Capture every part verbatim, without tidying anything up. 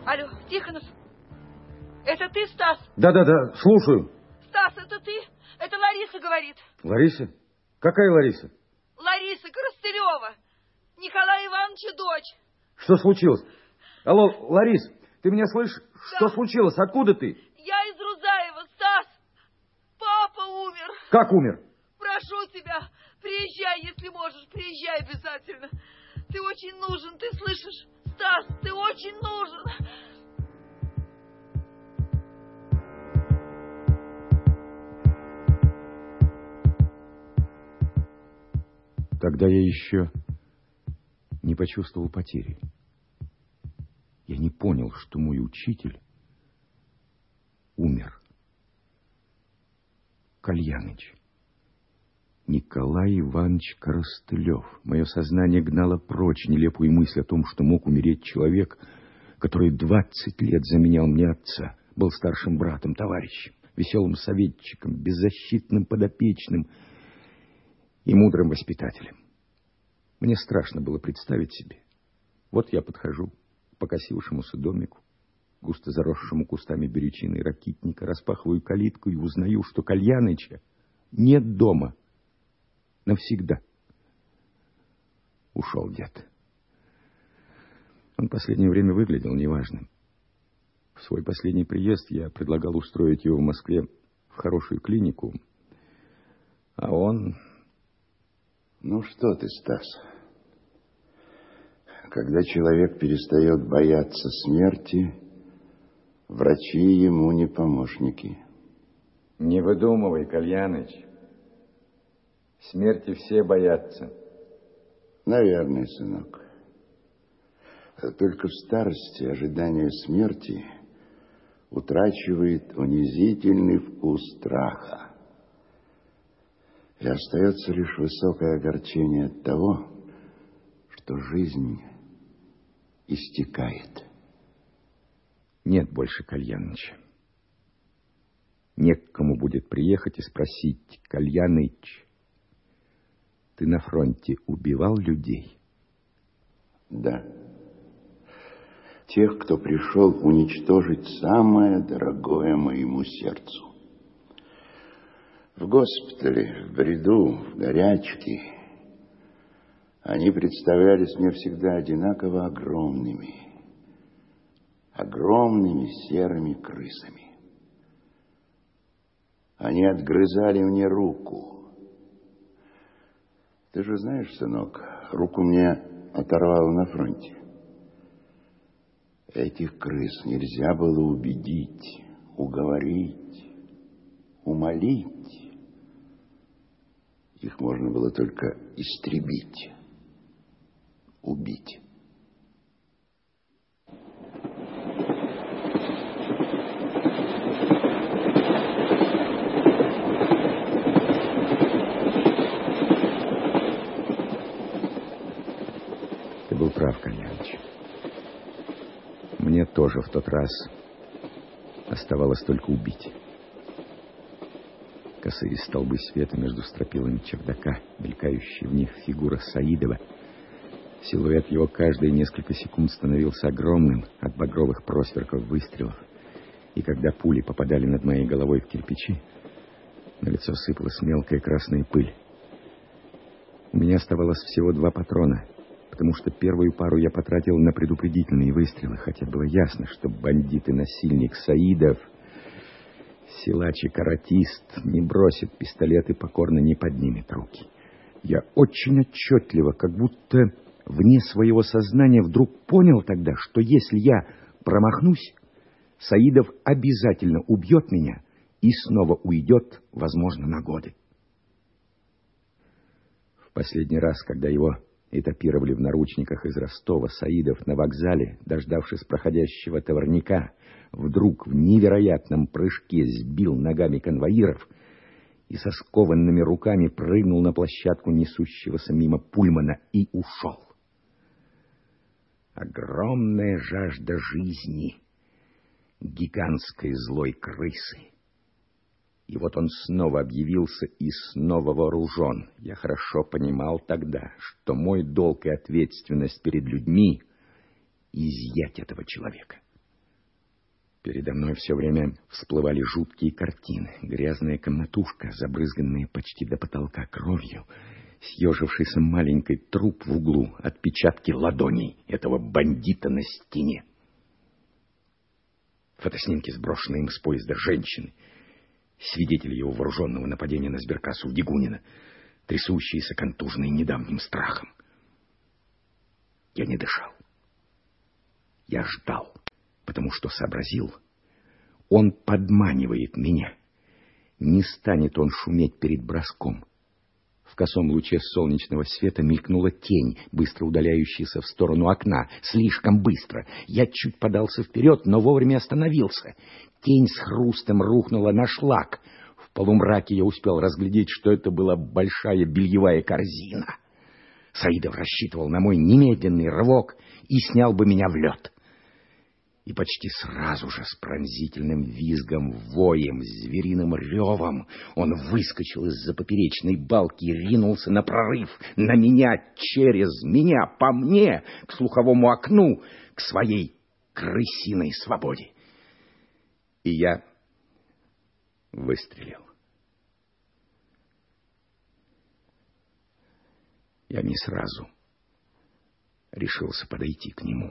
Алло, Тихонов, это ты, Стас? Да-да-да, слушаю. Стас, это ты? Это Лариса говорит. Лариса? Какая Лариса? Лариса Коростылева, Николая Ивановича дочь. Что случилось? Алло, Ларис, ты меня слышишь? Да. Что случилось? Откуда ты? Я из Рузаева, Стас. Папа умер. Как умер? Прошу тебя, приезжай, если можешь, приезжай обязательно. Ты очень нужен, ты слышишь? Стас, ты очень нужен. Тогда я еще не почувствовал потери. Я не понял, что мой учитель умер. Кальяныч. Николай Иванович Коростылев. Мое сознание гнало прочь нелепую мысль о том, что мог умереть человек, который двадцать лет заменял мне отца, был старшим братом, товарищем, веселым советчиком, беззащитным подопечным и мудрым воспитателем. Мне страшно было представить себе. Вот я подхожу к покосившемуся домику, густо заросшему кустами берючины и ракитника, распахиваю калитку и узнаю, что Кальяныча нет дома. Навсегда. Ушел дед. Он в последнее время выглядел неважным. В свой последний приезд я предлагал устроить его в Москве в хорошую клинику, а он... Ну что ты, Стас, когда человек перестает бояться смерти, врачи ему не помощники. Не выдумывай, Кальяныч. Смерти все боятся. Наверное, сынок. Только в старости ожидание смерти утрачивает унизительный вкус страха. И остается лишь высокое огорчение от того, что жизнь истекает. Нет больше Кальяныча. Не к кому будет приехать и спросить: Кальяныч, ты на фронте убивал людей? Да. Тех, кто пришел уничтожить самое дорогое моему сердцу. В госпитале, в бреду, в горячке они представлялись мне всегда одинаково огромными. Огромными серыми крысами. Они отгрызали мне руку. Ты же знаешь, сынок, руку мне оторвало на фронте. Этих крыс нельзя было убедить, уговорить, умолить. Их можно было только истребить, убить. Ты был прав, Кальяныч. Мне тоже в тот раз оставалось только убить. Косые столбы света между стропилами чердака, мелькающая в них фигура Саидова. Силуэт его каждые несколько секунд становился огромным от багровых просверков выстрелов. И когда пули попадали над моей головой в кирпичи, на лицо сыпалась мелкая красная пыль. У меня оставалось всего два патрона, потому что первую пару я потратил на предупредительные выстрелы, хотя было ясно, что бандит и насильник Саидов, силач и каратист, не бросит пистолет и покорно не поднимет руки. Я очень отчетливо, как будто вне своего сознания, вдруг понял тогда, что если я промахнусь, Саидов обязательно убьет меня и снова уйдет, возможно, на годы. В последний раз, когда его этапировали в наручниках из Ростова, Саидов на вокзале, дождавшись проходящего товарняка, вдруг в невероятном прыжке сбил ногами конвоиров и со скованными руками прыгнул на площадку несущегося мимо пульмана и ушел. Огромная жажда жизни гигантской злой крысы. И вот он снова объявился и снова вооружен. Я хорошо понимал тогда, что мой долг и ответственность перед людьми — изъять этого человека. Передо мной все время всплывали жуткие картины. Грязная комнатушка, забрызганная почти до потолка кровью, съежившийся маленький труп в углу, отпечатки ладоней этого бандита на стене. Фотоснимки, сброшенные им с поезда женщины, свидетели его вооруженного нападения на сберкассу в Дегунина, трясущиеся контуженные недавним страхом. Я не дышал. Я ждал, потому что сообразил, он подманивает меня. Не станет он шуметь перед броском. В косом луче солнечного света мелькнула тень, быстро удаляющаяся в сторону окна, слишком быстро. Я чуть подался вперед, но вовремя остановился. Тень с хрустом рухнула на шлак. В полумраке я успел разглядеть, что это была большая бельевая корзина. Саидов рассчитывал на мой немедленный рывок и снял бы меня в лед. И почти сразу же с пронзительным визгом, воем, звериным ревом он выскочил из-за поперечной балки и ринулся на прорыв, на меня, через меня, по мне, к слуховому окну, к своей крысиной свободе. И я выстрелил. Я не сразу решился подойти к нему.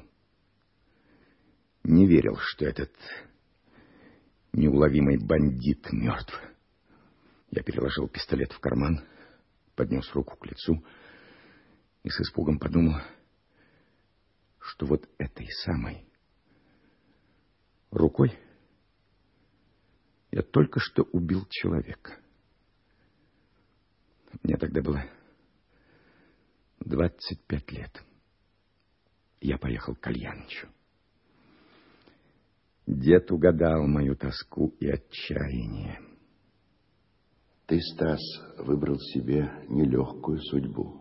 Не верил, что этот неуловимый бандит мертв. Я переложил пистолет в карман, поднес руку к лицу и с испугом подумал, что вот этой самой рукой я только что убил человека. Мне тогда было двадцать пять лет. Я поехал к Кальянычу. Дед угадал мою тоску и отчаяние. Ты, Стас, выбрал себе нелегкую судьбу.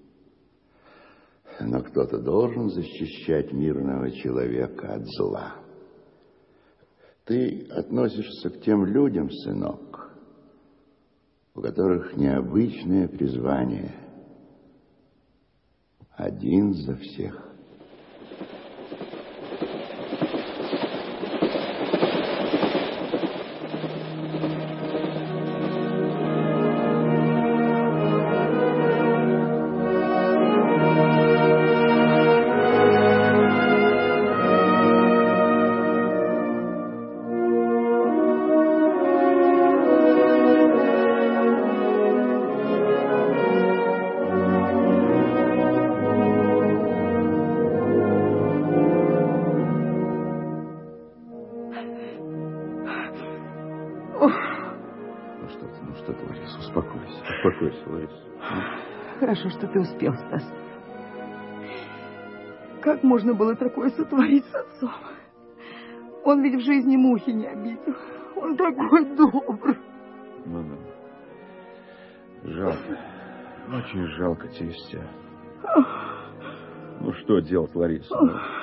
Но кто-то должен защищать мирного человека от зла. Ты относишься к тем людям, сынок, у которых необычное призвание. Один за всех. Хорошо, что ты успел, Стас. Как можно было такое сотворить с отцом? Он ведь в жизни мухи не обидел. Он такой добрый. Ну да. Жалко. Очень жалко тестя. Ну что делать, Лариса?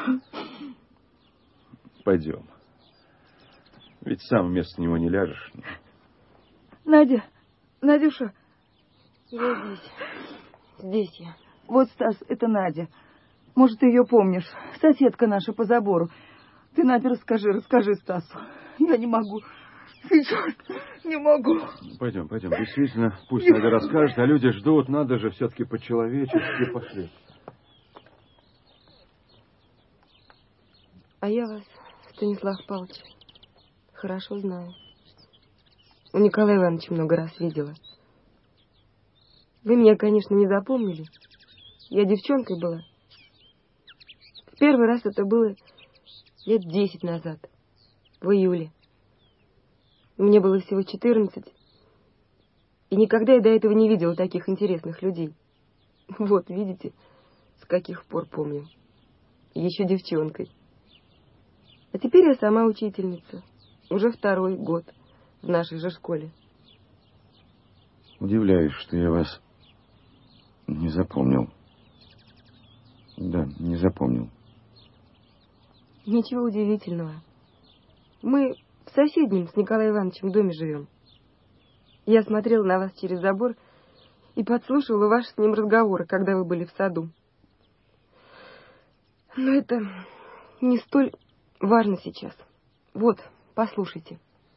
Пойдем. Ведь сам вместо него не ляжешь. Надя, Надюша. Я здесь. Здесь я. Вот, Стас, это Надя. Может, ты ее помнишь. Соседка наша по забору. Ты, Надя, расскажи, расскажи Стасу. Я не могу. Сейчас не могу. Пойдем, пойдем. Действительно, пусть Надя расскажет, а люди ждут. Надо же все-таки по-человечески. Пошли. А я вас, Станислав Павлович, хорошо знаю. У Николая Ивановича много раз видела. Вы меня, конечно, не запомнили. Я девчонкой была. В первый раз это было лет десять назад, в июле. Мне было всего четырнадцать. И никогда я до этого не видела таких интересных людей. Вот, видите, с каких пор помню. Еще девчонкой. А теперь я сама учительница. Уже второй год в нашей же школе. Удивляюсь, что я вас не запомнил. Да, не запомнил. Ничего удивительного. Мы в соседнем с Николаем Ивановичем доме живем. Я смотрела на вас через забор и подслушивала ваши с ним разговоры, когда вы были в саду. Но это не столь важно сейчас. Вот, послушайте.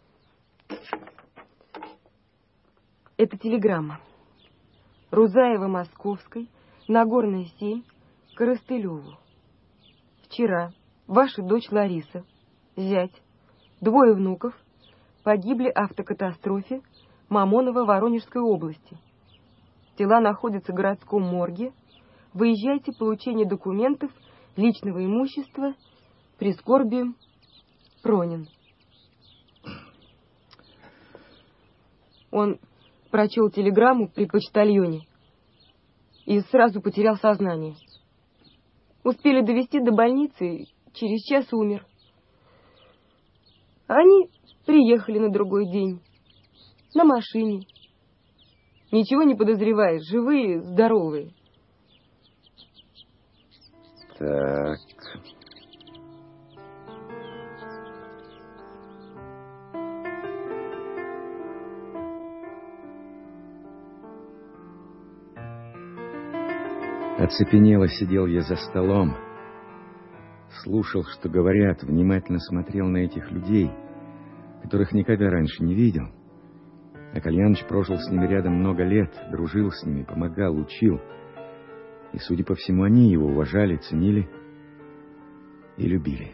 Это телеграмма. Рузаева Московской, Нагорная семь, Коростылеву. Вчера ваша дочь Лариса, зять, двое внуков погибли в автокатастрофе Мамоново Воронежской области. Тела находятся в городском морге. Выезжайте получение документов, личного имущества, прискорби, Пронин. Он прочел телеграмму при почтальоне и сразу потерял сознание. Успели довезти до больницы, через час умер. Они приехали на другой день на машине. Ничего не подозревая, живые, здоровые. Так. Оцепенело сидел я за столом, слушал, что говорят, внимательно смотрел на этих людей, которых никогда раньше не видел. А Кальяныч прожил с ними рядом много лет, дружил с ними, помогал, учил. И, судя по всему, они его уважали, ценили и любили.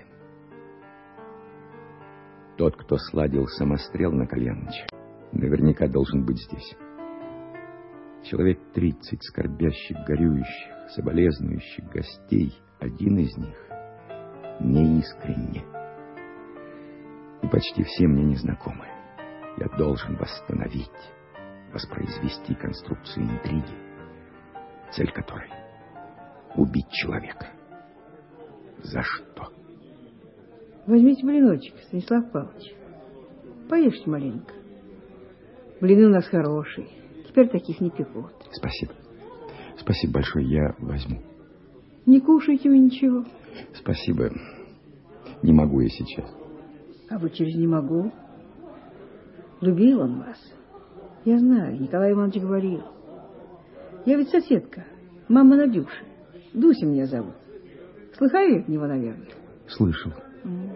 Тот, кто сладил самострел на Кальяныча, наверняка должен быть здесь. Человек тридцать скорбящих, горюющих, соболезнующих гостей, один из них неискренне. И почти все мне незнакомы. Я должен восстановить, воспроизвести конструкцию интриги, цель которой — убить человека. За что? Возьмите блиночек, Станислав Павлович. Поешьте маленько. Блины у нас хорошие. Теперь таких не пекут. Спасибо. Спасибо большое, я возьму. Не кушайте вы ничего. Спасибо. Не могу я сейчас. А вы через «не могу». Любил он вас. Я знаю, Николай Иванович говорил. Я ведь соседка, мама Надюши. Дуся меня зовут. Слыхали от него, наверное? Слышал. Mm.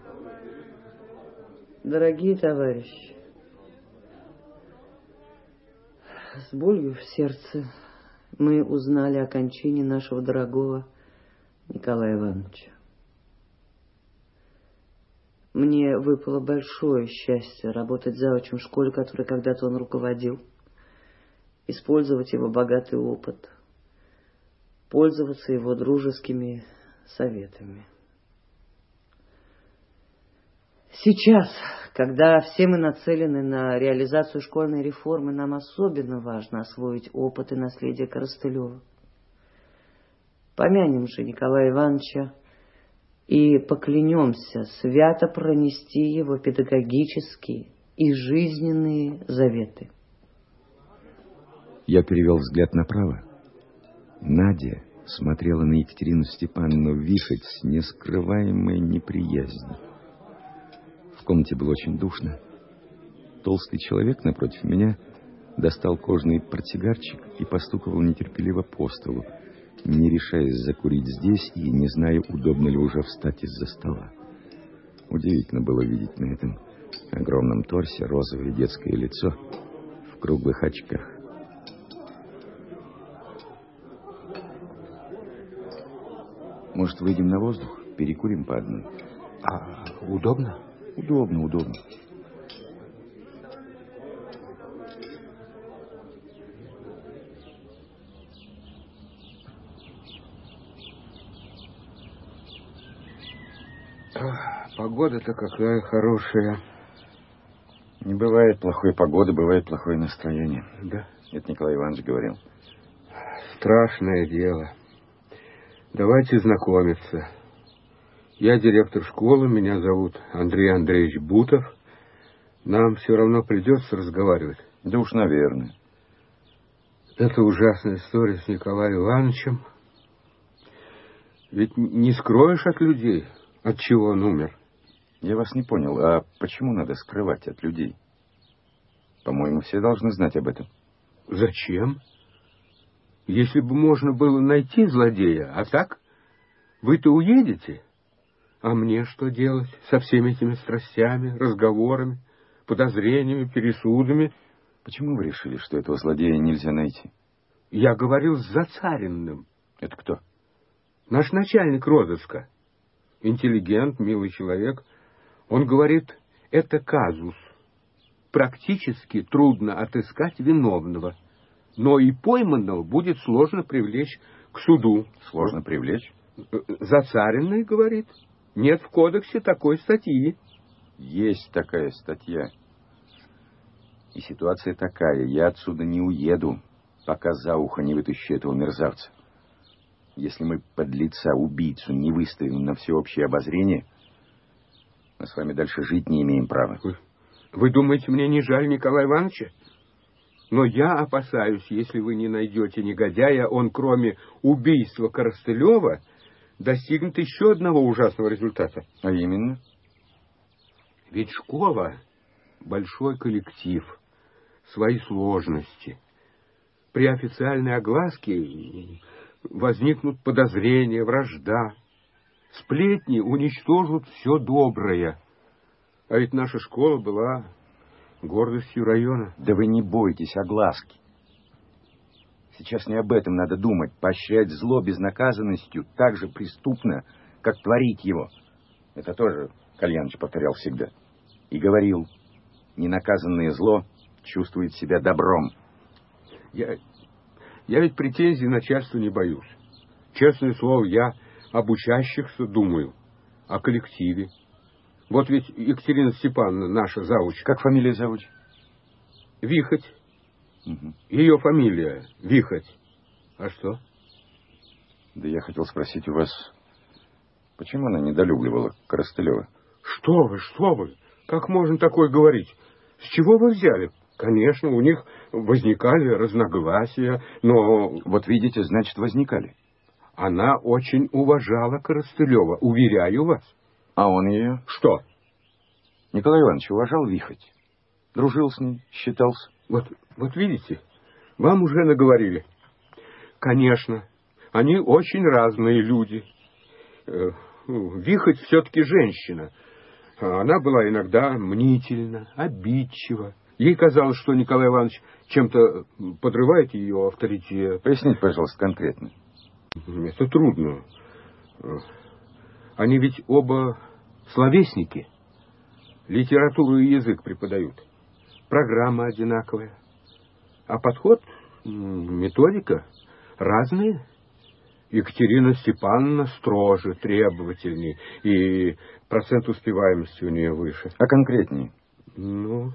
Дорогие товарищи, с болью в сердце мы узнали о кончине нашего дорогого Николая Ивановича. Мне выпало большое счастье работать завучем в школе, которой когда-то он руководил, использовать его богатый опыт, пользоваться его дружескими советами. Сейчас, когда все мы нацелены на реализацию школьной реформы, нам особенно важно освоить опыт и наследие Коростылева. Помянем же Николая Ивановича и поклянемся свято пронести его педагогические и жизненные заветы. Я перевел взгляд направо. Надя смотрела на Екатерину Степановну Вихоть с нескрываемой неприязнью. В комнате было очень душно. Толстый человек напротив меня достал кожаный портсигарчик и постуковал нетерпеливо по столу, не решаясь закурить здесь и не зная, удобно ли уже встать из-за стола. Удивительно было видеть на этом огромном торсе розовое детское лицо в круглых очках. Может, выйдем на воздух, перекурим по одной? А удобно? Удобно, удобно. Погода-то какая хорошая. Не бывает плохой погоды, бывает плохое настроение. Да? Это Николай Иванович говорил. Страшное дело. Давайте знакомиться. Я директор школы, меня зовут Андрей Андреевич Бутов. Нам все равно придется разговаривать. Да уж, наверное. Это ужасная история с Николаем Ивановичем. Ведь не скроешь от людей, от чего он умер. Я вас не понял, а почему надо скрывать от людей? По-моему, все должны знать об этом. Зачем? Если бы можно было найти злодея, а так вы-то уедете. А мне что делать со всеми этими страстями, разговорами, подозрениями, пересудами? Почему вы решили, что этого злодея нельзя найти? Я говорил с Зацаренным. Это кто? Наш начальник розыска. Интеллигент, милый человек. Он говорит, это казус. Практически трудно отыскать виновного. Но и пойманного будет сложно привлечь к суду. Сложно привлечь? Зацаренный говорит. Нет в кодексе такой статьи. Есть такая статья. И ситуация такая. Я отсюда не уеду, пока за ухо не вытащу этого мерзавца. Если мы подлеца, убийцу не выставим на всеобщее обозрение, мы с вами дальше жить не имеем права. Вы, вы думаете, мне не жаль Николая Ивановича? Но я опасаюсь, если вы не найдете негодяя, он, кроме убийства Коростылева, достигнет еще одного ужасного результата. А именно? Ведь школа — большой коллектив, свои сложности. При официальной огласке возникнут подозрения, вражда. Сплетни уничтожат все доброе. А ведь наша школа была гордостью района. Да вы не бойтесь огласки. Сейчас не об этом надо думать. Поощрять зло безнаказанностью так же преступно, как творить его. Это тоже Кальяныч повторял всегда. И говорил, ненаказанное зло чувствует себя добром. Я, я ведь претензий начальству не боюсь. Честное слово, я об учащихся думаю, о коллективе. Вот ведь Екатерина Степановна, наша завуч. Как фамилия завуч? Вихоть. Угу. Ее фамилия Вихоть. А что? Да я хотел спросить у вас, почему она недолюбливала Коростылева? Что вы, что вы? Как можно такое говорить? С чего вы взяли? Конечно, у них возникали разногласия, но... Вот видите, значит, возникали. Она очень уважала Коростылева, уверяю вас. А он ее? Что? Николай Иванович уважал Вихоть. Дружил с ней, считался. Вот, вот видите, вам уже наговорили. Конечно, они очень разные люди. Вихоть все-таки женщина. Она была иногда мнительна, обидчива. Ей казалось, что Николай Иванович чем-то подрывает ее авторитет. Поясните, пожалуйста, конкретно. Это трудно. Они ведь оба словесники. Литературу и язык преподают. Программа одинаковая. А подход, методика разные. Екатерина Степановна строже, требовательней. И процент успеваемости у нее выше. А конкретнее? Ну,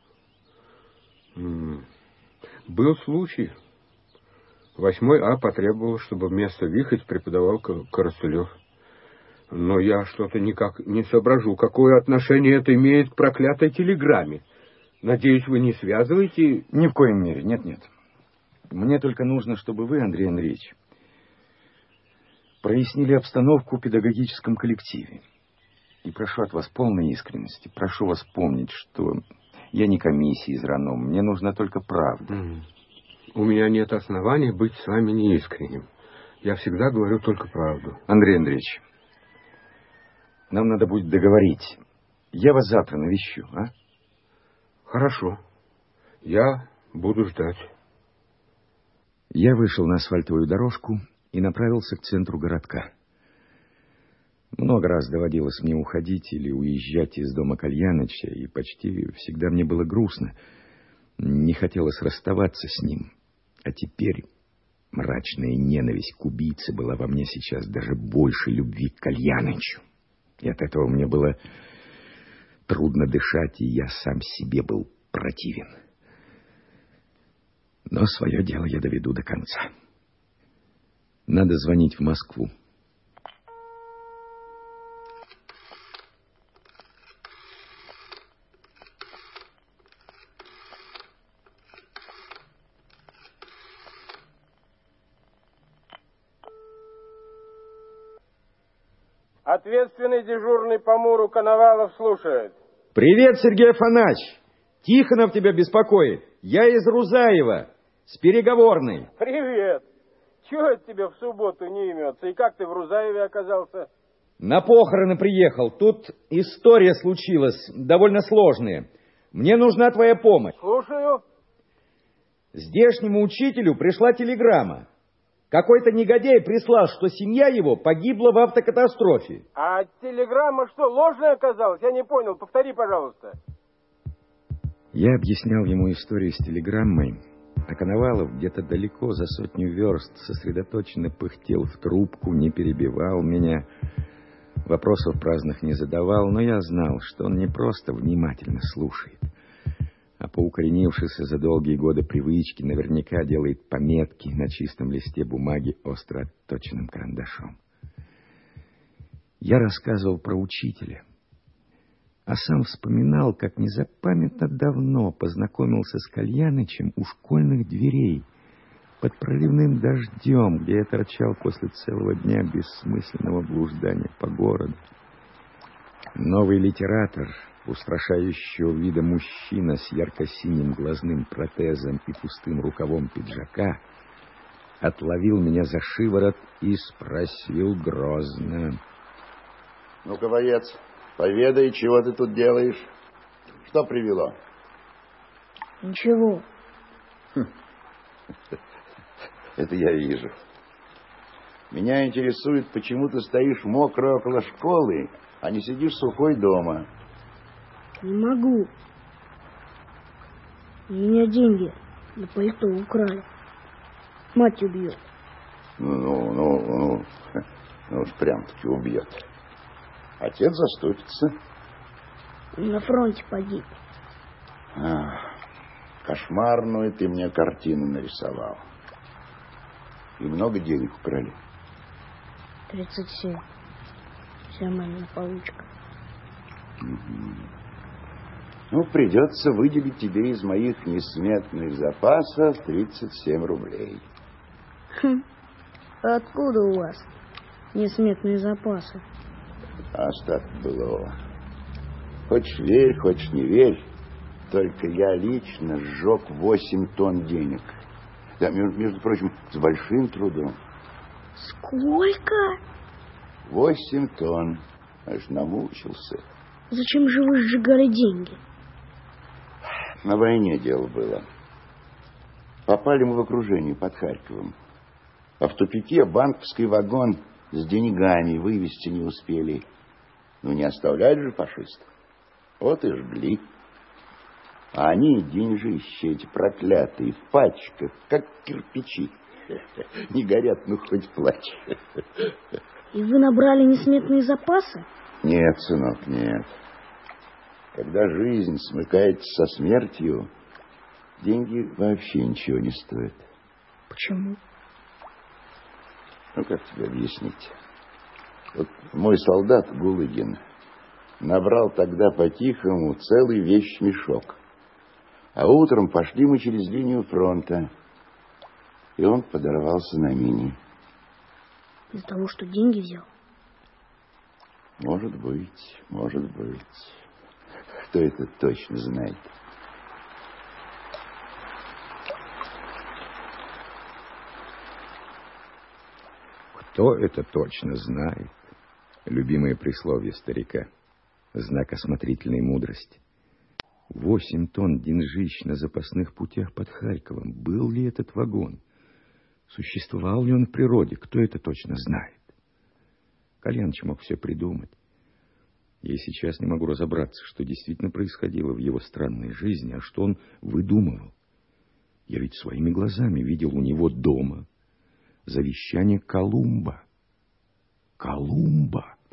был случай. Восьмой А потребовал, чтобы вместо Вихоть преподавал Коростылев. Но я что-то никак не соображу, какое отношение это имеет к проклятой телеграмме. Надеюсь, вы не связываете... Ни в коем мере, нет-нет. Мне только нужно, чтобы вы, Андрей Андреевич, прояснили обстановку в педагогическом коллективе. И прошу от вас полной искренности. Прошу вас помнить, что я не комиссия из РАНО. Мне нужна только правда. Mm. У меня нет оснований быть с вами неискренним. Я всегда говорю только правду. Андрей Андреевич, нам надо будет договорить. Я вас завтра навещу, а? Хорошо. Я буду ждать. Я вышел на асфальтовую дорожку и направился к центру городка. Много раз доводилось мне уходить или уезжать из дома Кальяныча, и почти всегда мне было грустно. Не хотелось расставаться с ним. А теперь мрачная ненависть к убийце была во мне сейчас даже больше любви к Кальянычу. И от этого мне было трудно дышать, и я сам себе был противен. Но свое дело я доведу до конца. Надо звонить в Москву. Ответственный дежурный по Муру Коновалов слушает. Привет, Сергей Афанасьевич. Тихонов тебя беспокоит. Я из Рузаева, с переговорной. Привет. Чего это тебе в субботу не имется? И как ты в Рузаеве оказался? На похороны приехал. Тут история случилась, довольно сложная. Мне нужна твоя помощь. Слушаю. Здешнему учителю пришла телеграмма. Какой-то негодяй прислал, что семья его погибла в автокатастрофе. А телеграмма что, ложная оказалась? Я не понял. Повтори, пожалуйста. Я объяснял ему историю с телеграммой, а Коновалов где-то далеко за сотню верст сосредоточенно пыхтел в трубку, не перебивал меня, вопросов праздных не задавал, но я знал, что он не просто внимательно слушает, а по укоренившейся за долгие годы привычке наверняка делает пометки на чистом листе бумаги остро отточенным карандашом. Я рассказывал про учителя, а сам вспоминал, как незапамятно давно познакомился с Кальянычем у школьных дверей под проливным дождем, где я торчал после целого дня бессмысленного блуждания по городу. Новый литератор, устрашающего вида мужчина с ярко-синим глазным протезом и пустым рукавом пиджака, отловил меня за шиворот и спросил грозно: «Ну-ка, боец, поведай, чего ты тут делаешь? Что привело?» «Ничего». Хм. Это я вижу. Меня интересует, почему ты стоишь мокро около школы, а не сидишь сухой дома. Не могу. У меня деньги на пальто украли. Мать убьет. Ну, ну, ну, ну, ну уж прям-таки убьет. Отец заступится. Он на фронте погиб. Ах, кошмарную ты мне картину нарисовал. И много денег украли? тридцать семь. Вся моя получка. Угу. Ну, придется выделить тебе из моих несметных запасов тридцать семь рублей. Хм. А откуда у вас несметные запасы? Остаток былого. Хочешь верь, хочешь не верь, только я лично сжег восемь тонн денег. Да, между, между прочим, с большим трудом. Сколько? Восемь тонн. Аж намучился. Зачем же вы сжигали деньги? На войне дело было. Попали мы в окружение под Харьковом. А в тупике банковский вагон с деньгами вывезти не успели. Ну, не оставляли же фашистов. Вот и жгли. А они, деньжища эти проклятые, в пачках, как кирпичи. Не горят, ну хоть плачь. И вы набрали несметные запасы? Нет, сынок, нет. Когда жизнь смыкается со смертью, деньги вообще ничего не стоят. Почему? Ну, как тебе объяснить? Вот мой солдат Гулыгин набрал тогда по-тихому целый вещмешок. А утром пошли мы через линию фронта, и он подорвался на мине. Из-за того, что деньги взял? Может быть, может быть. Кто это точно знает? Кто это точно знает? Любимое присловие старика. Знак осмотрительной мудрости. Восемь тонн деньжищ на запасных путях под Харьковом. Был ли этот вагон? Существовал ли он в природе? Кто это точно знает? Кальяныч мог все придумать. Я сейчас не могу разобраться, что действительно происходило в его странной жизни, а что он выдумывал. Я ведь своими глазами видел у него дома завещание Колумба. Колумба!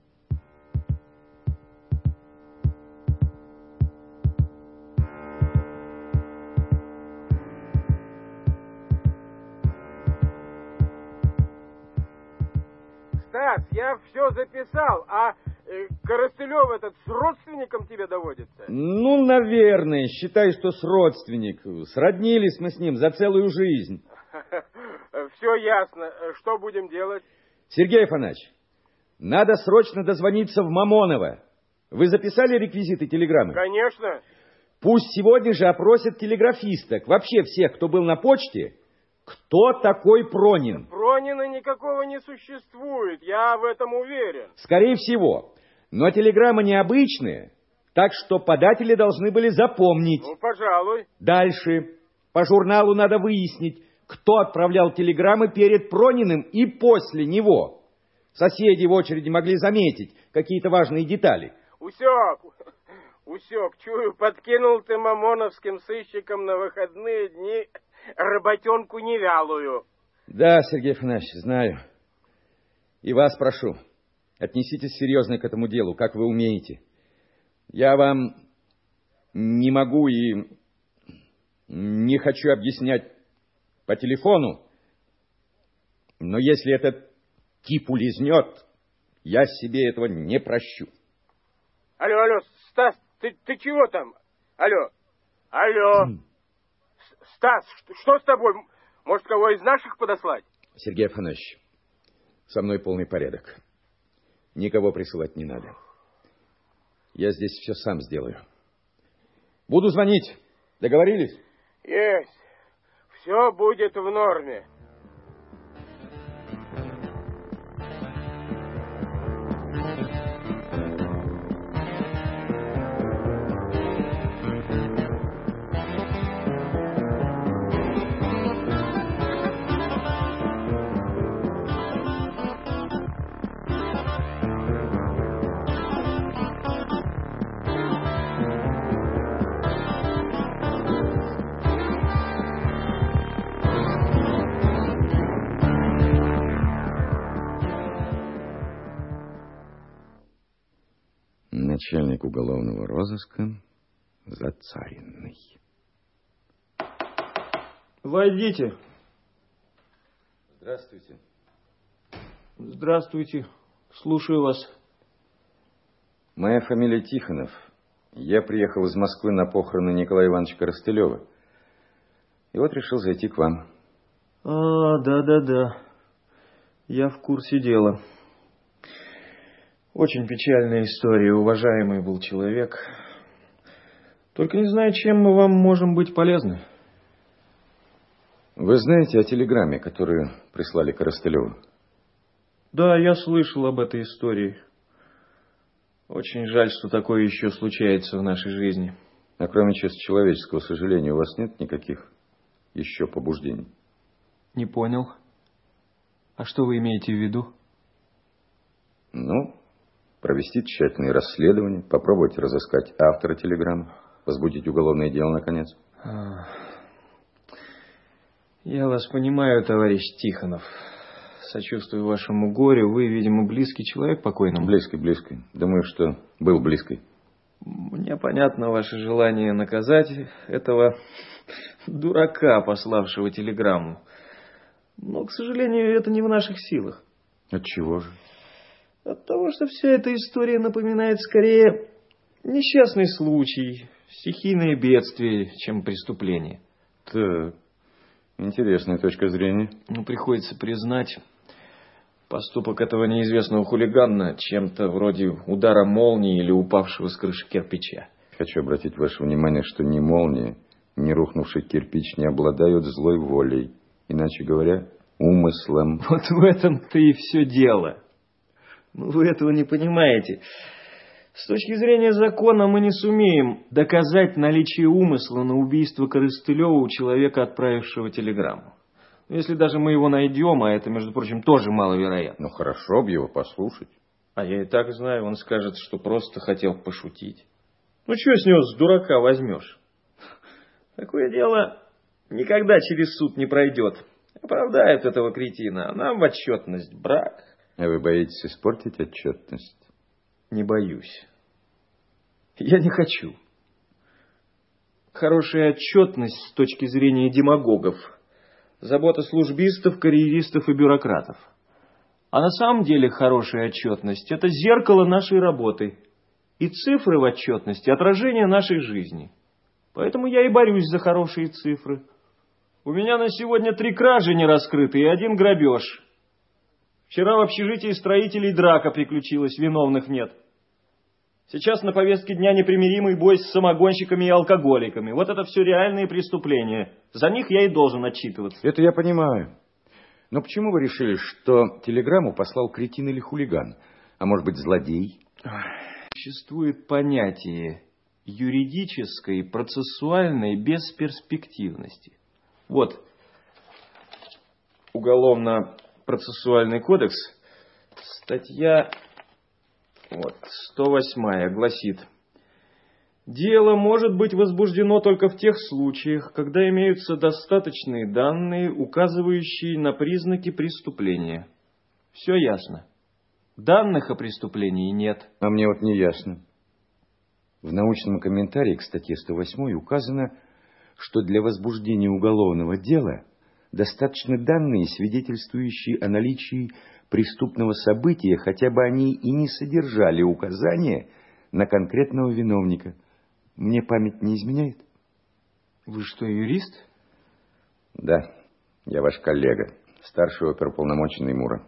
Стас, я все записал, а э, Коростылев этот с родственником тебе доводится? Ну, наверное, считай, что с родственник. Сроднились мы с ним за целую жизнь. Все ясно. Что будем делать? Сергей Афанасьевич, надо срочно дозвониться в Мамоново. Вы записали реквизиты телеграммы? Конечно. Пусть сегодня же опросят телеграфисток, вообще всех, кто был на почте, Кто такой Пронин? Пронина никакого не существует, я в этом уверен. Скорее всего. Но телеграмма необычная, так что податели должны были запомнить. Ну, пожалуй. Дальше. По журналу надо выяснить, кто отправлял телеграммы перед Прониным и после него. Соседи в очереди могли заметить какие-то важные детали. Усек, усек, чую, подкинул ты мамоновским сыщикам на выходные дни работенку невялую. Да, Сергей Афанасьевич, знаю. И вас прошу, отнеситесь серьезно к этому делу, как вы умеете. Я вам не могу и не хочу объяснять по телефону, но если этот тип улизнет, я себе этого не прощу. Алло, алло, Стас, ты, ты чего там? Алло, алло. Стас, что, что с тобой? Может, кого из наших подослать? Сергей Афанасьевич, со мной полный порядок. Никого присылать не надо. Я здесь все сам сделаю. Буду звонить. Договорились? Есть. Все будет в норме. Начальник уголовного розыска Зацаренный. Войдите. Здравствуйте. Здравствуйте. Слушаю вас. Моя фамилия Тихонов. Я приехал из Москвы на похороны Николая Ивановича Коростылева. И вот решил зайти к вам. А, да-да-да. Я в курсе дела. Очень печальная история, уважаемый был человек. Только не знаю, чем мы вам можем быть полезны. Вы знаете о телеграмме, которую прислали Коростылеву? Да, я слышал об этой истории. Очень жаль, что такое еще случается в нашей жизни. А кроме чисто человеческого сожаления, у вас нет никаких еще побуждений? Не понял. А что вы имеете в виду? Ну... провести тщательные расследования, попробовать разыскать автора телеграммы, возбудить уголовное дело, наконец. Я вас понимаю, товарищ Тихонов. Сочувствую вашему горю. Вы, видимо, близкий человек покойному. Близкий, близкий. Думаю, что был близкий. Мне понятно ваше желание наказать этого дурака, пославшего телеграмму. Но, к сожалению, это не в наших силах. Отчего же? От того, что вся эта история напоминает скорее несчастный случай, стихийное бедствие, чем преступление. Так, интересная точка зрения. Ну, приходится признать, поступок этого неизвестного хулигана чем-то вроде удара молнии или упавшего с крыши кирпича. Хочу обратить ваше внимание, что ни молния, ни рухнувший кирпич не обладают злой волей. Иначе говоря, умыслом. Вот в этом-то и все дело. Ну, вы этого не понимаете. С точки зрения закона мы не сумеем доказать наличие умысла на убийство Коростылева у человека, отправившего телеграмму. Если даже мы его найдем, а это, между прочим, тоже маловероятно. Ну, хорошо бы его послушать. А я и так знаю, он скажет, что просто хотел пошутить. Ну, что с него, с дурака, возьмешь? Такое дело никогда через суд не пройдет. Оправдают этого кретина, а нам в отчетность брак. А вы боитесь испортить отчетность? Не боюсь. Я не хочу. Хорошая отчетность с точки зрения демагогов. Забота службистов, карьеристов и бюрократов. А на самом деле хорошая отчетность – это зеркало нашей работы. И цифры в отчетности – отражение нашей жизни. Поэтому я и борюсь за хорошие цифры. У меня на сегодня три кражи не раскрыты и один грабеж. Вчера в общежитии строителей драка приключилась, виновных нет. Сейчас на повестке дня непримиримый бой с самогонщиками и алкоголиками. Вот это все реальные преступления. За них я и должен отчитываться. Это я понимаю. Но почему вы решили, что телеграмму послал кретин или хулиган? А может быть, злодей? Существует понятие юридической, процессуальной бесперспективности. Вот, Уголовно-процессуальный кодекс, статья вот, сто восьмая гласит: дело может быть возбуждено только в тех случаях, когда имеются достаточные данные, указывающие на признаки преступления. Все ясно. Данных о преступлении нет. А мне вот не ясно. В научном комментарии к статье сто восьмой указано, что для возбуждения уголовного дела достаточно данные, свидетельствующие о наличии преступного события, хотя бы они и не содержали указания на конкретного виновника. Мне память не изменяет? Вы что, юрист? Да, я ваш коллега, старший оперуполномоченный Мура.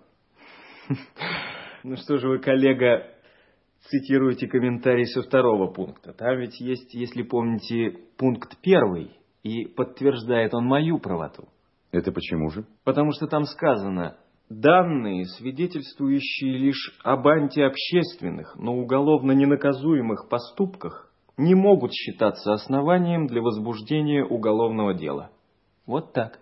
Ну что же вы, коллега, цитируете комментарий со второго пункта? Там ведь есть, если помните, пункт первый, и подтверждает он мою правоту. Это почему же? Потому что там сказано: данные, свидетельствующие лишь об антиобщественных, но уголовно ненаказуемых поступках, не могут считаться основанием для возбуждения уголовного дела. Вот так.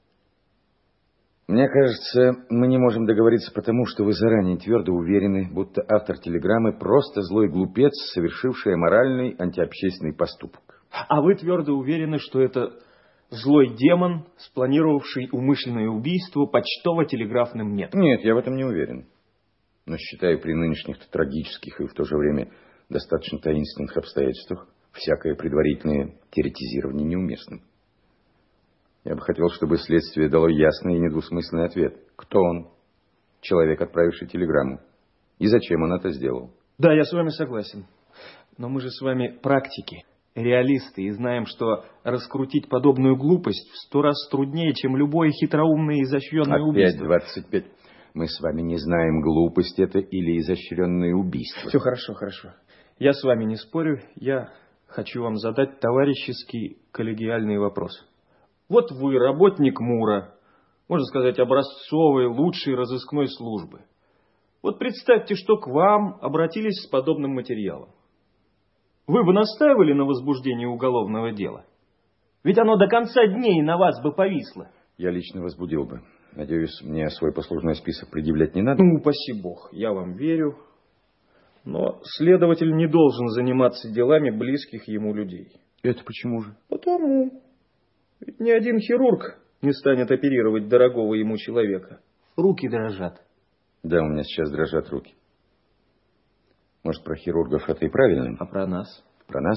Мне кажется, мы не можем договориться потому, что вы заранее твердо уверены, будто автор телеграммы просто злой глупец, совершивший аморальный антиобщественный поступок. А вы твердо уверены, что это злой демон, спланировавший умышленное убийство почтово-телеграфным методом? Нет, я в этом не уверен. Но считаю, при нынешних трагических и в то же время достаточно таинственных обстоятельствах всякое предварительное теоретизирование неуместным. Я бы хотел, чтобы следствие дало ясный и недвусмысленный ответ. Кто он? Человек, отправивший телеграмму. И зачем он это сделал? Да, я с вами согласен. Но мы же с вами практики, реалисты, и знаем, что раскрутить подобную глупость в сто раз труднее, чем любое хитроумное и изощренное Опять убийство. двадцать пять. Мы с вами не знаем, глупость это или изощренное убийство. Все хорошо, хорошо. Я с вами не спорю. Я хочу вам задать товарищеский коллегиальный вопрос. Вот вы работник Мура, можно сказать, образцовой, лучшей разыскной службы. Вот представьте, что к вам обратились с подобным материалом. Вы бы настаивали на возбуждении уголовного дела? Ведь оно до конца дней на вас бы повисло. Я лично возбудил бы. Надеюсь, мне свой послужной список предъявлять не надо? Ну, упаси бог, я вам верю. Но следователь не должен заниматься делами близких ему людей. Это почему же? Потому. Ведь ни один хирург не станет оперировать дорогого ему человека. Руки дрожат. Да, у меня сейчас дрожат руки. Может, про хирургов это и правильно? А про нас? Про нас?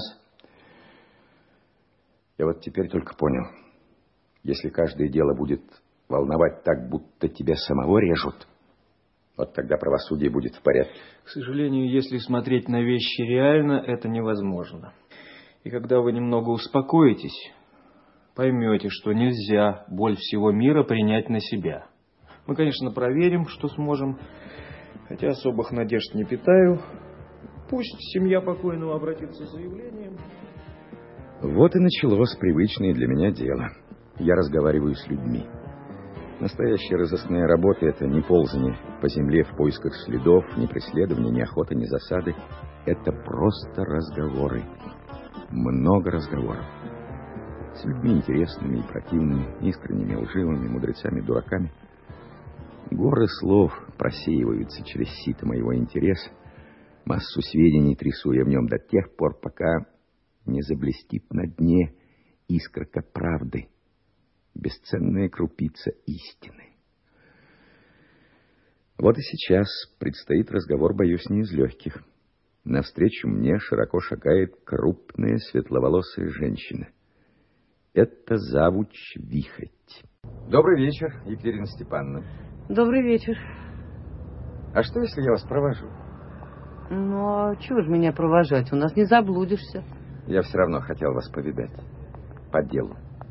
Я вот теперь только понял. Если каждое дело будет волновать так, будто тебя самого режут, вот тогда правосудие будет в порядке. К сожалению, если смотреть на вещи реально, это невозможно. И когда вы немного успокоитесь, поймете, что нельзя боль всего мира принять на себя. Мы, конечно, проверим, что сможем, хотя особых надежд не питаю. Пусть семья покойного обратится с заявлением. Вот и началось привычное для меня дело. Я разговариваю с людьми. Настоящая разыскная работа — это не ползание по земле в поисках следов, ни преследования, ни охоты, ни засады. Это просто разговоры. Много разговоров. С людьми интересными и противными, искренними, лживыми, мудрецами-дураками. Горы слов просеиваются через сито моего интереса. Массу сведений трясу я в нем до тех пор, пока не заблестит на дне искорка правды, бесценная крупица истины. Вот и сейчас предстоит разговор, боюсь, не из легких. Навстречу мне широко шагает крупная светловолосая женщина. Это завуч Вихоть. Добрый вечер, Екатерина Степановна. Добрый вечер. А что, если я вас провожу? Ну, а чего же меня провожать? У нас не заблудишься. Я все равно хотел вас повидать. По делу.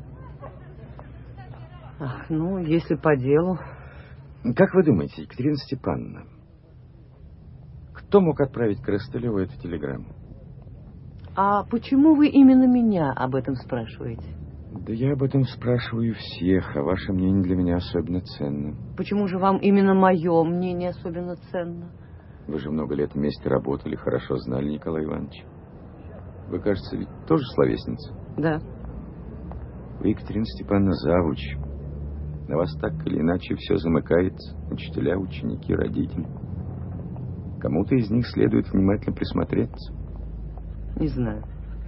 Ах, ну, если по делу. Как вы думаете, Екатерина Степановна, Кто мог отправить Коростылеву эту телеграмму? А почему вы именно меня об этом спрашиваете? Да я об этом спрашиваю всех, а ваше мнение для меня особенно ценно. Почему же вам именно мое мнение особенно ценно? Вы же много лет вместе работали, хорошо знали Николая Ивановича. Вы, кажется, ведь тоже словесница? Да. Вы, Екатерина Степановна, завуч. На вас так или иначе все замыкается. Учителя, ученики, родители. Кому-то из них следует внимательно присмотреться. Не знаю.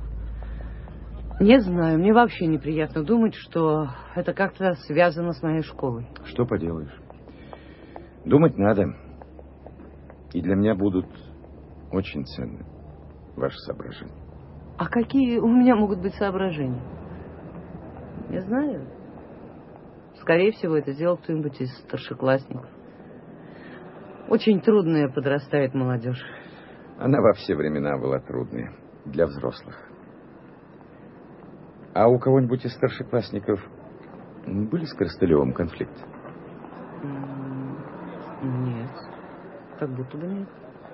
Не знаю. Мне вообще неприятно думать, что это как-то связано с моей школой. Что поделаешь? Думать надо. И для меня будут очень ценны ваши соображения. А какие у меня могут быть соображения? Не знаю. Скорее всего, это сделал кто-нибудь из старшеклассников. Очень трудная подрастает молодежь. Она во все времена была трудной для взрослых. А у кого-нибудь из старшеклассников были с Коростылевым конфликты? Нет. Как будто бы нет.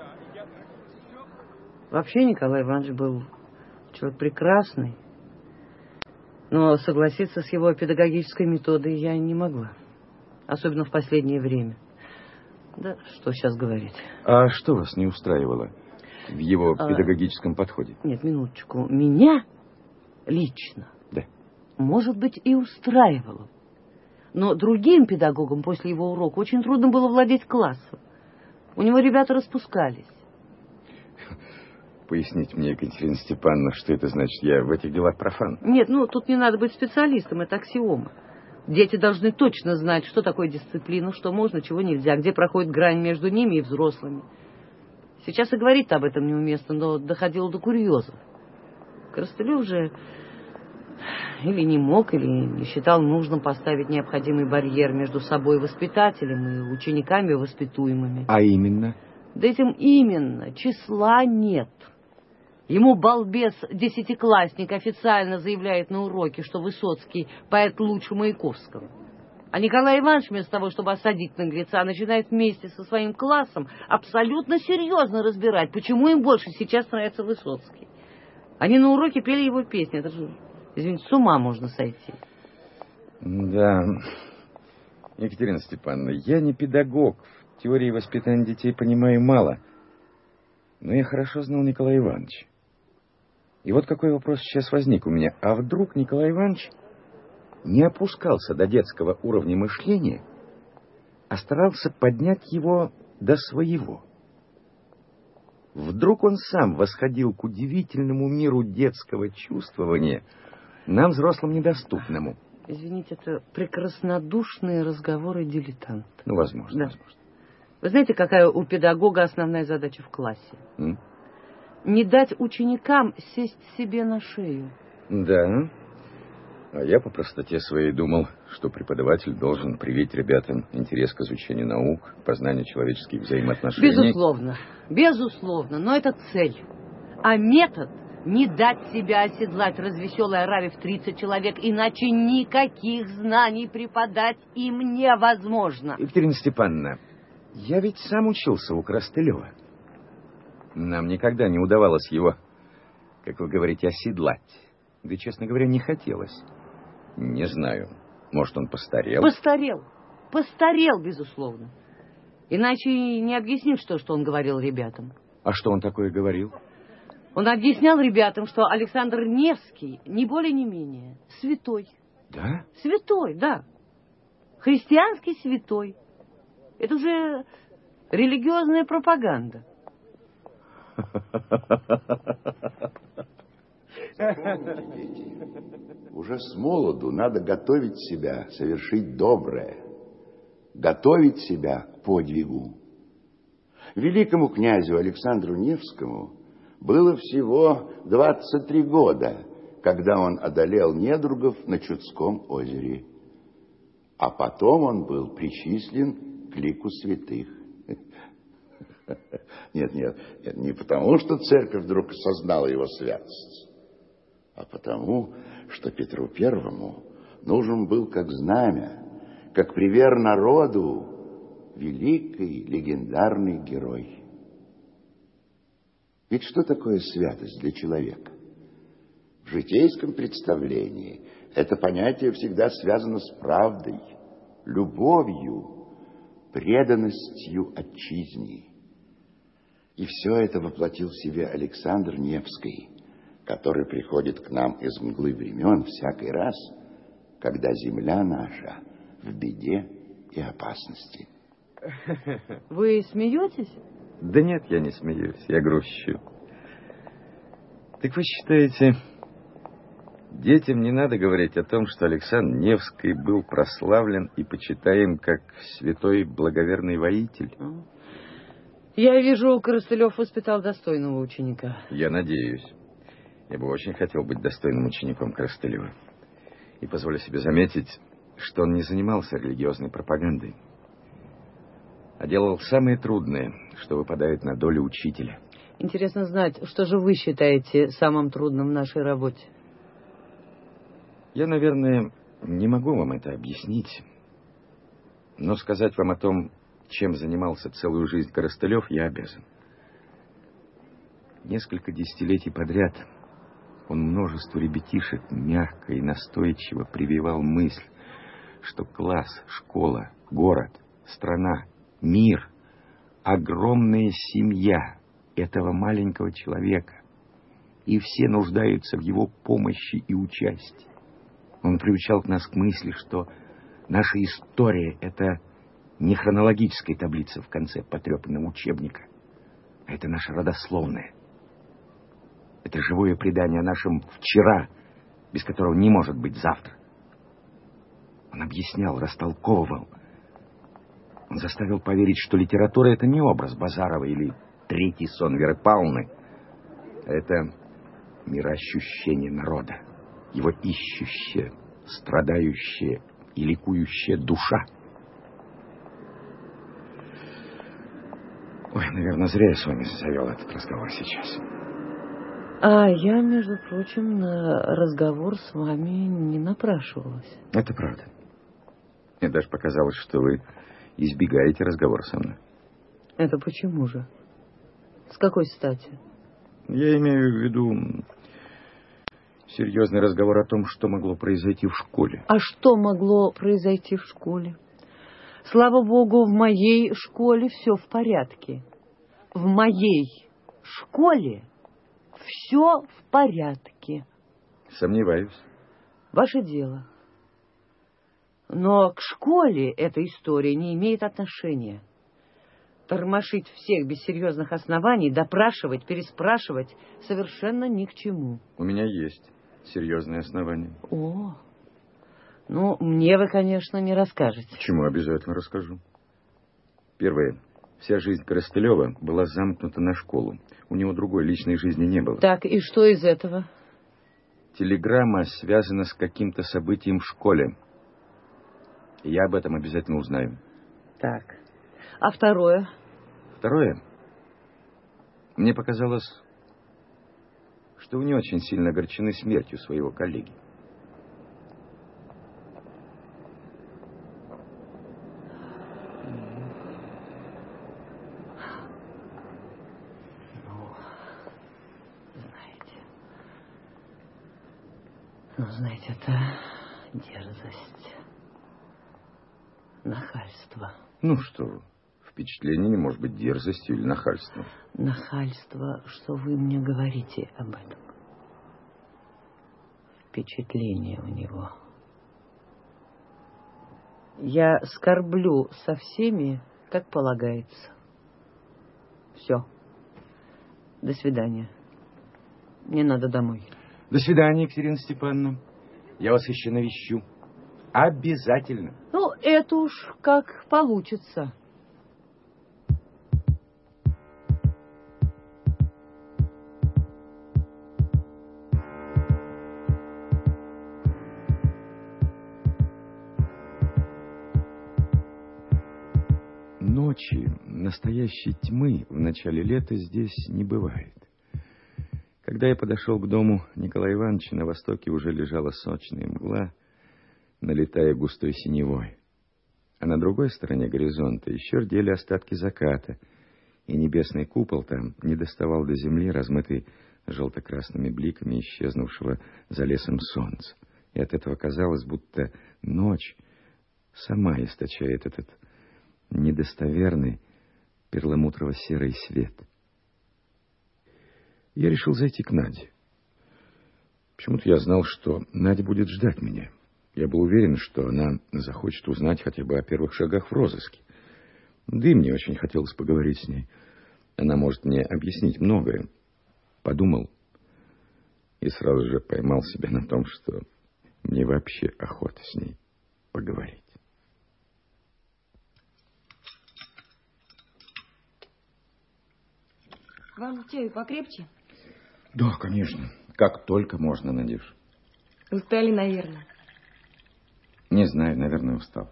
Вообще Николай Иванович был человек прекрасный. Но согласиться с его педагогической методой я не могла. Особенно в последнее время. Да, что сейчас говорить. А что вас не устраивало в его а... педагогическом подходе? Нет, минуточку. Меня лично, да, может быть, и устраивало. Но другим педагогам после его урока очень трудно было владеть классом. У него ребята распускались. Поясните мне, Екатерина Степановна, что это значит? Я в этих делах профан. Нет, ну, тут не надо быть специалистом, это аксиома. Дети должны точно знать, что такое дисциплина, что можно, чего нельзя, где проходит грань между ними и взрослыми. Сейчас и говорить об этом неуместно, но доходило до курьезов. Коростылев же или не мог, или не считал нужным поставить необходимый барьер между собой воспитателем и учениками воспитуемыми. А именно? Да этим именно числа нет. Ему балбес-десятиклассник официально заявляет на уроке, что Высоцкий поэт лучше Маяковского. А Николай Иванович вместо того, чтобы осадить наглеца, начинает вместе со своим классом абсолютно серьезно разбирать, почему им больше сейчас нравится Высоцкий. Они на уроке пели его песни. Это же, извините, с ума можно сойти. Да, Екатерина Степановна, я не педагог. В теории воспитания детей понимаю мало. Но я хорошо знал Николая Ивановича. И вот какой вопрос сейчас возник у меня. А вдруг Николай Иванович не опускался до детского уровня мышления, а старался поднять его до своего? Вдруг он сам восходил к удивительному миру детского чувствования, нам, взрослым, недоступному? Извините, это прекраснодушные разговоры дилетанта. Ну, возможно, да. возможно. Вы знаете, какая у педагога основная задача в классе? М? Не дать ученикам сесть себе на шею. Да. А я по простоте своей думал, что преподаватель должен привить ребятам интерес к изучению наук, познанию человеческих взаимоотношений. Безусловно, безусловно, но это цель. А метод — не дать себя оседлать развеселой ораве в тридцать человек, иначе никаких знаний преподать им невозможно. Екатерина Степановна, я ведь сам учился у Коростылева. Нам никогда не удавалось его, как вы говорите, оседлать. Да, честно говоря, не хотелось. Не знаю, может, он постарел? Постарел, постарел, безусловно. Иначе не объяснишь, что, что он говорил ребятам. А что он такое говорил? Он объяснял ребятам, что Александр Невский, ни более ни менее, святой. Да? Святой, да. Христианский святой. Это уже религиозная пропаганда. Запомните, дети, уже с молоду надо готовить себя совершить доброе, готовить себя к подвигу. Великому князю Александру Невскому было всего двадцать три года, когда он одолел недругов на Чудском озере. А потом он был причислен к лику святых. Нет, нет, нет, не потому, что церковь вдруг осознала его святость, а потому, что Петру Первому нужен был как знамя, как пример народу великий легендарный герой. Ведь что такое святость для человека? В житейском представлении это понятие всегда связано с правдой, любовью, преданностью отчизне. И все это воплотил в себе Александр Невский, который приходит к нам из мглы времен всякий раз, когда земля наша в беде и опасности. Вы смеетесь? Да нет, я не смеюсь, я грущу. Так вы считаете, детям не надо говорить о том, что Александр Невский был прославлен и почитаем как святой благоверный воитель? Я вижу, Коростылев воспитал достойного ученика. Я надеюсь. Я бы очень хотел быть достойным учеником Коростылева. И позволю себе заметить, что он не занимался религиозной пропагандой, а делал самое трудное, что выпадает на долю учителя. Интересно знать, что же вы считаете самым трудным в нашей работе? Я, наверное, не могу вам это объяснить, но сказать вам о том, чем занимался целую жизнь Коростылев, я обязан. Несколько десятилетий подряд он множеству ребятишек мягко и настойчиво прививал мысль, что класс, школа, город, страна, мир, огромная семья этого маленького человека, и все нуждаются в его помощи и участии. Он приучал нас к мысли, что наша история — это не хронологическая таблица в конце потрепанного учебника, а это наша родословная. Это живое предание о нашем вчера, без которого не может быть завтра. Он объяснял, растолковывал. Он заставил поверить, что литература — это не образ Базарова или третий сон Веры Павловны. Это мироощущение народа, его ищущая, страдающая и ликующая душа. Ой, наверное, зря я с вами завел этот разговор сейчас. А я, между прочим, на разговор с вами не напрашивалась. Это правда. Мне даже показалось, что вы избегаете разговора со мной. Это почему же? С какой стати? Я имею в виду серьезный разговор о том, что могло произойти в школе. А что могло произойти в школе? Слава богу, в моей школе все в порядке. В моей школе все в порядке. Сомневаюсь. Ваше дело. Но к школе эта история не имеет отношения. Тормошить всех без серьезных оснований, допрашивать, переспрашивать совершенно ни к чему. У меня есть серьезные основания. О, ну, мне вы, конечно, не расскажете. Почему? Обязательно расскажу. Первое. Вся жизнь Коростылева была замкнута на школу. У него другой личной жизни не было. Так, и что из этого? Телеграмма связана с каким-то событием в школе. И я об этом обязательно узнаю. Так. А второе? Второе. Мне показалось, что вы не очень сильно огорчены смертью своего коллеги. Ну, знаете, это дерзость, нахальство. Ну что вы, впечатление не может быть дерзостью или нахальством. Нахальство, что вы мне говорите об этом. Впечатление у него. Я скорблю со всеми, как полагается. Все. До свидания. Мне надо домой. До свидания, Екатерина Степановна. Я вас еще навещу. Обязательно. Ну, это уж как получится. Ночи, настоящей тьмы в начале лета здесь не бывает. Когда я подошел к дому Николая Ивановича, на востоке уже лежала сочная мгла, налетая густой синевой. А на другой стороне горизонта еще рдели остатки заката, и небесный купол там не доставал до земли, размытый желто-красными бликами исчезнувшего за лесом солнца. И от этого казалось, будто ночь сама источает этот недостоверный перламутрово-серый свет. Я решил зайти к Наде. Почему-то я знал, что Надя будет ждать меня. Я был уверен, что она захочет узнать хотя бы о первых шагах в розыске. Да и мне очень хотелось поговорить с ней. Она может мне объяснить многое. Подумал и сразу же поймал себя на том, что мне вообще охота с ней поговорить. Вам чаю покрепче? Да, конечно. Как только можно, Надюш. Устали, наверное. Не знаю, наверное, устал.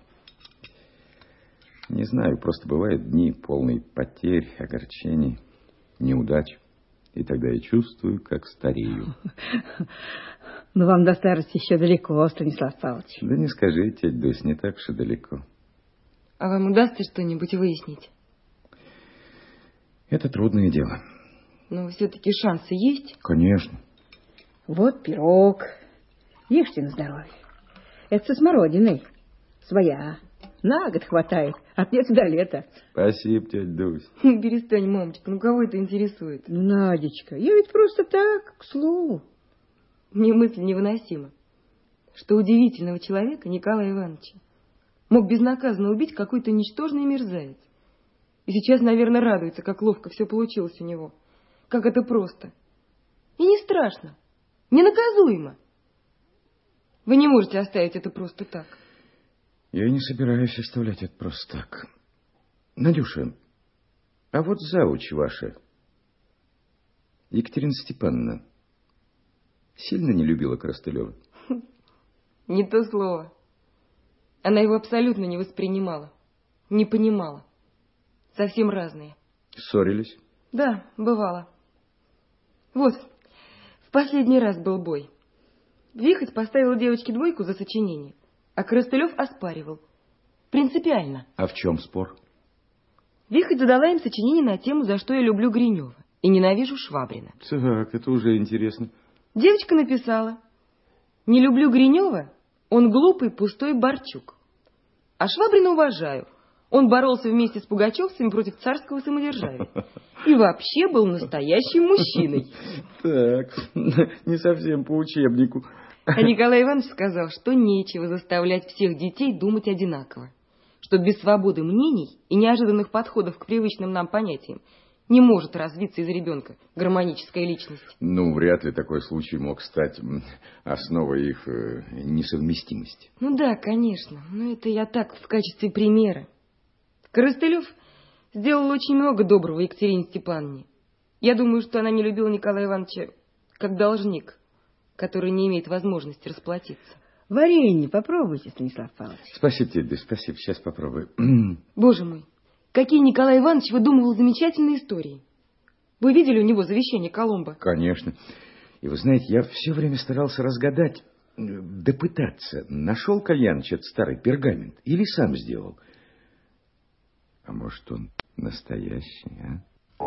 Не знаю, просто бывают дни полные потерь, огорчений, неудач. И тогда я чувствую, как старею. Но вам до старости еще далеко, Станислав Павлович. Да не скажи, тетя Дусь, не так уж и далеко. А вам удастся что-нибудь выяснить? Это трудное дело. Но все-таки шансы есть? Конечно. Вот пирог. Ешьте на здоровье. Это со смородиной. Своя. На год хватает. От лета до лета. Спасибо, тетя Дусь. Перестань, мамочка. Ну, кого это интересует? Ну, Надечка, я ведь просто так, к слову. Мне мысль невыносима, что удивительного человека, Николая Ивановича, мог безнаказанно убить какой-то ничтожный мерзавец. И сейчас, наверное, радуется, как ловко все получилось у него. Как это просто. И не страшно. Ненаказуемо. Вы не можете оставить это просто так. Я не собираюсь оставлять это просто так. Надюша, а вот завуч ваша, Екатерина Степановна, сильно не любила Коростылева? Не то слово. Она его абсолютно не воспринимала, не понимала. Совсем разные. Ссорились? Да, бывало. Вот, в последний раз был бой. Вихоть поставил девочке двойку за сочинение, а Коростылев оспаривал. Принципиально. А в чем спор? Вихоть задала им сочинение на тему «За что я люблю Гринева и ненавижу Швабрина». Так, это уже интересно. Девочка написала: «Не люблю Гринева, он глупый, пустой Борчук. А Швабрина уважаю. Он боролся вместе с пугачевцами против царского самодержавия. И вообще был настоящим мужчиной». Так, не совсем по учебнику. А Николай Иванович сказал, что нечего заставлять всех детей думать одинаково, что без свободы мнений и неожиданных подходов к привычным нам понятиям не может развиться из ребенка гармоническая личность. Ну, вряд ли такой случай мог стать основой их э, несовместимости. Ну да, конечно, но это я так в качестве примера. Коростылев сделал очень много доброго Екатерине Степановне. Я думаю, что она не любила Николая Ивановича как должник, который не имеет возможности расплатиться. Варенье попробуйте, Станислав Павлович. Спасибо, тетя, спасибо. Сейчас попробую. Боже мой, какие Николай Иванович выдумывал замечательные истории. Вы видели у него завещание Коломбо? Конечно. И вы знаете, я все время старался разгадать, допытаться, нашел Кальяныч этот старый пергамент или сам сделал. А может, он настоящий, а?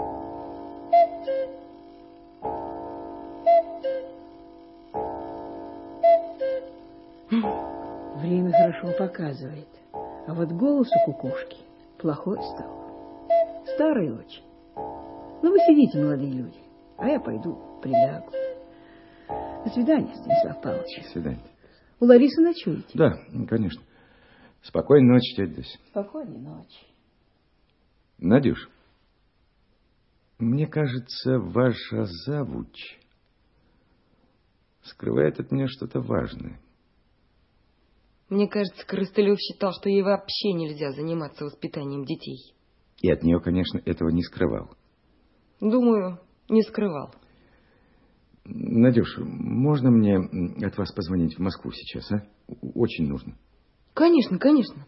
Время хорошо показывает. А вот голос у кукушки плохой стал. Старый очень. Ну, вы сидите, молодые люди, а я пойду прилягу. До свидания, Станислав Павлович. До свидания. У Ларисы ночуете? Да, конечно. Спокойной ночи, тетя Дуся. Спокойной ночи. Надюш, мне кажется, ваша завуч скрывает от меня что-то важное. Мне кажется, Коростылев считал, что ей вообще нельзя заниматься воспитанием детей. И от нее, конечно, этого не скрывал. Думаю, не скрывал. Надюш, можно мне от вас позвонить в Москву сейчас, а? Очень нужно. Конечно, конечно.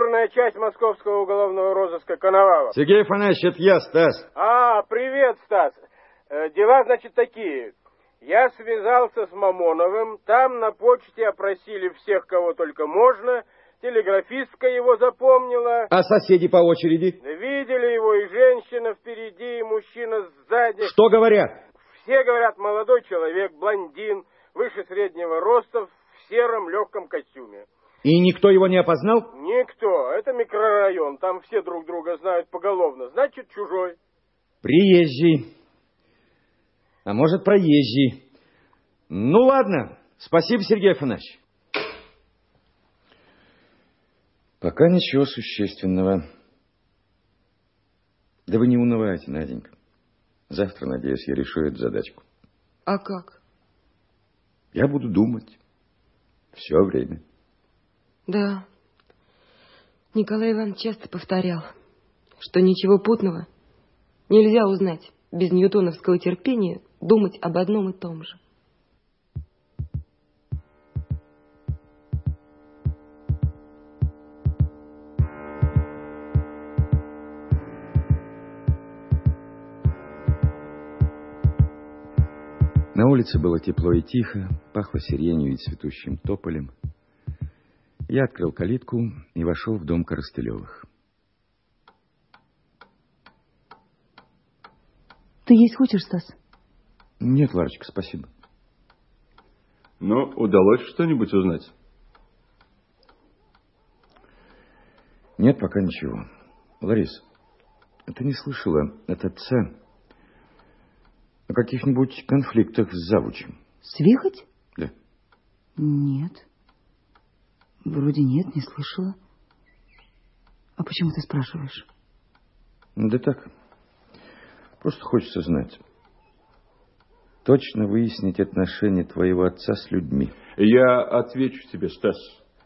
дежурная часть московского уголовного розыска Коновалов. Сергей Афанасьевич, это я, Стас. А, привет, Стас. Дела, значит, такие. Я связался с Мамоновым, там на почте опросили всех, кого только можно, телеграфистка его запомнила. А соседи по очереди? Видели его и женщина впереди, и мужчина сзади. Что говорят? Все говорят, молодой человек, блондин, выше среднего роста, в сером легком костюме. И никто его не опознал? Никто. Это микрорайон, там все друг друга знают поголовно. Значит, чужой. Приезжий. А может, проезжий. Ну, ладно. Спасибо, Сергей Афанасьевич. Пока ничего существенного. Да вы не унывайте, Наденька. Завтра, надеюсь, я решу эту задачку. А как? Я буду думать. Все время. Да. Николай Иванович часто повторял, что ничего путного нельзя узнать без ньютоновского терпения думать об одном и том же. На улице было тепло и тихо, пахло сиренью и цветущим тополем. Я открыл калитку и вошел в дом Коростылевых. Ты есть хочешь, Стас? Нет, Ларочка, спасибо. Ну, удалось что-нибудь узнать? Нет, пока ничего. Ларис, ты не слышала от отца о каких-нибудь конфликтах с завучем? С Вихоть? Да. Нет. Вроде нет, не слышала. А почему ты спрашиваешь? Ну, да так. Просто хочется знать. Точно выяснить отношения твоего отца с людьми. Я отвечу тебе, Стас.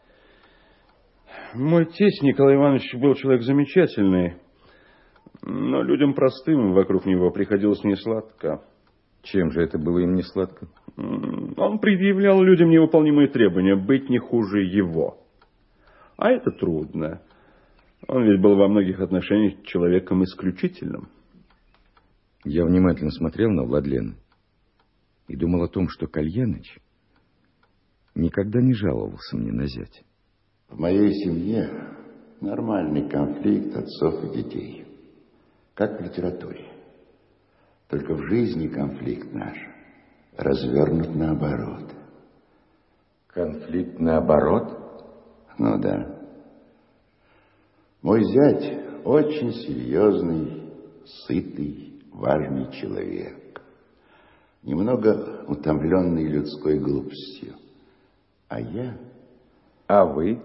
Мой тесть Николай Иванович был человек замечательный, но людям простым вокруг него приходилось несладко. Чем же это было им несладко? Он предъявлял людям невыполнимые требования, быть не хуже его. А это трудно. Он ведь был во многих отношениях человеком исключительным. Я внимательно смотрел на Владлена и думал о том, что Кальяныч никогда не жаловался мне на зятя. В моей семье нормальный конфликт отцов и детей. Как в литературе. Только в жизни конфликт наш развернут наоборот. Конфликт наоборот? Ну да. Мой зять очень серьезный, сытый, важный человек. Немного утомленный людской глупостью. А я... А вы?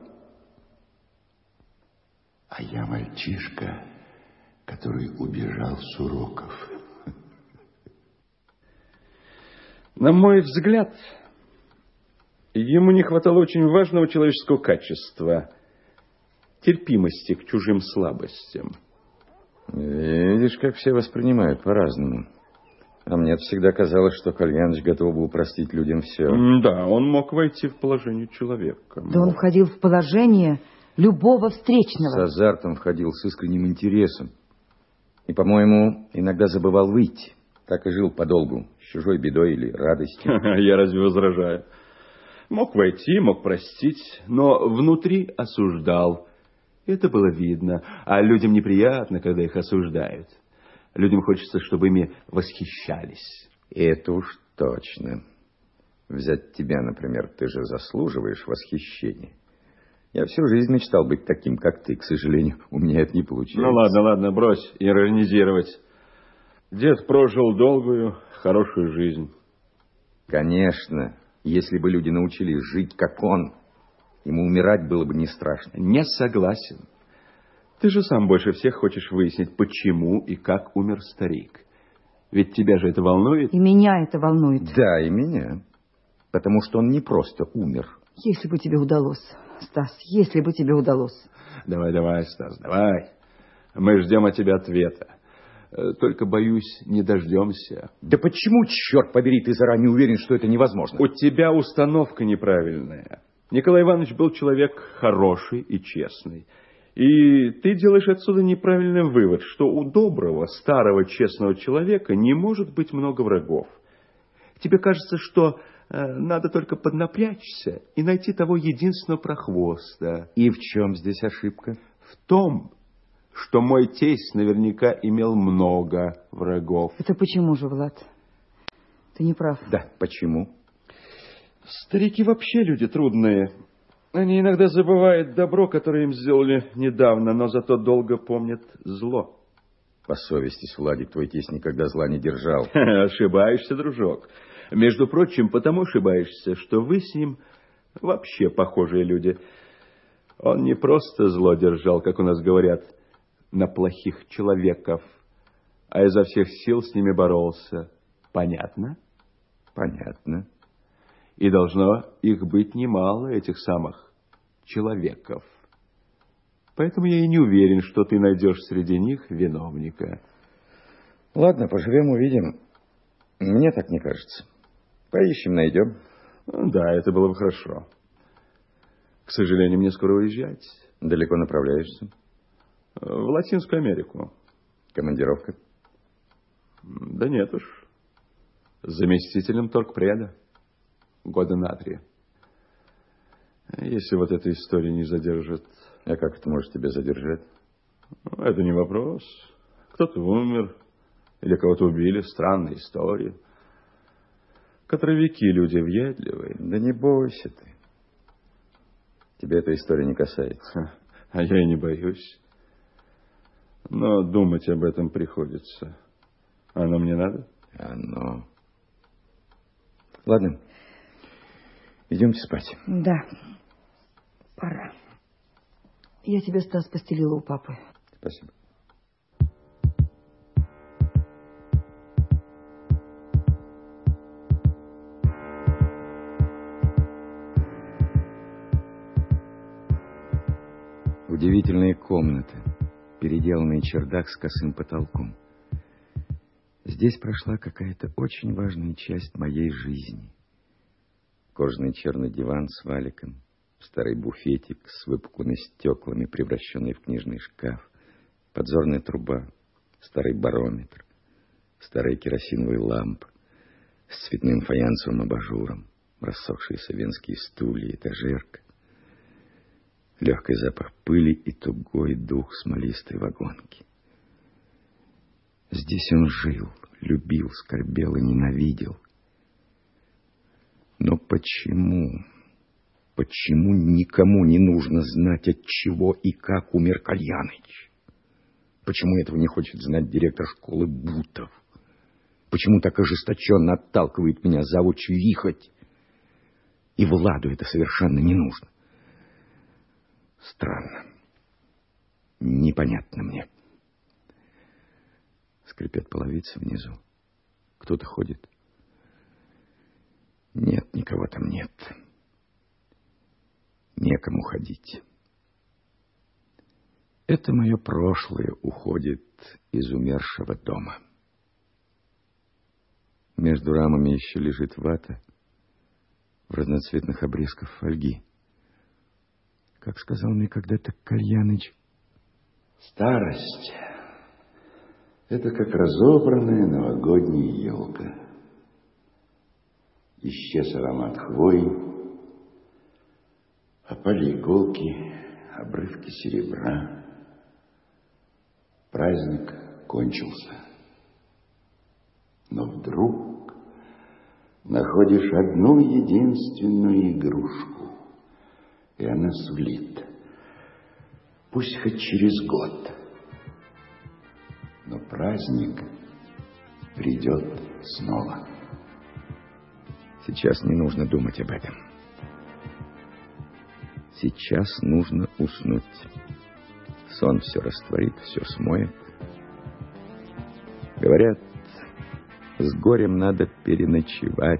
А я мальчишка, который убежал с уроков. На мой взгляд, ему не хватало очень важного человеческого качества – терпимости к чужим слабостям. Видишь, как все воспринимают по-разному. А мне всегда казалось, что Кальяныч готов был простить людям все. Да, он мог войти в положение человека. Да он входил в положение любого встречного. С азартом входил, с искренним интересом. И, по-моему, иногда забывал выйти. Так и жил подолгу, с чужой бедой или радостью. Я разве возражаю? Мог войти, мог простить, но внутри осуждал. Это было видно. А людям неприятно, когда их осуждают. Людям хочется, чтобы ими восхищались. Это уж точно. Взять тебя, например, ты же заслуживаешь восхищения. Я всю жизнь мечтал быть таким, как ты. К сожалению, у меня это не получилось. Ну ладно, ладно, брось иронизировать. Дед прожил долгую, хорошую жизнь. Конечно, если бы люди научились жить, как он, ему умирать было бы не страшно. Не согласен. Ты же сам больше всех хочешь выяснить, почему и как умер старик. Ведь тебя же это волнует? И меня это волнует. Да, и меня. Потому что он не просто умер. Если бы тебе удалось, Стас, если бы тебе удалось. Давай, давай, Стас, давай. Мы ждем от тебя ответа. Только, боюсь, не дождемся. Да почему, черт побери, ты заранее уверен, что это невозможно? У тебя установка неправильная. Николай Иванович был человек хороший и честный. И ты делаешь отсюда неправильный вывод, что у доброго, старого, честного человека не может быть много врагов. Тебе кажется, что э, надо только поднапрячься и найти того единственного прохвоста. И в чем здесь ошибка? В том, что мой тесть наверняка имел много врагов. Это почему же, Влад? Ты не прав. Да, почему? Старики вообще люди трудные. Они иногда забывают добро, которое им сделали недавно, но зато долго помнят зло. Посовестись, Владик, твой тесть никогда зла не держал. Ошибаешься, дружок. Между прочим, потому ошибаешься, что вы с ним вообще похожие люди. Он не просто зло держал, как у нас говорят, на плохих человеков, а изо всех сил с ними боролся. Понятно? Понятно. И должно их быть немало, этих самых человеков. Поэтому я и не уверен, что ты найдешь среди них виновника. Ладно, поживем, увидим. Мне так не кажется. Поищем, найдем. Да, это было бы хорошо. К сожалению, мне скоро уезжать. Далеко направляешься? В Латинскую Америку. Командировка? Да нет уж. С заместителем торгпреда. Года на три. Если вот эта история не задержит... А как это может тебя задержать? Это не вопрос. Кто-то умер, или кого-то убили. Странная история. Кадровики люди въедливые. Да не бойся ты. Тебя эта история не касается. А я и не боюсь. Но думать об этом приходится. Оно мне надо? Оно. Ладно. Идемте спать. Да. Пора. Я тебе, Стас, постелила у папы. Спасибо. Удивительные комнаты, переделанный чердак с косым потолком. Здесь прошла какая-то очень важная часть моей жизни. Кожаный черный диван с валиком, старый буфетик с выпуклыми стеклами, превращенный в книжный шкаф, подзорная труба, старый барометр, старая керосиновая лампа с цветным фаянсовым абажуром, рассохшиеся венские стулья, этажерка, легкий запах пыли и тугой дух смолистой вагонки. Здесь он жил, любил, скорбел и ненавидел. Но почему, почему никому не нужно знать, от чего и как умер Кальяныч? Почему этого не хочет знать директор школы Бутов? Почему так ожесточенно отталкивает меня завуч Вихоть? И Владу это совершенно не нужно. Странно. Непонятно мне. Скрипят половицы внизу. Кто-то ходит. Нет, никого там нет. Некому ходить. Это мое прошлое уходит из умершего дома. Между рамами еще лежит вата в разноцветных обрезках фольги. Как сказал мне когда-то Кальяныч, старость — это как разобранная новогодняя елка. Исчез аромат хвои, опали иголки, обрывки серебра. Праздник кончился. Но вдруг находишь одну единственную игрушку, и она сулит. Пусть хоть через год, но праздник придет снова. Сейчас не нужно думать об этом. Сейчас нужно уснуть. Сон все растворит, все смоет. Говорят, с горем надо переночевать.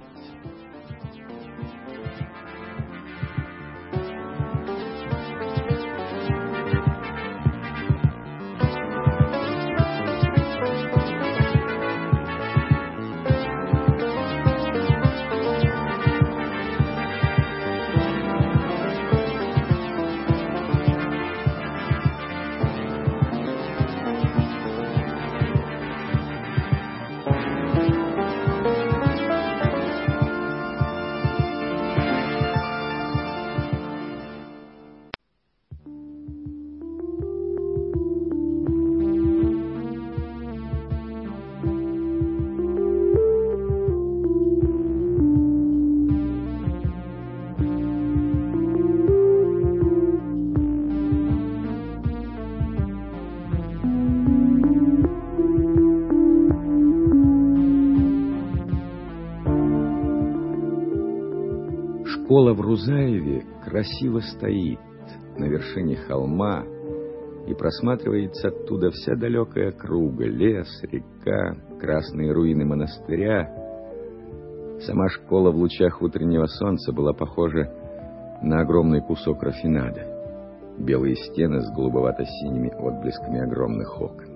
школа в Рузаеве красиво стоит на вершине холма, и просматривается оттуда вся далекая округа, лес, река, красные руины монастыря. Сама школа в лучах утреннего солнца была похожа на огромный кусок рафинада. Белые стены с голубовато-синими отблесками огромных окон.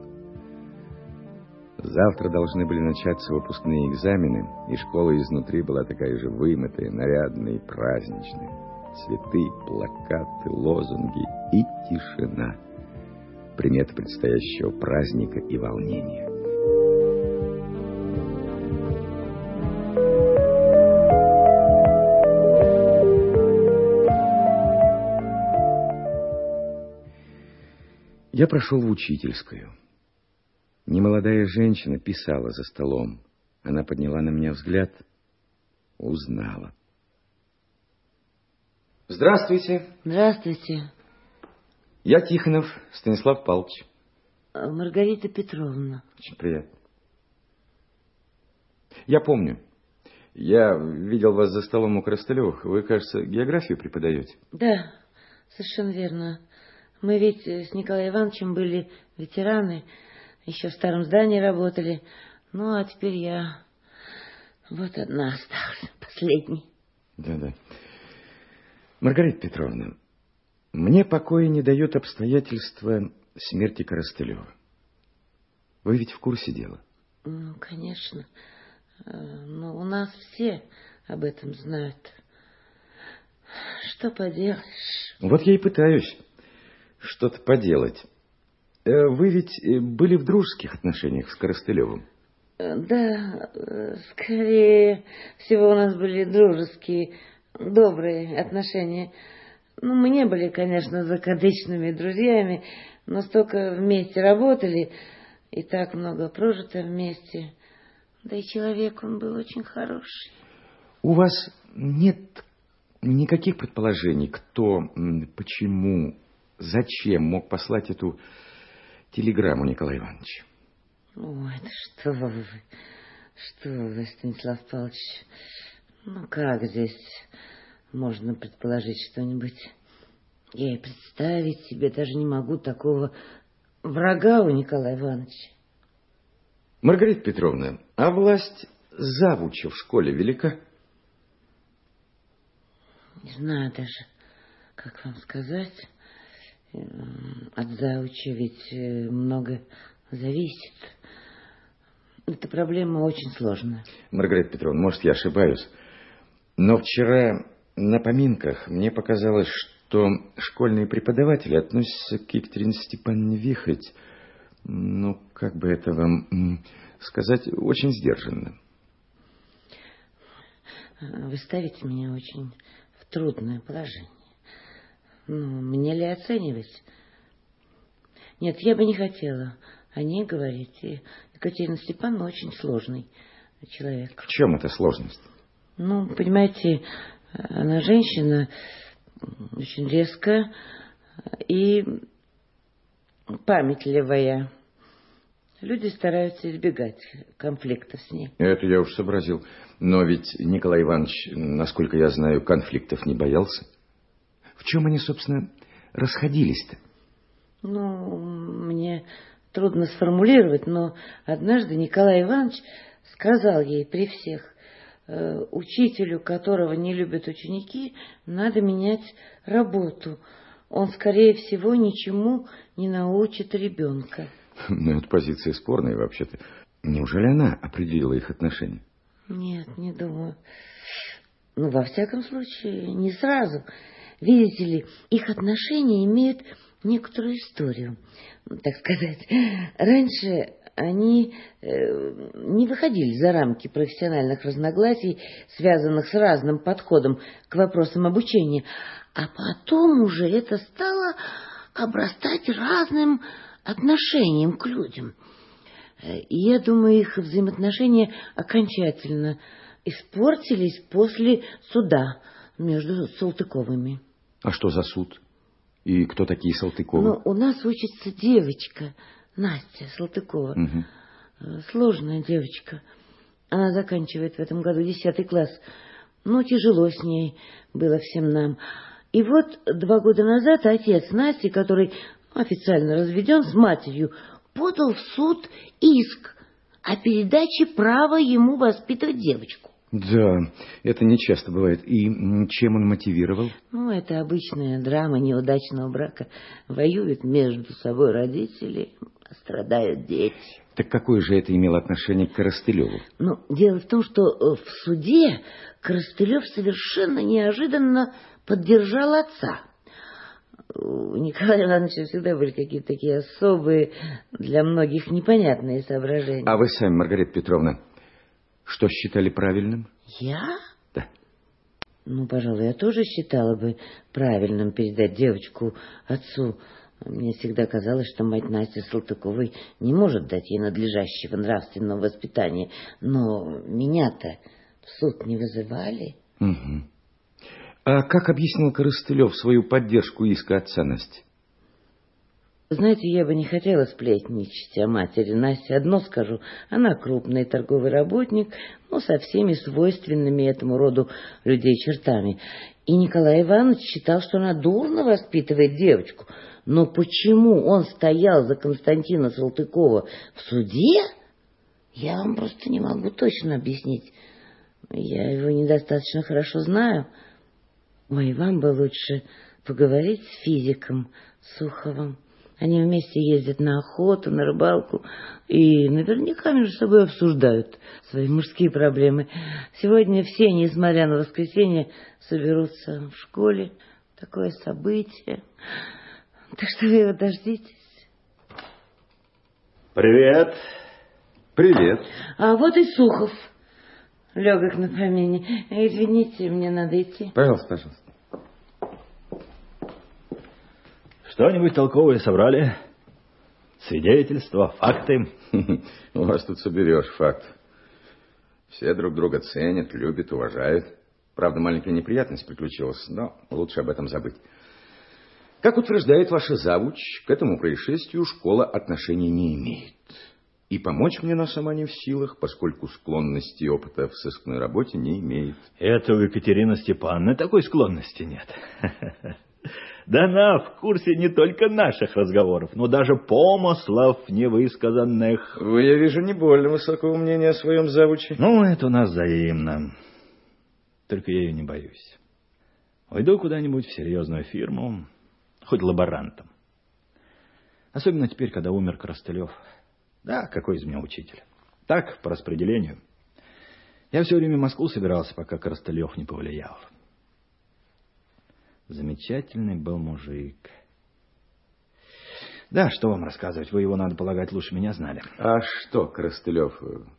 Завтра должны были начаться выпускные экзамены, и школа изнутри была такая же вымытая, нарядная и праздничная. Цветы, плакаты, лозунги и тишина. Примета предстоящего праздника и волнения. Я прошел в учительскую. Немолодая женщина писала за столом. Она подняла на меня взгляд, узнала. Здравствуйте. Здравствуйте. Я Тихонов Станислав Павлович. Маргарита Петровна. Очень приятно. Я помню. Я видел вас за столом у Коростылевых. Вы, кажется, географию преподаете? Да, совершенно верно. Мы ведь с Николаем Ивановичем были ветераны, еще в старом здании работали. Ну, а теперь я вот одна осталась, последней. Да-да. Маргарита Петровна, мне покоя не дает обстоятельства смерти Коростылева. Вы ведь в курсе дела? Ну, конечно. Но у нас все об этом знают. Что поделаешь? Вот я и пытаюсь что-то поделать. Вы ведь были в дружеских отношениях с Коростылевым? Да, скорее всего, у нас были дружеские, добрые отношения. Ну, мы не были, конечно, закадычными друзьями, но столько вместе работали и так много прожито вместе. Да и человек он был очень хороший. У вас нет никаких предположений, кто, почему, зачем мог послать эту телеграмму Николаю Ивановичу? Ой, да что вы, что вы, Станислав Павлович, ну как здесь можно предположить что-нибудь? Я и представить себе даже не могу такого врага у Николая Ивановича. Маргарита Петровна, а власть завуча в школе велика? Не знаю даже, как вам сказать. От завуча ведь много зависит. Эта проблема очень сложная. Маргарита Петровна, может, я ошибаюсь, но вчера на поминках мне показалось, что школьные преподаватели относятся к Екатерине Степановне Вихоть, ну, как бы это вам сказать, очень сдержанно. Вы ставите меня очень в трудное положение. Ну, мне ли оценивать? Нет, я бы не хотела о ней говорить. И Екатерина Степановна очень сложный человек. В чем эта сложность? Ну, понимаете, она женщина очень резкая и памятливая. Люди стараются избегать конфликтов с ней. Это я уж сообразил. Но ведь Николай Иванович, насколько я знаю, конфликтов не боялся. В чем они, собственно, расходились-то? Ну, мне трудно сформулировать, но однажды Николай Иванович сказал ей при всех: э, учителю, которого не любят ученики, надо менять работу. Он, скорее всего, ничему не научит ребенка. Ну, эта позиция спорная вообще-то. Неужели она определила их отношения? Нет, не думаю. Ну, во всяком случае, не сразу. Видите ли, их отношения имеют некоторую историю. Так сказать, раньше они э, не выходили за рамки профессиональных разногласий, связанных с разным подходом к вопросам обучения. А потом уже это стало обрастать разным отношением к людям. И я думаю, их взаимоотношения окончательно испортились после суда между Салтыковыми. А что за суд? И кто такие Салтыковы? Ну, у нас учится девочка, Настя Салтыкова. Угу. Сложная девочка. Она заканчивает в этом году десятый класс. Ну, тяжело с ней было всем нам. И вот два года назад отец Насти, который официально разведен с матерью, подал в суд иск о передаче права ему воспитывать девочку. Да, это не часто бывает. И чем он мотивировал? Ну, это обычная драма неудачного брака. Воюют между собой родители, страдают дети. Так какое же это имело отношение к Коростылеву? Ну, дело в том, что в суде Коростылев совершенно неожиданно поддержал отца. У Николая Ивановича всегда были какие-то такие особые, для многих непонятные соображения. А вы сами, Маргарита Петровна, что считали правильным? Я? Да. Ну, пожалуй, я тоже считала бы правильным передать девочку отцу. Мне всегда казалось, что мать Насти Салтыковой не может дать ей надлежащего нравственного воспитания. Но меня-то в суд не вызывали. Угу. А как объяснил Коростылев свою поддержку иска отца Насти? Знаете, я бы не хотела сплетничать о матери Насти. Одно скажу, она крупный торговый работник, но со всеми свойственными этому роду людей чертами. И Николай Иванович считал, что она дурно воспитывает девочку. Но почему он стоял за Константина Салтыкова в суде, я вам просто не могу точно объяснить. Я его недостаточно хорошо знаю. Ой, вам бы лучше поговорить с физиком Суховым. Они вместе ездят на охоту, на рыбалку и наверняка между собой обсуждают свои мужские проблемы. Сегодня все, несмотря на воскресенье, соберутся в школе. Такое событие. Так что вы его дождитесь. Привет. Привет. А вот и Сухов. Легок на помине. Извините, мне надо идти. Пожалуйста, пожалуйста. Что-нибудь толковое собрали? Свидетельства, факты? У вас тут соберешь факт. Все друг друга ценят, любят, уважают. Правда, маленькая неприятность приключилась, но лучше об этом забыть. Как утверждает ваша завуч, к этому происшествию школа отношения не имеет. И помочь мне она сама не в силах, поскольку склонности и опыта в сыскной работе не имеет. Это у Екатерины Степановны такой склонности нет. Да она в курсе не только наших разговоров, но даже помыслов невысказанных. Вы, я вижу, не больно высокого мнения о своем завуче. Ну, это у нас взаимно. Только я ее не боюсь. Уйду куда-нибудь в серьезную фирму, хоть лаборантом. Особенно теперь, когда умер Коростылев. Да, какой из меня учитель. Так, по распределению. Я все время в Москву собирался, пока Коростылев не повлиял. Замечательный был мужик. Да, что вам рассказывать, вы его, надо полагать, лучше меня знали. А что, Коростылев?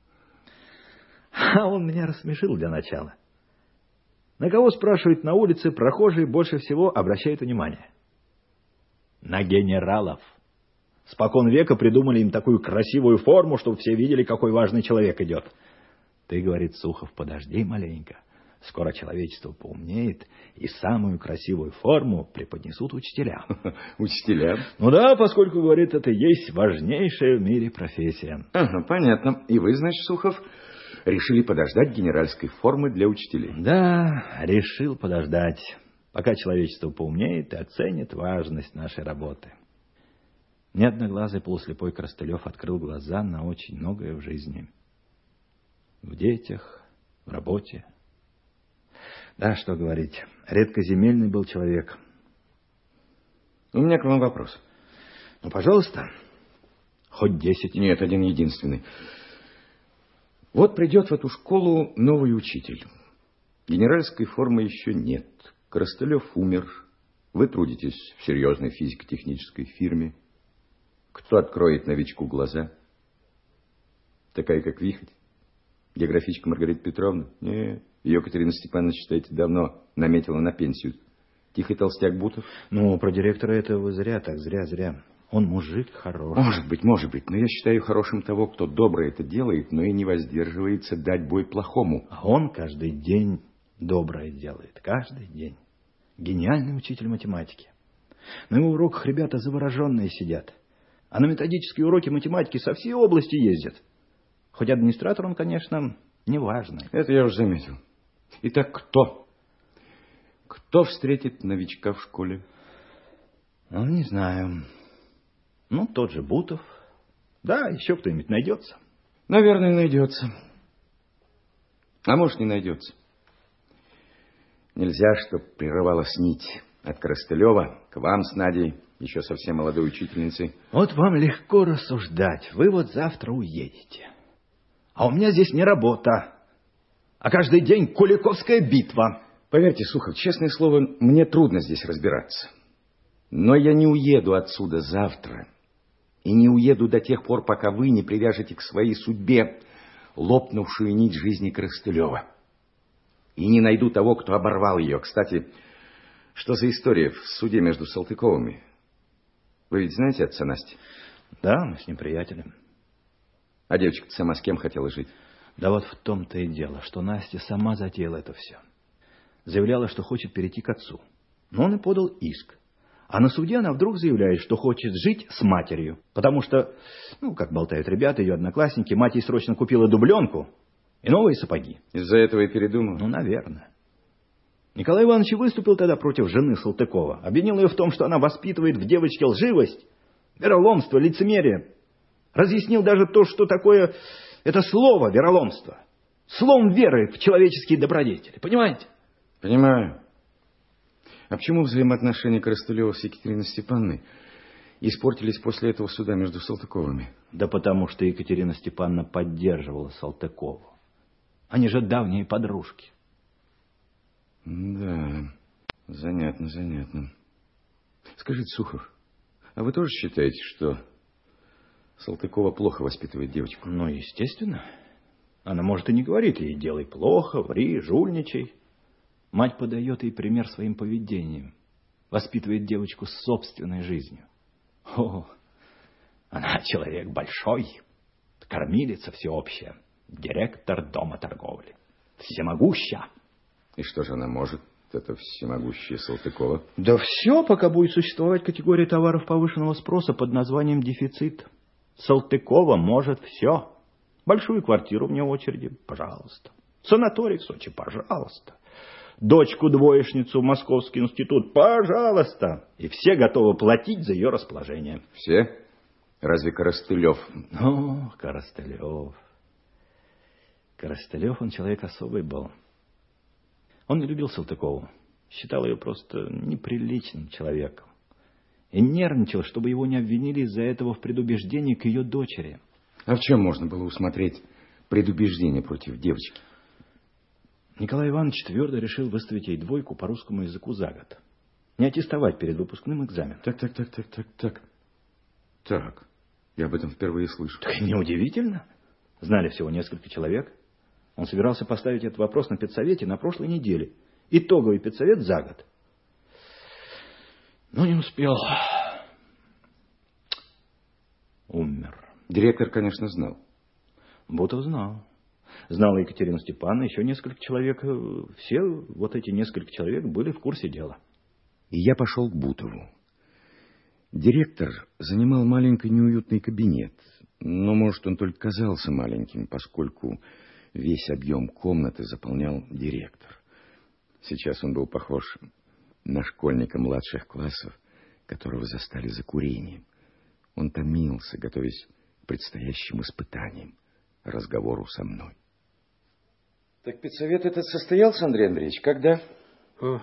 А он меня рассмешил для начала. На кого, спрашивают на улице, прохожие больше всего обращают внимание? На генералов. Спокон века придумали им такую красивую форму, чтобы все видели, какой важный человек идет. Ты, говорит Сухов, подожди маленько. Скоро человечество поумнеет, и самую красивую форму преподнесут учителям. Учителям? Ну да, поскольку, говорит, это есть важнейшая в мире профессия. Ага, понятно. И вы, значит, Сухов, решили подождать генеральской формы для учителей? Да, решил подождать, пока человечество поумнеет и оценит важность нашей работы. Ни одноглазый полуслепой Коростылев открыл глаза на очень многое в жизни. В детях, в работе. Да, что говорить, редкоземельный был человек. У меня к вам вопрос. Ну, пожалуйста, хоть десять. Нет, один единственный. Вот придет в эту школу новый учитель. Генеральской формы еще нет. Коростылев умер. Вы трудитесь в серьезной физико-технической фирме. Кто откроет новичку глаза? Такая, как Вихрь? Географичка Маргарита Петровна? Нет. Ее Екатерина Степановна, считаете, давно наметила на пенсию. Тихий толстяк Бутов? Ну, про директора это вы зря так, зря, зря. Он мужик хороший. Может быть, может быть. Но я считаю хорошим того, кто добро это делает, но и не воздерживается дать бой плохому. А он каждый день доброе делает. Каждый день. Гениальный учитель математики. На его уроках ребята завороженные сидят. А на методические уроки математики со всей области ездят. Хоть администратор он, конечно, неважный. Это я уже заметил. Итак, кто? Кто встретит новичка в школе? Ну, не знаю. Ну, тот же Бутов. Да, еще кто-нибудь найдется. Наверное, найдется. А может, не найдется. Нельзя, чтоб прерывалась нить от Коростылева к вам с Надей, еще совсем молодой учительницей. Вот вам легко рассуждать. Вы вот завтра уедете. А у меня здесь не работа, а каждый день Куликовская битва. Поверьте, Сухов, честное слово, мне трудно здесь разбираться. Но я не уеду отсюда завтра. И не уеду до тех пор, пока вы не привяжете к своей судьбе лопнувшую нить жизни Коростылева. И не найду того, кто оборвал ее. Кстати, что за история в суде между Салтыковыми? Вы ведь знаете отца Насти? Да, мы с ним приятели. А девочка-то сама с кем хотела жить? Да вот в том-то и дело, что Настя сама затеяла это все. Заявляла, что хочет перейти к отцу. Но он и подал иск. А на суде она вдруг заявляет, что хочет жить с матерью. Потому что, ну, как болтают ребята, ее одноклассники, мать ей срочно купила дубленку и новые сапоги. Из-за этого и передумала? Ну, наверное. Николай Иванович выступил тогда против жены Салтыкова. Обвинил ее в том, что она воспитывает в девочке лживость, вероломство, лицемерие. Разъяснил даже то, что такое это слово вероломство. Слом веры в человеческие добродетели. Понимаете? Понимаю. А почему взаимоотношения Коростылева с Екатериной Степановной испортились после этого суда между Салтыковыми? Да потому что Екатерина Степановна поддерживала Салтыкову. Они же давние подружки. Да, занятно, занятно. Скажите, Сухов, а вы тоже считаете, что Салтыкова плохо воспитывает девочку? Ну, естественно. Она, может, и не говорит ей: делай плохо, ври, жульничай. Мать подает ей пример своим поведением. Воспитывает девочку собственной жизнью. О, она человек большой, кормилица всеобщая, директор дома торговли. Всемогуща. И что же она может, эта всемогущая Салтыкова? Да все, пока будет существовать категория товаров повышенного спроса под названием дефицит. Салтыкова может все. Большую квартиру вне очереди, пожалуйста. Санаторий в Сочи, пожалуйста. Дочку-двоечницу в Московский институт, пожалуйста. И все готовы платить за ее расположение. Все? Разве Коростылев? О, Коростылев. Коростылев, он человек особый был. Он не любил Салтыкову. Считал ее просто неприличным человеком. И нервничал, чтобы его не обвинили из-за этого в предубеждении к ее дочери. А в чем можно было усмотреть предубеждение против девочки? Николай Иванович твердо решил выставить ей двойку по русскому языку за год. Не аттестовать перед выпускным экзаменом. Так, так, так, так, так, так. Так, я об этом впервые слышу. Так неудивительно. Знали всего несколько человек. Он собирался поставить этот вопрос на педсовете на прошлой неделе. Итоговый педсовет за год. Но не успел. Умер. Директор, конечно, знал. Бутов знал. Знала Екатерина Степановна, еще несколько человек. Все вот эти несколько человек были в курсе дела. И я пошел к Бутову. Директор занимал маленький неуютный кабинет. Но, может, он только казался маленьким, поскольку весь объем комнаты заполнял директор. Сейчас он был похож на школьника младших классов, которого застали за курением. Он томился, готовясь к предстоящим испытаниям, разговору со мной. Так педсовет этот состоялся, Андрей Андреевич, когда? Ой,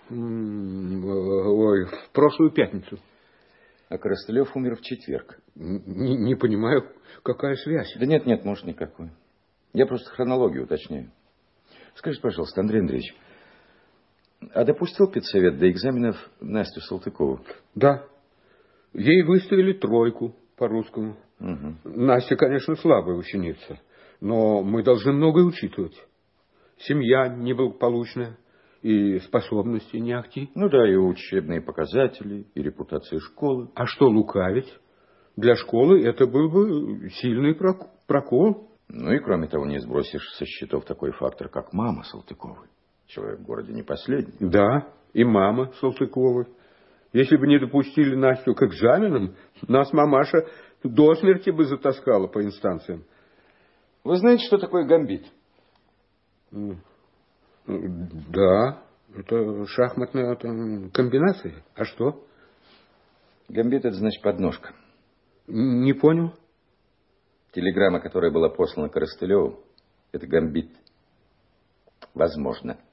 в прошлую пятницу. А Коростылев умер в четверг. Не, не понимаю, какая связь? Да нет, нет, может, никакой. Я просто хронологию уточняю. Скажите, пожалуйста, Андрей Андреевич, а допустил педсовет до экзаменов Настю Салтыкову? Да. Ей выставили тройку по русскому. Угу. Настя, конечно, слабая ученица, но мы должны многое учитывать. Семья неблагополучная, и способности не ахти. Ну да, и учебные показатели, и репутация школы. А что лукавить? Для школы это был бы сильный прокол. Ну и кроме того, не сбросишь со счетов такой фактор, как мама Салтыковой. Человек в городе не последний. Да, и мама Салтыковой. Если бы не допустили Настю к экзаменам, нас мамаша до смерти бы затаскала по инстанциям. Вы знаете, что такое гамбит? Да, это шахматная там, комбинация. А что? Гамбит — это значит подножка. Не понял. Телеграмма, которая была послана Коростылеву, это гамбит. Возможно.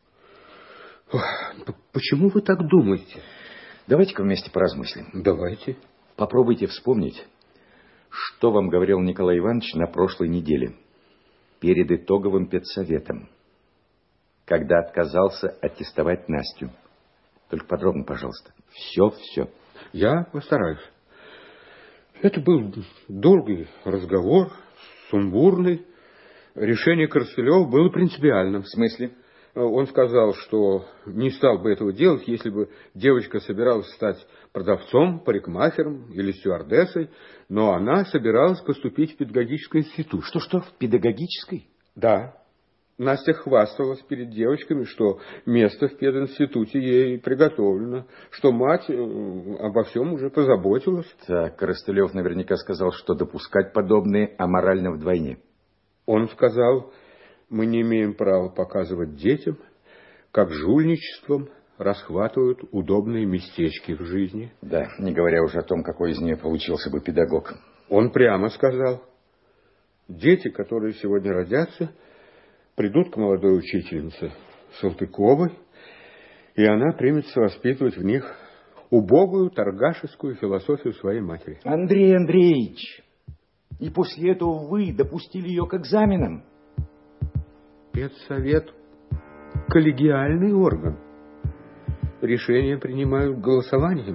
Почему вы так думаете? Давайте-ка вместе поразмыслим. Давайте. Попробуйте вспомнить, что вам говорил Николай Иванович на прошлой неделе, перед итоговым педсоветом, когда отказался аттестовать Настю. Только подробно, пожалуйста. Все-все. Я постараюсь. Это был долгий разговор, сумбурный. Решение Коростылева было принципиальным. В смысле? Он сказал, что не стал бы этого делать, если бы девочка собиралась стать продавцом, парикмахером или стюардессой, но она собиралась поступить в педагогический институт. Что-что, в педагогический? Да. Настя хвасталась перед девочками, что место в пединституте ей приготовлено, что мать обо всем уже позаботилась. Так, Коростылев наверняка сказал, что допускать подобные аморально вдвойне. Он сказал, мы не имеем права показывать детям, как жульничеством расхватывают удобные местечки в жизни. Да, не говоря уже о том, какой из нее получился бы педагог. Он прямо сказал, дети, которые сегодня родятся, придут к молодой учительнице Салтыковой, и она примется воспитывать в них убогую торгашескую философию своей матери. Андрей Андреевич, и после этого вы допустили ее к экзаменам? Педсовет – коллегиальный орган. Решения принимают голосованием.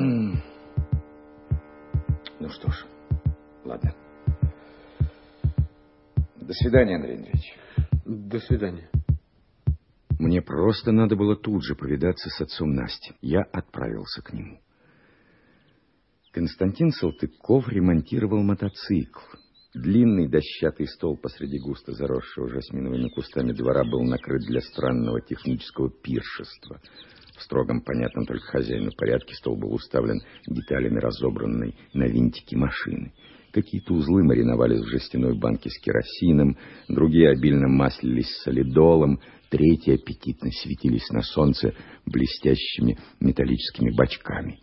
Ну что ж, ладно. До свидания, Андрей Андреевич. До свидания. Мне просто надо было тут же повидаться с отцом Насти. Я отправился к нему. Константин Салтыков ремонтировал мотоцикл. Длинный дощатый стол посреди густо заросшего жасминовыми кустами двора был накрыт для странного технического пиршества. В строгом, понятном только хозяину порядке стол был уставлен деталями разобранной на винтики машины. Какие-то узлы мариновались в жестяной банке с керосином, другие обильно маслились солидолом, третьи аппетитно светились на солнце блестящими металлическими бачками.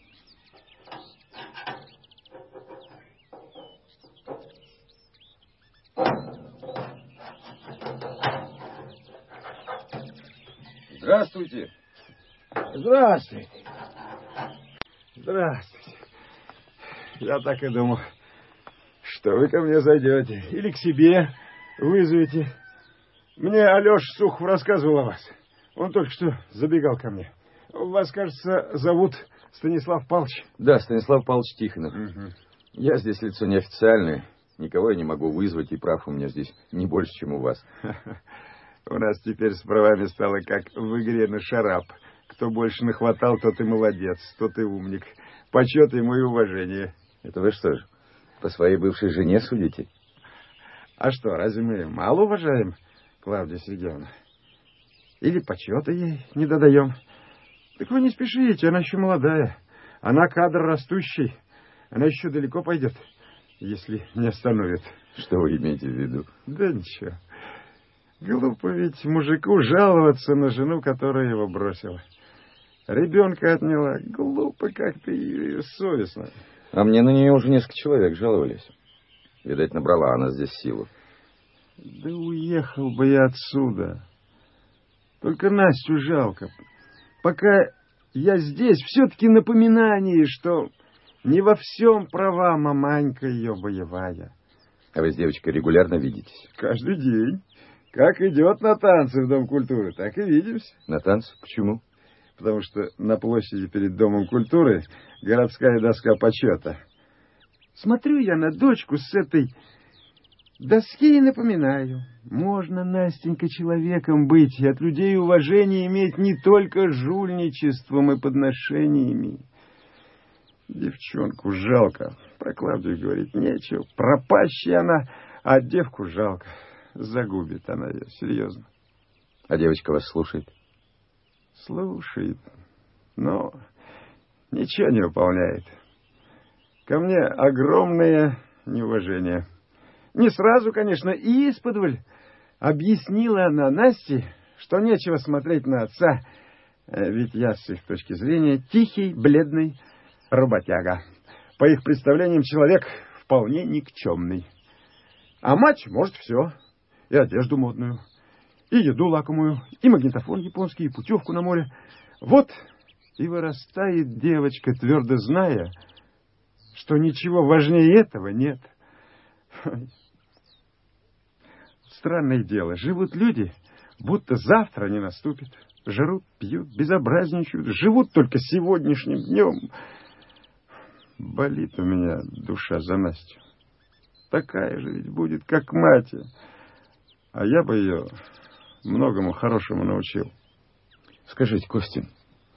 Здравствуйте. Здравствуйте. Здравствуйте. Я так и думал, что вы ко мне зайдете или к себе вызовете. Мне Алеша Сухов рассказывал о вас. Он только что забегал ко мне. Вас, кажется, зовут Станислав Павлович? Да, Станислав Павлович Тихонов. Угу. Я здесь лицо неофициальное. Никого я не могу вызвать, и прав у меня здесь не больше, чем у вас. У нас теперь с правами стало как в игре на шарап. Кто больше нахватал, тот и молодец, тот и умник. Почет ему и уважение. Это вы что же, по своей бывшей жене судите? А что, разве мы мало уважаем Клавдию Сергеевну? Или почета ей не додаем? Так вы не спешите, она еще молодая. Она кадр растущий. Она еще далеко пойдет, если не остановит. Что вы имеете в виду? Да ничего. Глупо ведь мужику жаловаться на жену, которая его бросила. Ребенка отняла. Глупо как-то и совестно. А мне на нее уже несколько человек жаловались. Видать, набрала она здесь силу. Да уехал бы я отсюда. Только Настю жалко. Пока я здесь, все-таки напоминание, что не во всем права маманька ее боевая. А вы с девочкой регулярно видитесь? Каждый день. Как идет на танцы в Дом культуры, так и видимся. На танцы? Почему? Потому что на площади перед Домом культуры городская доска почета. Смотрю я на дочку с этой доски и напоминаю. Можно, Настенька, человеком быть и от людей уважение иметь не только жульничеством и подношениями. Девчонку жалко. Про Клавдию говорить нечего. Пропащая она, а девку жалко. Загубит она ее, серьезно. А девочка вас слушает? Слушает, но ничего не выполняет. Ко мне огромное неуважение. Не сразу, конечно, исподволь объяснила она Насте, что нечего смотреть на отца, ведь я, с их точки зрения, тихий, бледный работяга. По их представлениям, человек вполне никчемный. А мать может все. И одежду модную, и еду лакомую, и магнитофон японский, и путевку на море. Вот и вырастает девочка, твердо зная, что ничего важнее этого нет. Странное дело, живут люди, будто завтра не наступит. Жрут, пьют, безобразничают, живут только сегодняшним днем. Болит у меня душа за Настю. Такая же ведь будет, как мать. А я бы ее многому хорошему научил. Скажите, Костя,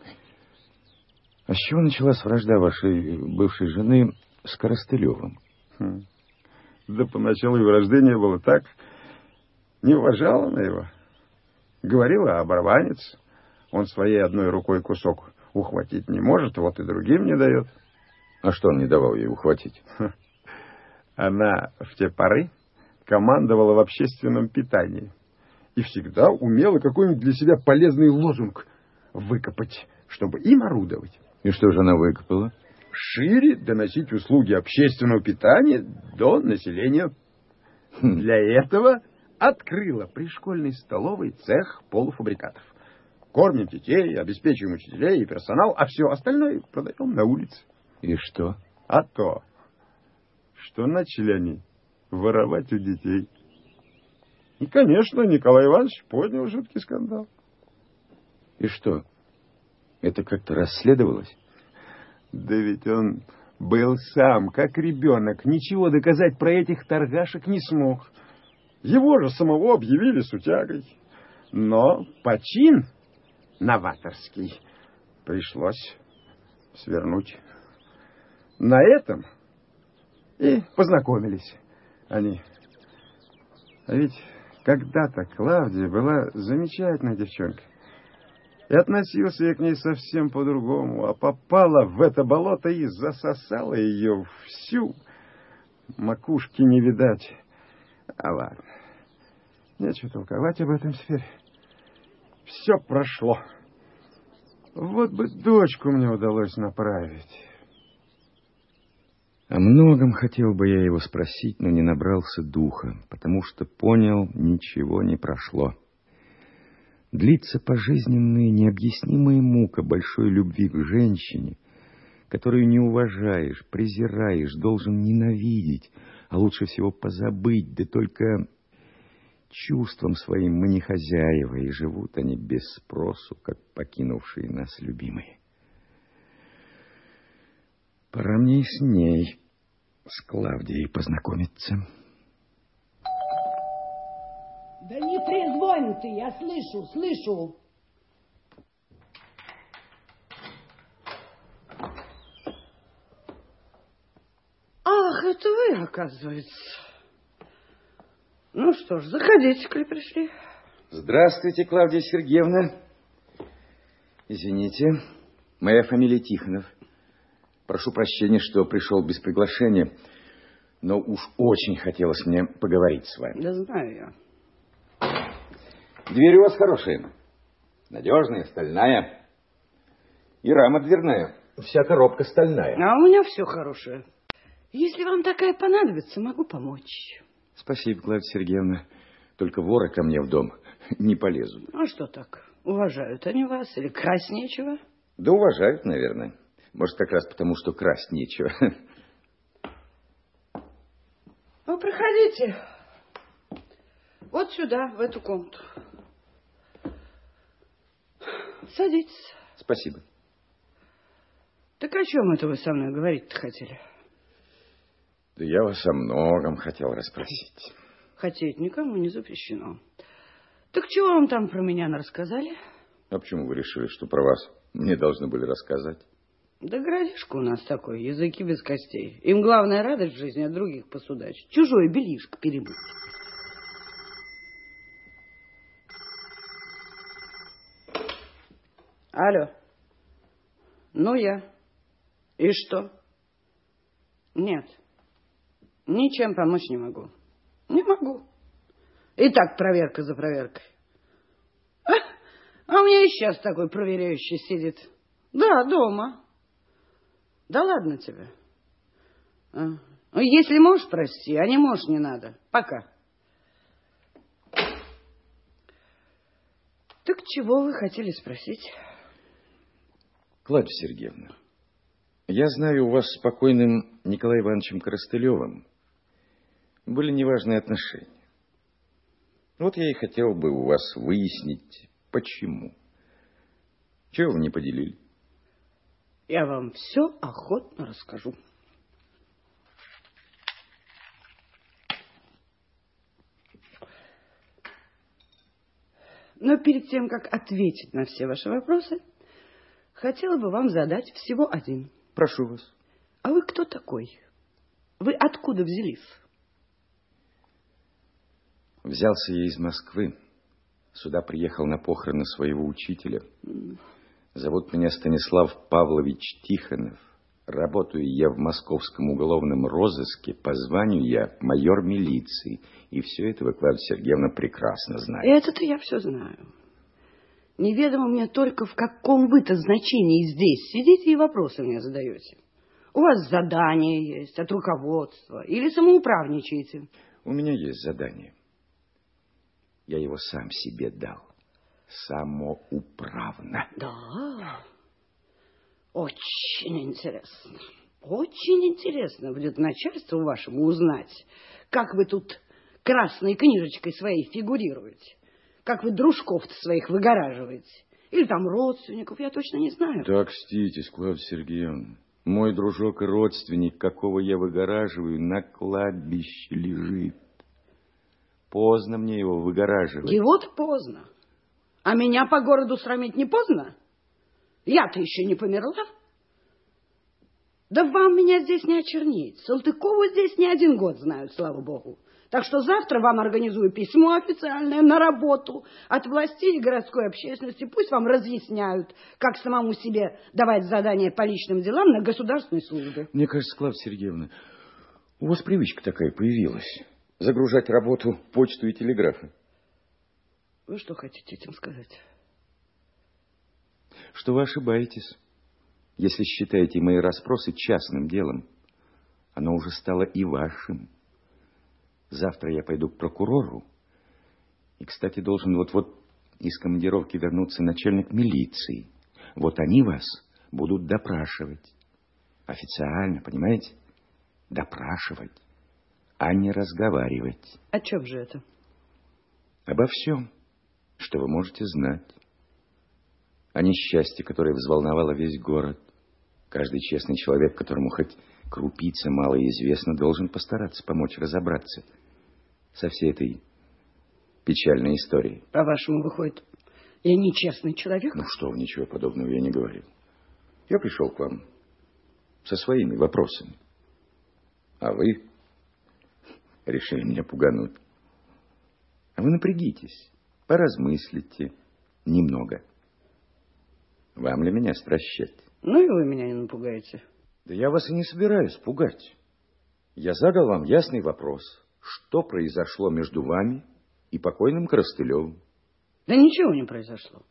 а с чего началась вражда вашей бывшей жены с Коростылевым? Хм. Да поначалу и вражды не было, так. Не уважала она его. Говорила, оборванец. Он своей одной рукой кусок ухватить не может, вот и другим не дает. А что он не давал ей ухватить? Она в те поры командовала в общественном питании. И всегда умела какой-нибудь для себя полезный лозунг выкопать, чтобы им орудовать. И что же она выкопала? Шире доносить услуги общественного питания до населения. Для этого открыла при школьной столовой цех полуфабрикатов. Кормим детей, обеспечиваем учителей и персонал, а все остальное продаем на улице. И что? А то, что начали они воровать у детей. И, конечно, Николай Иванович поднял жуткий скандал. И что? Это как-то расследовалось? Да ведь он был сам, как ребенок, ничего доказать про этих торгашек не смог. Его же самого объявили сутягой. Но почин новаторский пришлось свернуть. На этом и познакомились они. А ведь когда-то Клавдия была замечательной девчонкой. И относился я к ней совсем по-другому. А попала в это болото и засосала ее всю. Макушки не видать. А ладно. Нечего толковать об этом теперь. Все прошло. Вот бы дочку мне удалось направить. О многом хотел бы я его спросить, но не набрался духа, потому что понял, ничего не прошло. Длится пожизненная необъяснимая мука большой любви к женщине, которую не уважаешь, презираешь, должен ненавидеть, а лучше всего позабыть, да только чувством своим мы не хозяева, и живут они без спросу, как покинувшие нас любимые. Пора мне и с ней, с Клавдией, познакомиться. Да не трезвонь ты, я слышу, слышу. Ах, это вы, оказывается. Ну что ж, заходите, коли пришли. Здравствуйте, Клавдия Сергеевна. Извините, моя фамилия Тихонов. Прошу прощения, что пришел без приглашения, но уж очень хотелось мне поговорить с вами. Да знаю я. Дверь у вас хорошая, надежная, стальная. И рама дверная, вся коробка стальная. А у меня все хорошее. Если вам такая понадобится, могу помочь. Спасибо, Клавдия Сергеевна. Только воры ко мне в дом не полезут. А что так? Уважают они вас или красть нечего? Да уважают, наверное. Может, как раз потому, что красть нечего. Ну, проходите. Вот сюда, в эту комнату. Садитесь. Спасибо. Так о чем это вы со мной говорить-то хотели? Да я вас о многом хотел расспросить. Хотеть никому не запрещено. Так чего вам там про меня рассказали? А почему вы решили, что про вас мне должны были рассказать? Да городишко у нас такой, языки без костей. Им главная радость в жизни от других посудачить. Чужое бельишко перемыть. Алло. Ну, я. И что? Нет. Ничем помочь не могу. Не могу. И так проверка за проверкой. А? А у меня и сейчас такой проверяющий сидит. Да, дома. Да ладно тебе. А? Ну, если можешь, прости, а не можешь, не надо. Пока. Так чего вы хотели спросить? Клавдия Сергеевна, я знаю, у вас с покойным Николаем Ивановичем Коростылевым были неважные отношения. Вот я и хотел бы у вас выяснить, почему. Чего вы не поделили? Я вам все охотно расскажу. Но перед тем, как ответить на все ваши вопросы, хотела бы вам задать всего один. Прошу вас. А вы кто такой? Вы откуда взялись? Взялся я из Москвы. Сюда приехал на похороны своего учителя. Зовут меня Станислав Павлович Тихонов. Работаю я в московском уголовном розыске. По званию я майор милиции. И все это вы, Клавдия Сергеевна, прекрасно знаете. Это-то я все знаю. Неведомо мне только, в каком вы-то значении здесь сидите и вопросы мне задаете. У вас задание есть от руководства или самоуправничаете? У меня есть задание. Я его сам себе дал. Самоуправно. Да. Очень интересно. Очень интересно будет начальству вашему узнать, как вы тут красной книжечкой своей фигурируете. Как вы дружков-то своих выгораживаете. Или там родственников, я точно не знаю. Так, ститесь, Клавдия Сергеевна. Мой дружок и родственник, какого я выгораживаю, на кладбище лежит. Поздно мне его выгораживать. Его-то поздно. А меня по городу срамить не поздно? Я-то еще не померла. Да вам меня здесь не очернить. Салтыкову здесь не один год знают, слава богу. Так что завтра вам организую письмо официальное на работу от властей и городской общественности. Пусть вам разъясняют, как самому себе давать задания по личным делам на государственной службе. Мне кажется, Клавдия Сергеевна, у вас привычка такая появилась. Загружать работу, почту и телеграфы. Вы что хотите этим сказать? Что вы ошибаетесь, если считаете мои расспросы частным делом. Оно уже стало и вашим. Завтра я пойду к прокурору. И, кстати, должен вот-вот из командировки вернуться начальник милиции. Вот они вас будут допрашивать. Официально, понимаете? Допрашивать, а не разговаривать. О чем же это? Обо всем, что вы можете знать. О несчастье, которое взволновало весь город. Каждый честный человек, которому хоть крупица мало известна, должен постараться помочь разобраться со всей этой печальной историей. По-вашему, выходит, я нечестный человек? Ну что вы, ничего подобного я не говорил. Я пришел к вам со своими вопросами. А вы решили меня пугануть. А вы напрягитесь, поразмыслите немного. Вам ли меня стращать? Ну и вы меня не напугаете. Да я вас и не собираюсь пугать. Я задал вам ясный вопрос. Что произошло между вами и покойным Коростылевым? Да ничего не произошло.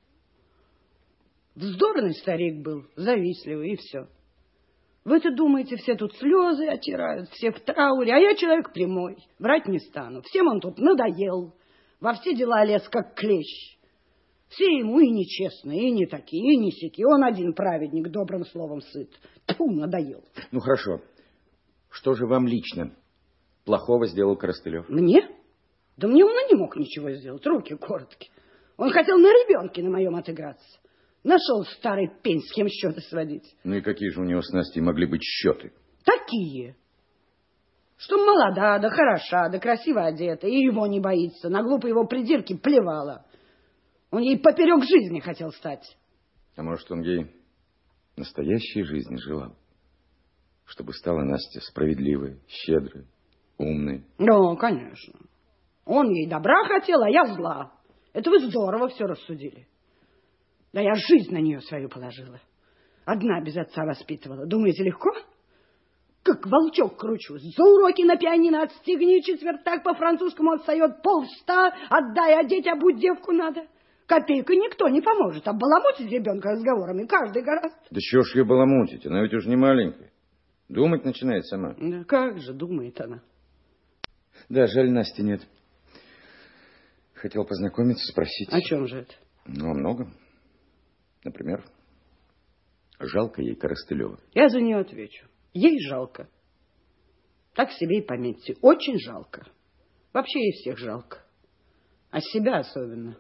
Вздорный старик был, завистливый, и все. Вы-то думаете, все тут слезы отирают, все в трауре, а я человек прямой, врать не стану. Всем он тут надоел, во все дела лез, как клещ. Все ему и нечестные, и не такие, и не сяки. Он один праведник, добрым словом сыт. Тьфу, надоел. Ну, хорошо. Что же вам лично плохого сделал Коростылев? Мне? Да мне он и не мог ничего сделать, руки короткие. Он хотел на ребенке на моем отыграться. Нашел старый пень, с кем счеты сводить. Ну и какие же у него с Настей могли быть счеты? Такие. Что молода, да хороша, да красиво одета, и его не боится. На глупые его придирки плевала. Он ей поперек жизни хотел стать. А может, он ей настоящей жизни желал? Чтобы стала Настя справедливой, щедрой, умной. Ну, конечно. Он ей добра хотел, а я зла. Это вы здорово все рассудили. Да я жизнь на нее свою положила. Одна без отца воспитывала. Думаете, легко? Как волчок кручусь. За уроки на пианино отстегни, четвертак по-французскому отстает, полста, отдай, одеть, обуть девку надо. Копейкой никто не поможет, а баламутить ребенка разговорами каждый гораздо. Да чего ж ее баламутить? Она ведь уже не маленькая. Думать начинает сама. Да как же думает она? Да, жаль, Насти нет. Хотел познакомиться, спросить. О чем же это? Ну, о многом. Например, жалко ей Коростылева. Я за нее отвечу. Ей жалко. Так себе и пометьте. Очень жалко. Вообще ей всех жалко. А себя особенно.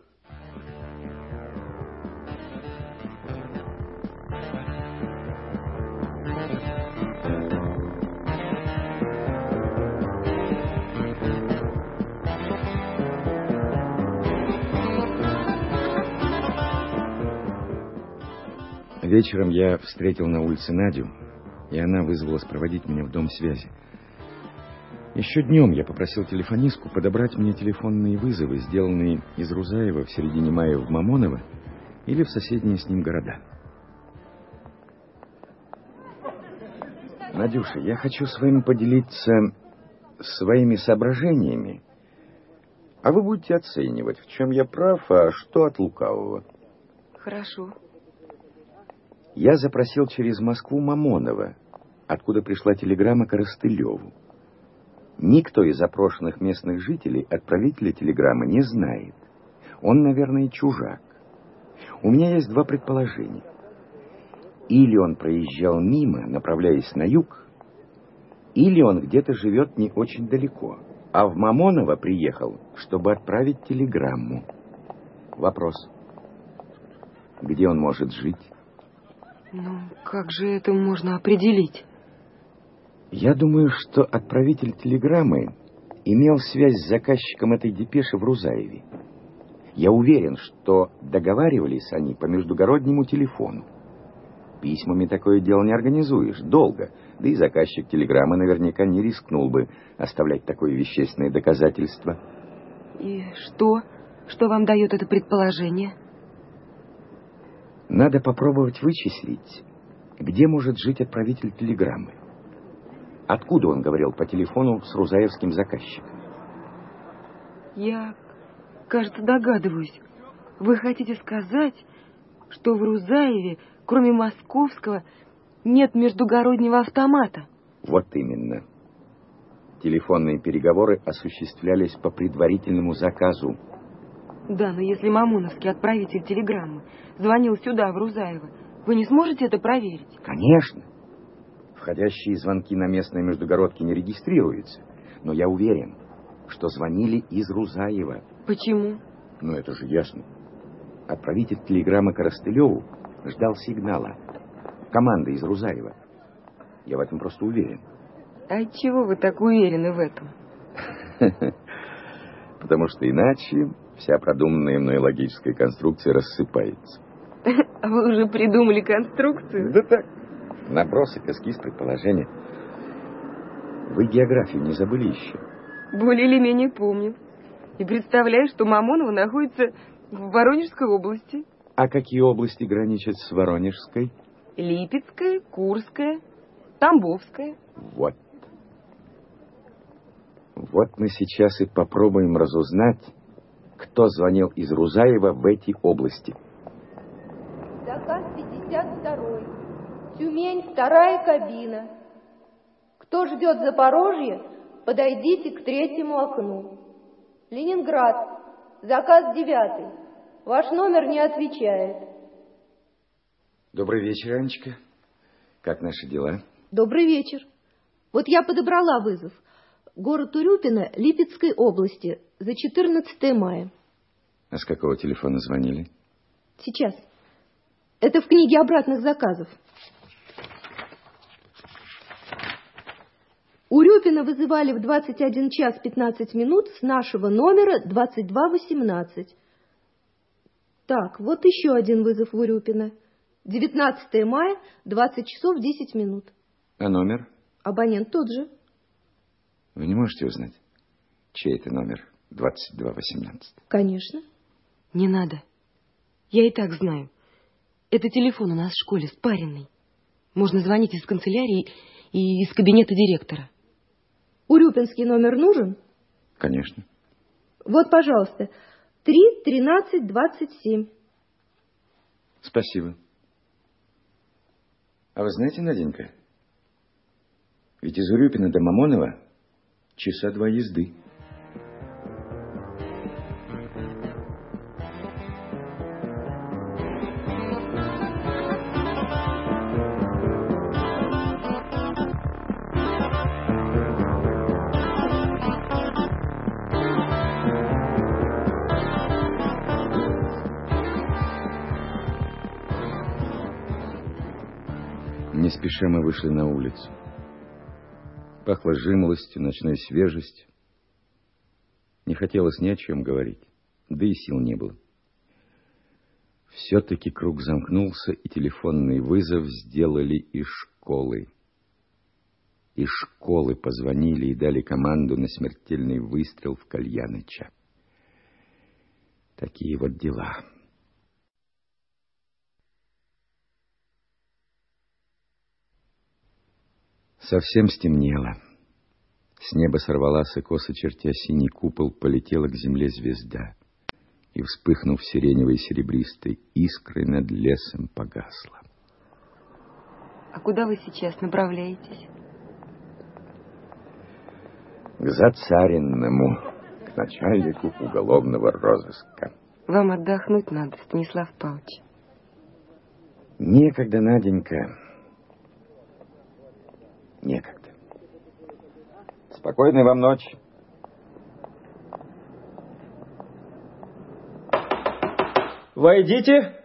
Вечером я встретил на улице Надю, и она вызвалась проводить меня в дом связи. Еще днем я попросил телефонистку подобрать мне телефонные вызовы, сделанные из Рузаева в середине мая в Мамоново или в соседние с ним города. Надюша, я хочу с вами поделиться своими соображениями, а вы будете оценивать, в чем я прав, а что от лукавого. Хорошо. Я запросил через Москву Мамонова, откуда пришла телеграмма Коростылеву. Никто из опрошенных местных жителей отправителя телеграммы не знает. Он, наверное, чужак. У меня есть два предположения. Или он проезжал мимо, направляясь на юг, или он где-то живет не очень далеко, а в Мамоново приехал, чтобы отправить телеграмму. Вопрос. Где он может жить? Ну, как же это можно определить? Я думаю, что отправитель телеграммы имел связь с заказчиком этой депеши в Рузаеве. Я уверен, что договаривались они по междугороднему телефону. Письмами такое дело не организуешь, долго, да и заказчик телеграммы наверняка не рискнул бы оставлять такое вещественное доказательство. И что? Что вам дает это предположение? Надо попробовать вычислить, где может жить отправитель телеграммы. Откуда он говорил по телефону с рузаевским заказчиком? Я, кажется, догадываюсь. Вы хотите сказать, что в Рузаеве, кроме московского, нет междугороднего автомата? Вот именно. Телефонные переговоры осуществлялись по предварительному заказу. Да, но если мамоновский отправитель телеграммы звонил сюда, в Рузаево, вы не сможете это проверить? Конечно. Входящие звонки на местной междугородке не регистрируются. Но я уверен, что звонили из Рузаева. Почему? Ну, это же ясно. Отправитель телеграммы Коростылеву ждал сигнала. Команда из Рузаева. Я в этом просто уверен. А чего вы так уверены в этом? Потому что иначе вся продуманная мной логическая конструкция рассыпается. А вы уже придумали конструкцию? Да так. Набросок, эскиз, предположение. Вы географию не забыли еще? Более или менее помню. И представляю, что Мамоново находится в Воронежской области. А какие области граничат с Воронежской? Липецкая, Курская, Тамбовская. Вот. Вот мы сейчас и попробуем разузнать, кто звонил из Рузаева в эти области. Заказ пятьдесят второй. Тюмень, вторая кабина. Кто ждет Запорожье, подойдите к третьему окну. Ленинград, заказ девятый. Ваш номер не отвечает. Добрый вечер, Анечка. Как наши дела? Добрый вечер. Вот я подобрала вызов. Город Урюпино, Липецкой области, за четырнадцатое мая. А с какого телефона звонили? Сейчас. Это в книге обратных заказов. Урюпино вызывали в двадцать один час пятнадцать минут с нашего номера двадцать два восемнадцать. Так, вот еще один вызов в Урюпино. девятнадцатое мая, двадцать часов десять минут. А номер? Абонент тот же. Вы не можете узнать, чей это номер двадцать два восемнадцать? Конечно. Не надо. Я и так знаю. Это телефон у нас в школе спаренный. Можно звонить из канцелярии и из кабинета директора. Урюпинский номер нужен? Конечно. Вот, пожалуйста, три тринадцать двадцать семь. Спасибо. А вы знаете, Наденька, ведь из Урюпина до Мамонова часа два езды. Не спеша мы вышли на улицу. Пахло жимолостью, ночной свежестью. Не хотелось ни о чем говорить, да и сил не было. Все-таки круг замкнулся, и телефонный вызов сделали из школы. Из школы позвонили и дали команду на смертельный выстрел в Кальяныча. Такие вот дела. Совсем стемнело. С неба сорвалась и косо чертя синий купол, полетела к земле звезда. И, вспыхнув сиреневой и серебристой искрой, над лесом погасла. А куда вы сейчас направляетесь? К Зацаринному, к начальнику уголовного розыска. Вам отдохнуть надо, Станислав Павлович. Некогда, Наденька. Некогда. Спокойной вам ночи. Войдите.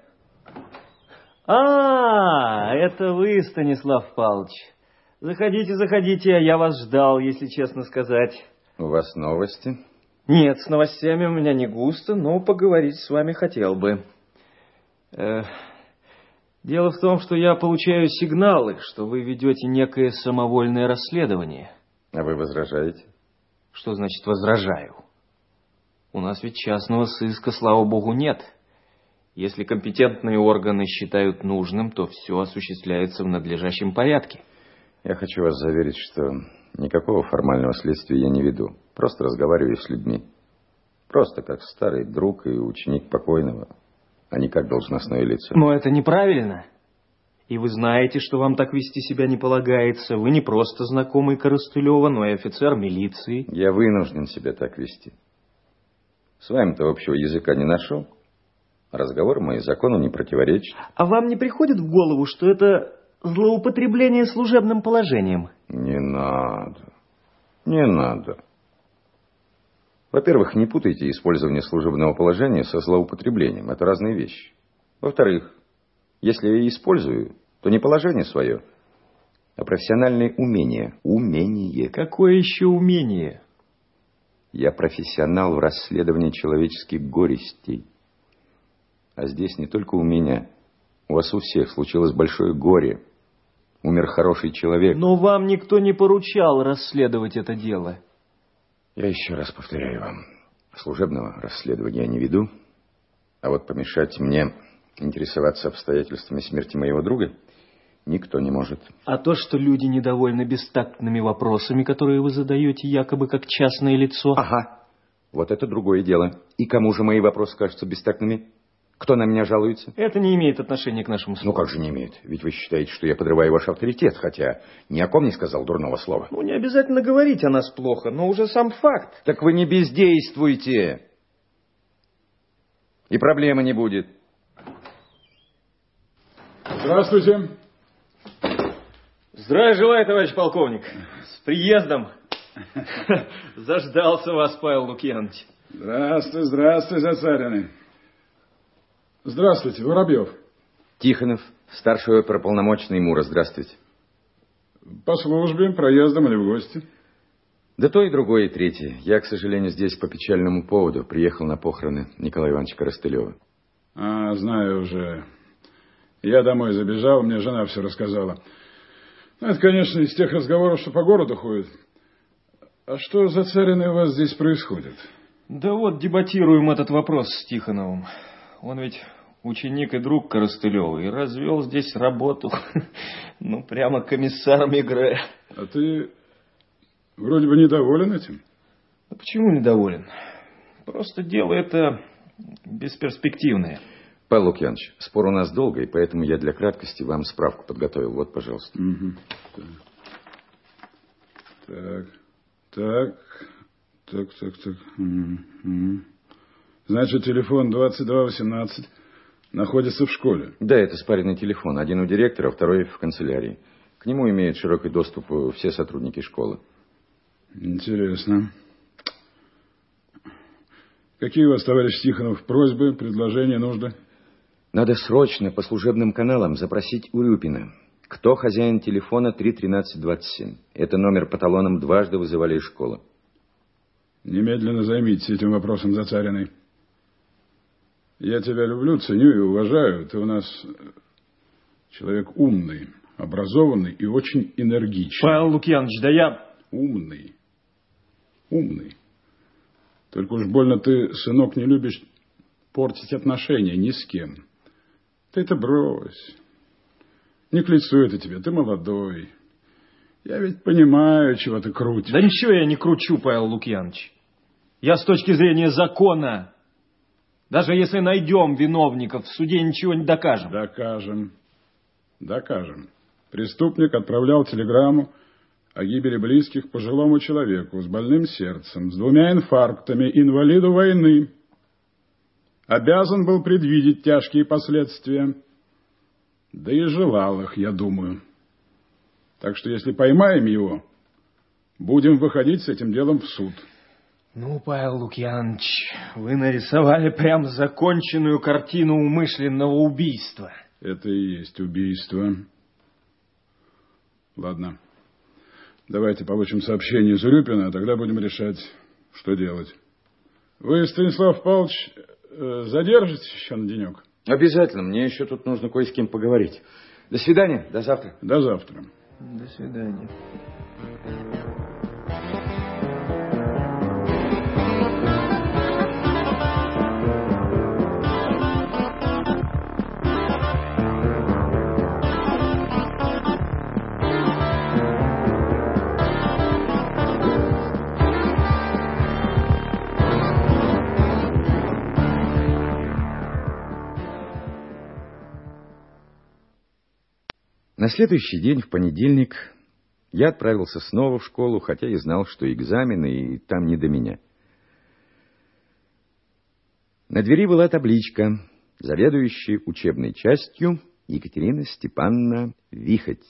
А, это вы, Станислав Павлович. Заходите, заходите, я вас ждал, если честно сказать. У вас новости? Нет, с новостями у меня не густо, но поговорить с вами хотел бы. Э, дело в том, что я получаю сигналы, что вы ведете некое самовольное расследование. А вы возражаете? Что значит возражаю? У нас ведь частного сыска, слава богу, нет. Если компетентные органы считают нужным, то все осуществляется в надлежащем порядке. Я хочу вас заверить, что никакого формального следствия я не веду. Просто разговариваю с людьми. Просто как старый друг и ученик покойного, а не как должностное лицо. Но это неправильно. И вы знаете, что вам так вести себя не полагается. Вы не просто знакомый Коростылева, но и офицер милиции. Я вынужден себя так вести. С вами-то общего языка не нашел. Разговор мой закону не противоречит. А вам не приходит в голову, что это злоупотребление служебным положением? Не надо. Не надо. Во-первых, не путайте использование служебного положения со злоупотреблением. Это разные вещи. Во-вторых, если я использую, то не положение свое, а профессиональные умения. Умение. Какое еще умение? Я профессионал в расследовании человеческих горестей. А здесь не только у меня. У вас у всех случилось большое горе. Умер хороший человек. Но вам никто не поручал расследовать это дело. Я еще раз повторяю вам. Служебного расследования я не веду. А вот помешать мне интересоваться обстоятельствами смерти моего друга никто не может. А то, что люди недовольны бестактными вопросами, которые вы задаете якобы как частное лицо... Ага, вот это другое дело. И кому же мои вопросы кажутся бестактными? Кто на меня жалуется? Это не имеет отношения к нашему слову. Ну как же не имеет? Ведь вы считаете, что я подрываю ваш авторитет, хотя ни о ком не сказал дурного слова. Ну не обязательно говорить о нас плохо, но уже сам факт. Так вы не бездействуйте. И проблемы не будет. Здравствуйте. Здравия желаю, товарищ полковник. С приездом. Заждался вас, Павел Лукьянович. Здравствуй, здравствуй, Зацарины. Здравствуйте, Воробьев. Тихонов, старший оперуполномоченный МУРа. Здравствуйте. По службе, проездом или в гости? Да то и другое, и третье. Я, к сожалению, здесь по печальному поводу. Приехал на похороны Николая Ивановича Коростылева. А, знаю уже. Я домой забежал, мне жена все рассказала. Ну, это, конечно, из тех разговоров, что по городу ходят. А что за царины у вас здесь происходит? Да вот, дебатируем этот вопрос с Тихоновым. Он ведь ученик и друг Коростылева, и развел здесь работу. Ну, прямо комиссар Мегре. А ты вроде бы недоволен этим? Да почему недоволен? Просто дело это бесперспективное. Павел Лукьянович, спор у нас долгий, поэтому я для краткости вам справку подготовил. Вот, пожалуйста. Угу. Так, так, так, так, так. Угу. Значит, телефон двадцать два восемнадцать находится в школе. Да, это спаренный телефон. Один у директора, второй в канцелярии. К нему имеют широкий доступ все сотрудники школы. Интересно. Какие у вас, товарищ Тихонов, просьбы, предложения, нужды? Надо срочно по служебным каналам запросить Урюпина. Кто хозяин телефона три тринадцать двадцать семь? Это номер по талонам дважды вызывали из школы. Немедленно займитесь этим вопросом, Зацариной. Я тебя люблю, ценю и уважаю. Ты у нас человек умный, образованный и очень энергичный. Павел Лукьянович, да я... Умный. Умный. Только уж больно ты, сынок, не любишь портить отношения ни с кем. Ты это брось. Не к лицу это тебе, ты молодой. Я ведь понимаю, чего ты крутишь. Да ничего я не кручу, Павел Лукьянович. Я с точки зрения закона, даже если найдем виновников, в суде ничего не докажем. Докажем. Докажем. Преступник отправлял телеграмму о гибели близких пожилому человеку с больным сердцем, с двумя инфарктами, инвалиду войны. Обязан был предвидеть тяжкие последствия. Да и желал их, я думаю. Так что, если поймаем его, будем выходить с этим делом в суд. Ну, Павел Лукьянович, вы нарисовали прям законченную картину умышленного убийства. Это и есть убийство. Ладно. Давайте получим сообщение из Урюпина, а тогда будем решать, что делать. Вы, Станислав Павлович, задержитесь еще на денек? Обязательно. Мне еще тут нужно кое с кем поговорить. До свидания. До завтра. До завтра. До свидания. На следующий день, в понедельник, я отправился снова в школу, хотя и знал, что экзамены, и там не до меня. На двери была табличка: заведующая учебной частью Екатерина Степановна Вихоть.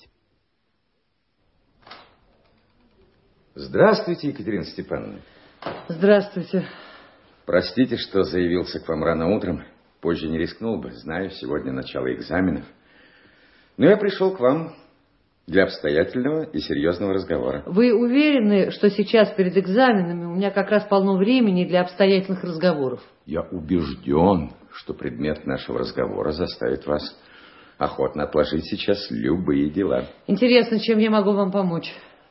Здравствуйте, Екатерина Степановна. Здравствуйте. Простите, что заявился к вам рано утром. Позже не рискнул бы, знаю, сегодня начало экзаменов. Но я пришел к вам для обстоятельного и серьезного разговора. Вы уверены, что сейчас перед экзаменами у меня как раз полно времени для обстоятельных разговоров? Я убежден, что предмет нашего разговора заставит вас охотно отложить сейчас любые дела. Интересно, чем я могу вам помочь?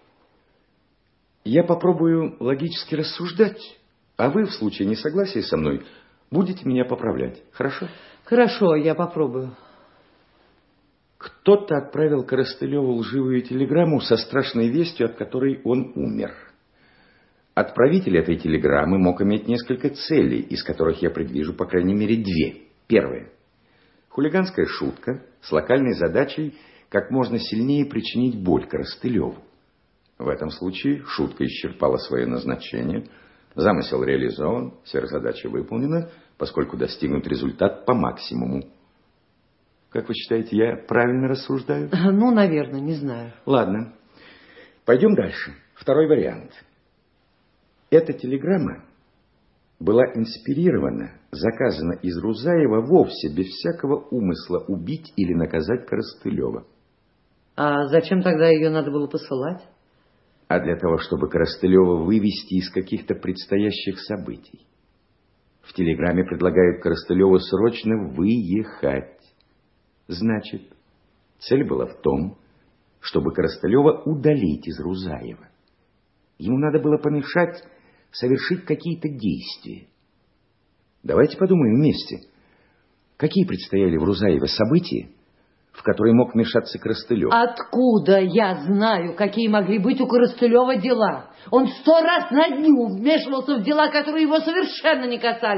Я попробую логически рассуждать, а вы в случае несогласия со мной будете меня поправлять. Хорошо? Хорошо, я попробую. Кто-то отправил Коростылеву лживую телеграмму со страшной вестью, от которой он умер. Отправитель этой телеграммы мог иметь несколько целей, из которых я предвижу по крайней мере две. Первая. Хулиганская шутка с локальной задачей как можно сильнее причинить боль Коростылеву. В этом случае шутка исчерпала свое назначение, замысел реализован, сверхзадача выполнена, поскольку достигнут результат по максимуму. Как вы считаете, я правильно рассуждаю? Ну, наверное, не знаю. Ладно. Пойдем дальше. Второй вариант. Эта телеграмма была инспирирована, заказана из Рузаева вовсе без всякого умысла убить или наказать Коростылева. А зачем тогда ее надо было посылать? А для того, чтобы Коростылева вывести из каких-то предстоящих событий. В телеграмме предлагают Коростылеву срочно выехать. Значит, цель была в том, чтобы Коростылева удалить из Рузаева. Ему надо было помешать совершить какие-то действия. Давайте подумаем вместе, какие предстояли в Рузаеве события, в которые мог вмешаться Коростылев. Откуда я знаю, какие могли быть у Коростылева дела? Он сто раз на дню вмешивался в дела, которые его совершенно не касались.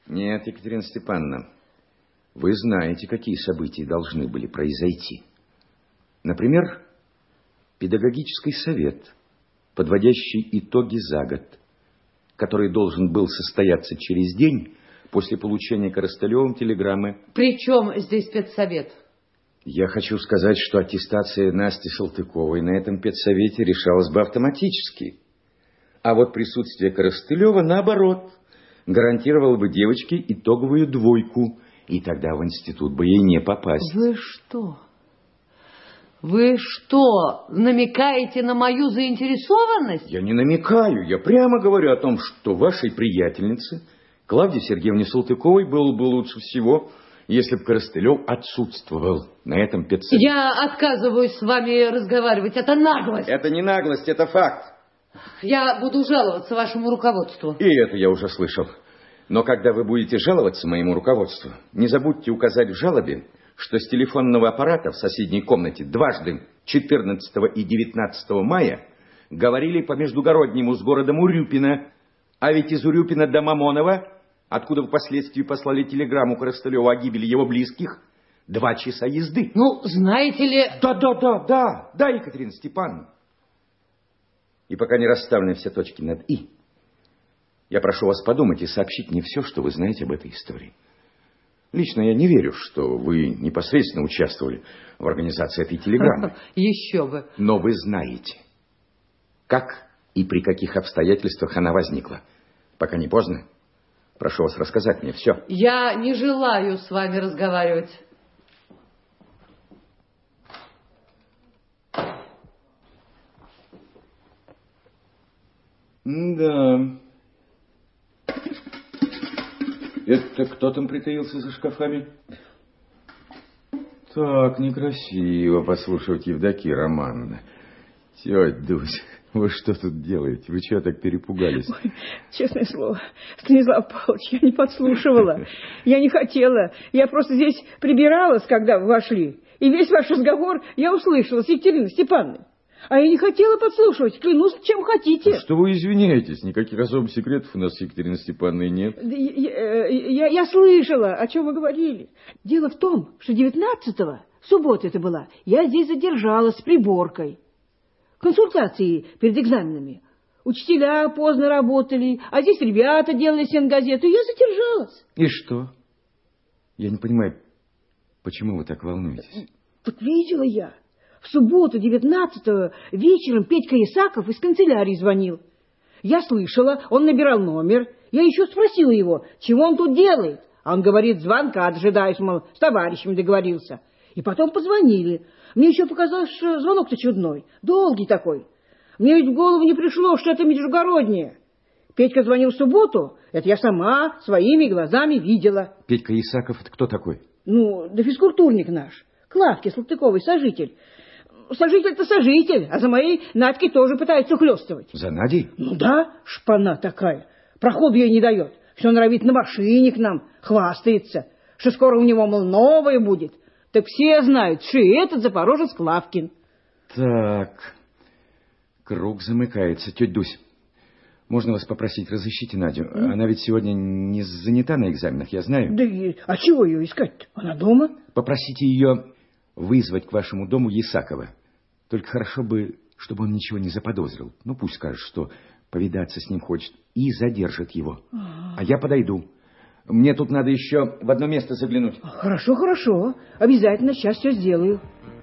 Нет, Екатерина Степановна, вы знаете, какие события должны были произойти. Например, педагогический совет, подводящий итоги за год, который должен был состояться через день после получения Коростылевым телеграммы. При чем здесь педсовет? Я хочу сказать, что аттестация Насти Салтыковой на этом педсовете решалась бы автоматически. А вот присутствие Коростылева, наоборот, гарантировало бы девочке итоговую двойку, и тогда в институт бы ей не попасть. Вы что? Вы что, намекаете на мою заинтересованность? Я не намекаю, я прямо говорю о том, что вашей приятельнице, Клавдии Сергеевне Салтыковой, было бы лучше всего, если бы Коростылев отсутствовал на этом педсовете. Я отказываюсь с вами разговаривать, это наглость. Это не наглость, это факт. Я буду жаловаться вашему руководству. И это я уже слышал. Но когда вы будете жаловаться моему руководству, не забудьте указать в жалобе, что с телефонного аппарата в соседней комнате дважды четырнадцатого и девятнадцатого мая говорили по междугороднему с городом Урюпино, а ведь из Урюпина до Мамонова, откуда впоследствии послали телеграмму Коростылеву о гибели его близких, два часа езды. Ну, знаете ли... Да, да, да, да, да, Екатерина Степановна. И пока не расставлены все точки над «и», я прошу вас подумать и сообщить мне все, что вы знаете об этой истории. Лично я не верю, что вы непосредственно участвовали в организации этой телеграммы. Еще бы. Но вы знаете, как и при каких обстоятельствах она возникла. Пока не поздно, прошу вас рассказать мне все. Я не желаю с вами разговаривать. Да. Это кто там притаился за шкафами? Так, некрасиво послушать Евдокия Романовна. Тетя Дусь, вы что тут делаете? Вы чего так перепугались? Ой, честное слово, Станислав Павлович, я не подслушивала. Я не хотела. Я просто здесь прибиралась, когда вы вошли. И весь ваш разговор я услышала с Екатериной Степановной. А я не хотела подслушивать, клянусь, чем хотите. Ну, что вы извиняетесь? Никаких особых секретов у нас с Екатериной Степановной нет. Я, я, я слышала, о чем вы говорили. Дело в том, что девятнадцатого, суббота это была, я здесь задержалась с приборкой. Консультации перед экзаменами. Учителя поздно работали, а здесь ребята делали сенгазету, и я задержалась. И что? Я не понимаю, почему вы так волнуетесь? Так видела я. В субботу, девятнадцатого, вечером Петька Исаков из канцелярии звонил. Я слышала, он набирал номер. Я еще спросила его, чего он тут делает. А он говорит, звонка дожидаюсь, мол, с товарищем договорился. И потом позвонили. Мне еще показалось, что звонок-то чудной, долгий такой. Мне ведь в голову не пришло, что это междугороднее. Петька звонил в субботу, это я сама своими глазами видела. Петька Исаков, это кто такой? Ну, да физкультурник наш, Клавки Салтыковой, сожитель. Сожитель-то сожитель, а за моей Надькой тоже пытаются ухлёстывать. За Надей? Ну да, шпана такая. Проходу ей не дает. Все норовит на машине к нам, хвастается, что скоро у него, мол, новое будет. Так все знают, что и этот запорожец Клавкин. Так, круг замыкается. Тетя Дусь, можно вас попросить, разыщите Надю? Mm? Она ведь сегодня не занята на экзаменах, я знаю. Да и, а чего ее искать-то? Она дома? Попросите ее вызвать к вашему дому Исакова. Только хорошо бы, чтобы он ничего не заподозрил. Ну, пусть скажет, что повидаться с ним хочет, и задержит его. А, -а, -а. а я подойду. Мне тут надо еще в одно место заглянуть. Хорошо, хорошо. Обязательно сейчас все сделаю.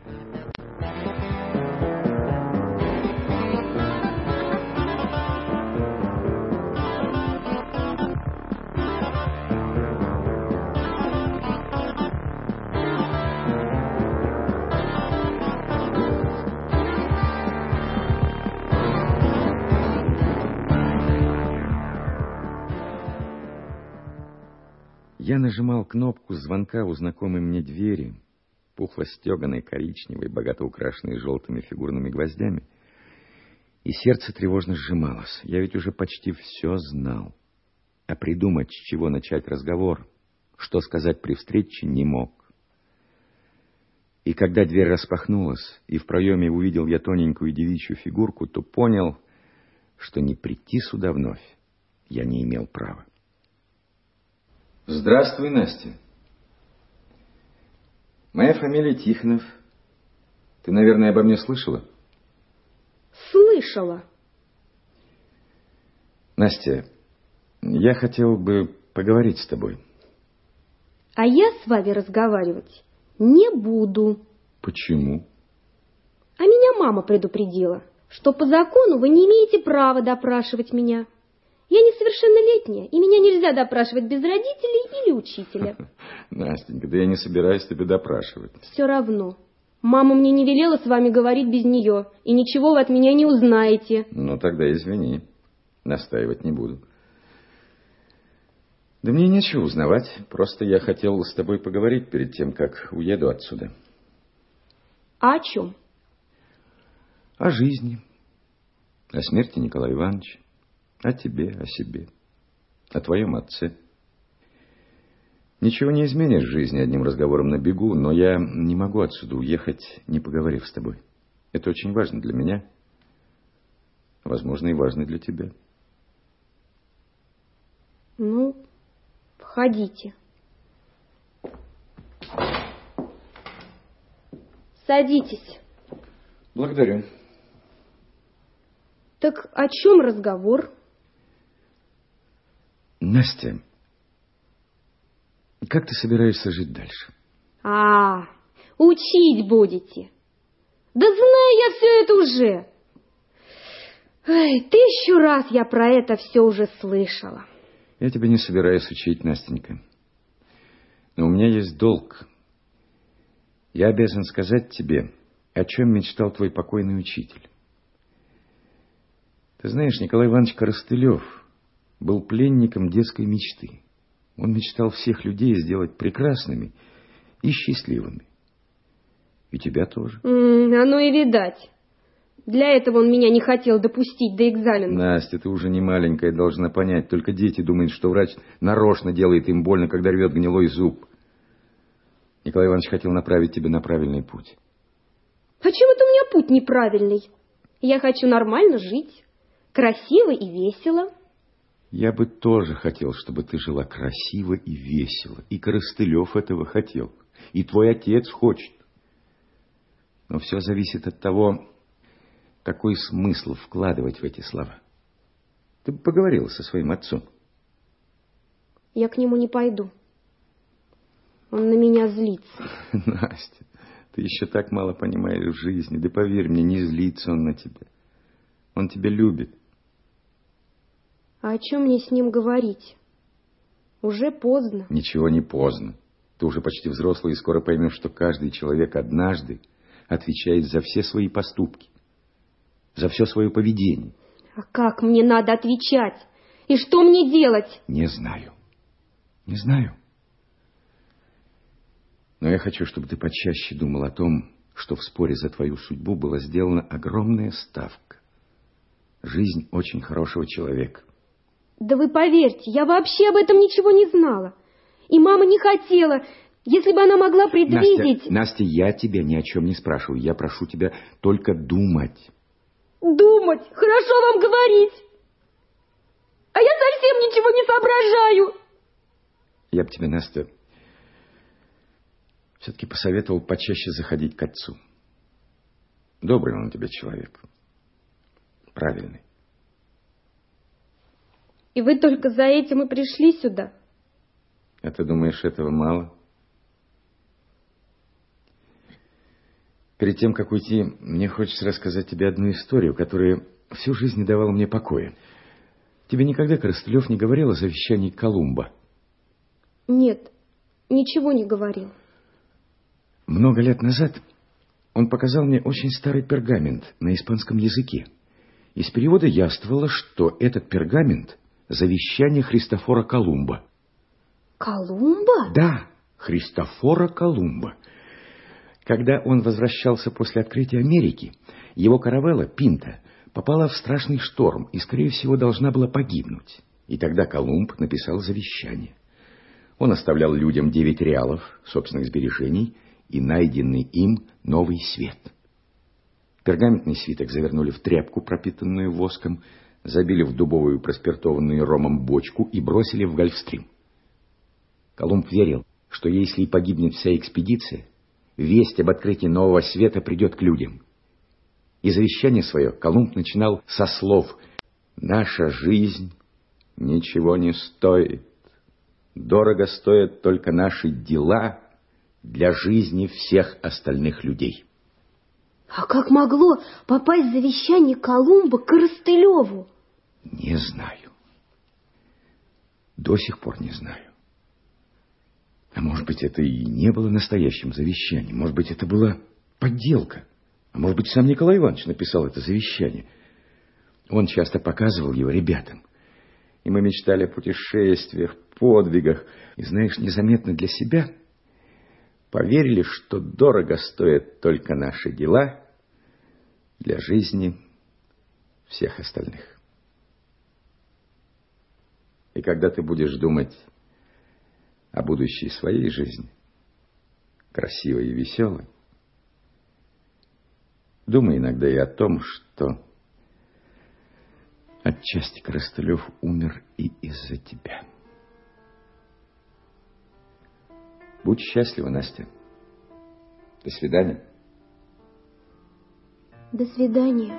Я нажимал кнопку звонка у знакомой мне двери, пухло стеганой, коричневой, богато украшенной желтыми фигурными гвоздями, и сердце тревожно сжималось. Я ведь уже почти все знал. А придумать, с чего начать разговор, что сказать при встрече, не мог. И когда дверь распахнулась, и в проеме увидел я тоненькую девичью фигурку, то понял, что не прийти сюда вновь я не имел права. Здравствуй, Настя. Моя фамилия Тихонов. Ты, наверное, обо мне слышала? Слышала. Настя, я хотел бы поговорить с тобой. А я с вами разговаривать не буду. Почему? А меня мама предупредила, что по закону вы не имеете права допрашивать меня. Я несовершеннолетняя, и меня нельзя допрашивать без родителей или учителя. Настенька, да я не собираюсь тебя допрашивать. Все равно. Мама мне не велела с вами говорить без нее, и ничего вы от меня не узнаете. Ну, тогда извини. Настаивать не буду. Да мне нечего узнавать. Просто я хотел с тобой поговорить перед тем, как уеду отсюда. А о чем? О жизни. О смерти Николая Ивановича. О тебе, о себе. О твоем отце. Ничего не изменишь в жизни одним разговором на бегу, но я не могу отсюда уехать, не поговорив с тобой. Это очень важно для меня. Возможно, и важно для тебя. Ну, входите. Садитесь. Благодарю. Так о чем разговор? Настя, как ты собираешься жить дальше? А, учить будете. Да знаю я все это уже. Ай, тысячу раз я про это все уже слышала. Я тебя не собираюсь учить, Настенька. Но у меня есть долг. Я обязан сказать тебе, о чем мечтал твой покойный учитель. Ты знаешь, Николай Иванович Коростылев был пленником детской мечты. Он мечтал всех людей сделать прекрасными и счастливыми. И тебя тоже. М-м, оно и видать. Для этого он меня не хотел допустить до экзамена. Настя, ты уже не маленькая, должна понять. Только дети думают, что врач нарочно делает им больно, когда рвет гнилой зуб. Николай Иванович хотел направить тебя на правильный путь. А чем это у меня путь неправильный? Я хочу нормально жить, красиво и весело. Я бы тоже хотел, чтобы ты жила красиво и весело. И Коростылев этого хотел. И твой отец хочет. Но все зависит от того, какой смысл вкладывать в эти слова. Ты бы поговорила со своим отцом. Я к нему не пойду. Он на меня злится. Настя, ты еще так мало понимаешь в жизни. Да поверь мне, не злится он на тебя. Он тебя любит. А о чем мне с ним говорить? Уже поздно. Ничего не поздно. Ты уже почти взрослый и скоро поймешь, что каждый человек однажды отвечает за все свои поступки, за все свое поведение. А как мне надо отвечать? И что мне делать? Не знаю. Не знаю. Но я хочу, чтобы ты почаще думал о том, что в споре за твою судьбу была сделана огромная ставка. Жизнь очень хорошего человека. Да вы поверьте, я вообще об этом ничего не знала. И мама не хотела. Если бы она могла предвидеть... Настя, Настя, я тебя ни о чем не спрашиваю. Я прошу тебя только думать. Думать? Хорошо вам говорить. А я совсем ничего не соображаю. Я бы тебе, Настя, все-таки посоветовал почаще заходить к отцу. Добрый он у тебя человек. Правильный. И вы только за этим и пришли сюда? А ты думаешь, этого мало? Перед тем, как уйти, мне хочется рассказать тебе одну историю, которая всю жизнь не давала мне покоя. Тебе никогда Коростылев не говорил о завещании Колумба? Нет, ничего не говорил. Много лет назад он показал мне очень старый пергамент на испанском языке. Из перевода явствовало, что этот пергамент – завещание Христофора Колумба. Колумба? Да, Христофора Колумба. Когда он возвращался после открытия Америки, его каравелла «Пинта» попала в страшный шторм и, скорее всего, должна была погибнуть. И тогда Колумб написал завещание. Он оставлял людям девять реалов собственных сбережений и найденный им новый свет. Пергаментный свиток завернули в тряпку, пропитанную воском, забили в дубовую проспиртованную ромом бочку и бросили в Гольфстрим. Колумб верил, что если и погибнет вся экспедиция, весть об открытии нового света придет к людям. И завещание свое Колумб начинал со слов: «Наша жизнь ничего не стоит. Дорого стоят только наши дела для жизни всех остальных людей». А как могло попасть завещание Колумба к Коростылеву? Не знаю. До сих пор не знаю. А может быть, это и не было настоящим завещанием. Может быть, это была подделка. А может быть, сам Николай Иванович написал это завещание. Он часто показывал его ребятам. И мы мечтали о путешествиях, подвигах. И, знаешь, незаметно для себя поверили, что дорого стоят только наши дела для жизни всех остальных. И когда ты будешь думать о будущей своей жизни, красивой и веселой, думай иногда и о том, что отчасти Коростылев умер и из-за тебя. Будь счастлива, Настя. До свидания. До свидания.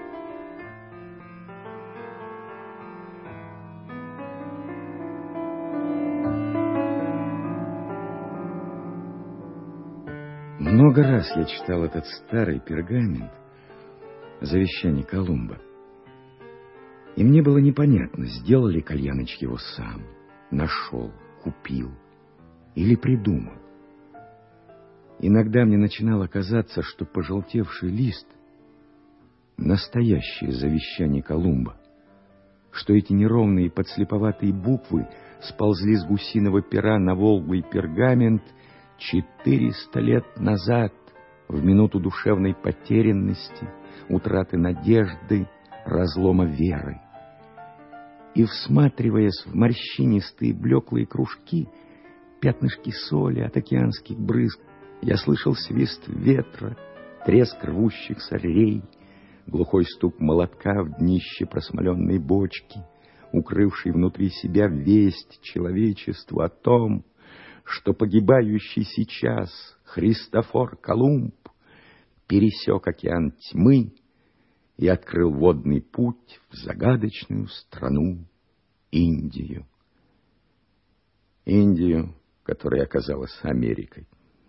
Много раз я читал этот старый пергамент, завещание Колумба. И мне было непонятно, сделал ли Кальяныч его сам, нашел, купил или придумал. Иногда мне начинало казаться, что пожелтевший лист — настоящее завещание Колумба, что эти неровные подслеповатые буквы сползли с гусиного пера на волглый пергамент четыреста лет назад, в минуту душевной потерянности, утраты надежды, разлома веры. И, всматриваясь в морщинистые блеклые кружки, пятнышки соли от океанских брызг, я слышал свист ветра, треск рвущихся рей, глухой стук молотка в днище просмоленной бочки, укрывший внутри себя весть человечеству о том, что погибающий сейчас Христофор Колумб пересек океан тьмы и открыл водный путь в загадочную страну Индию. Индию, которая оказалась Америкой.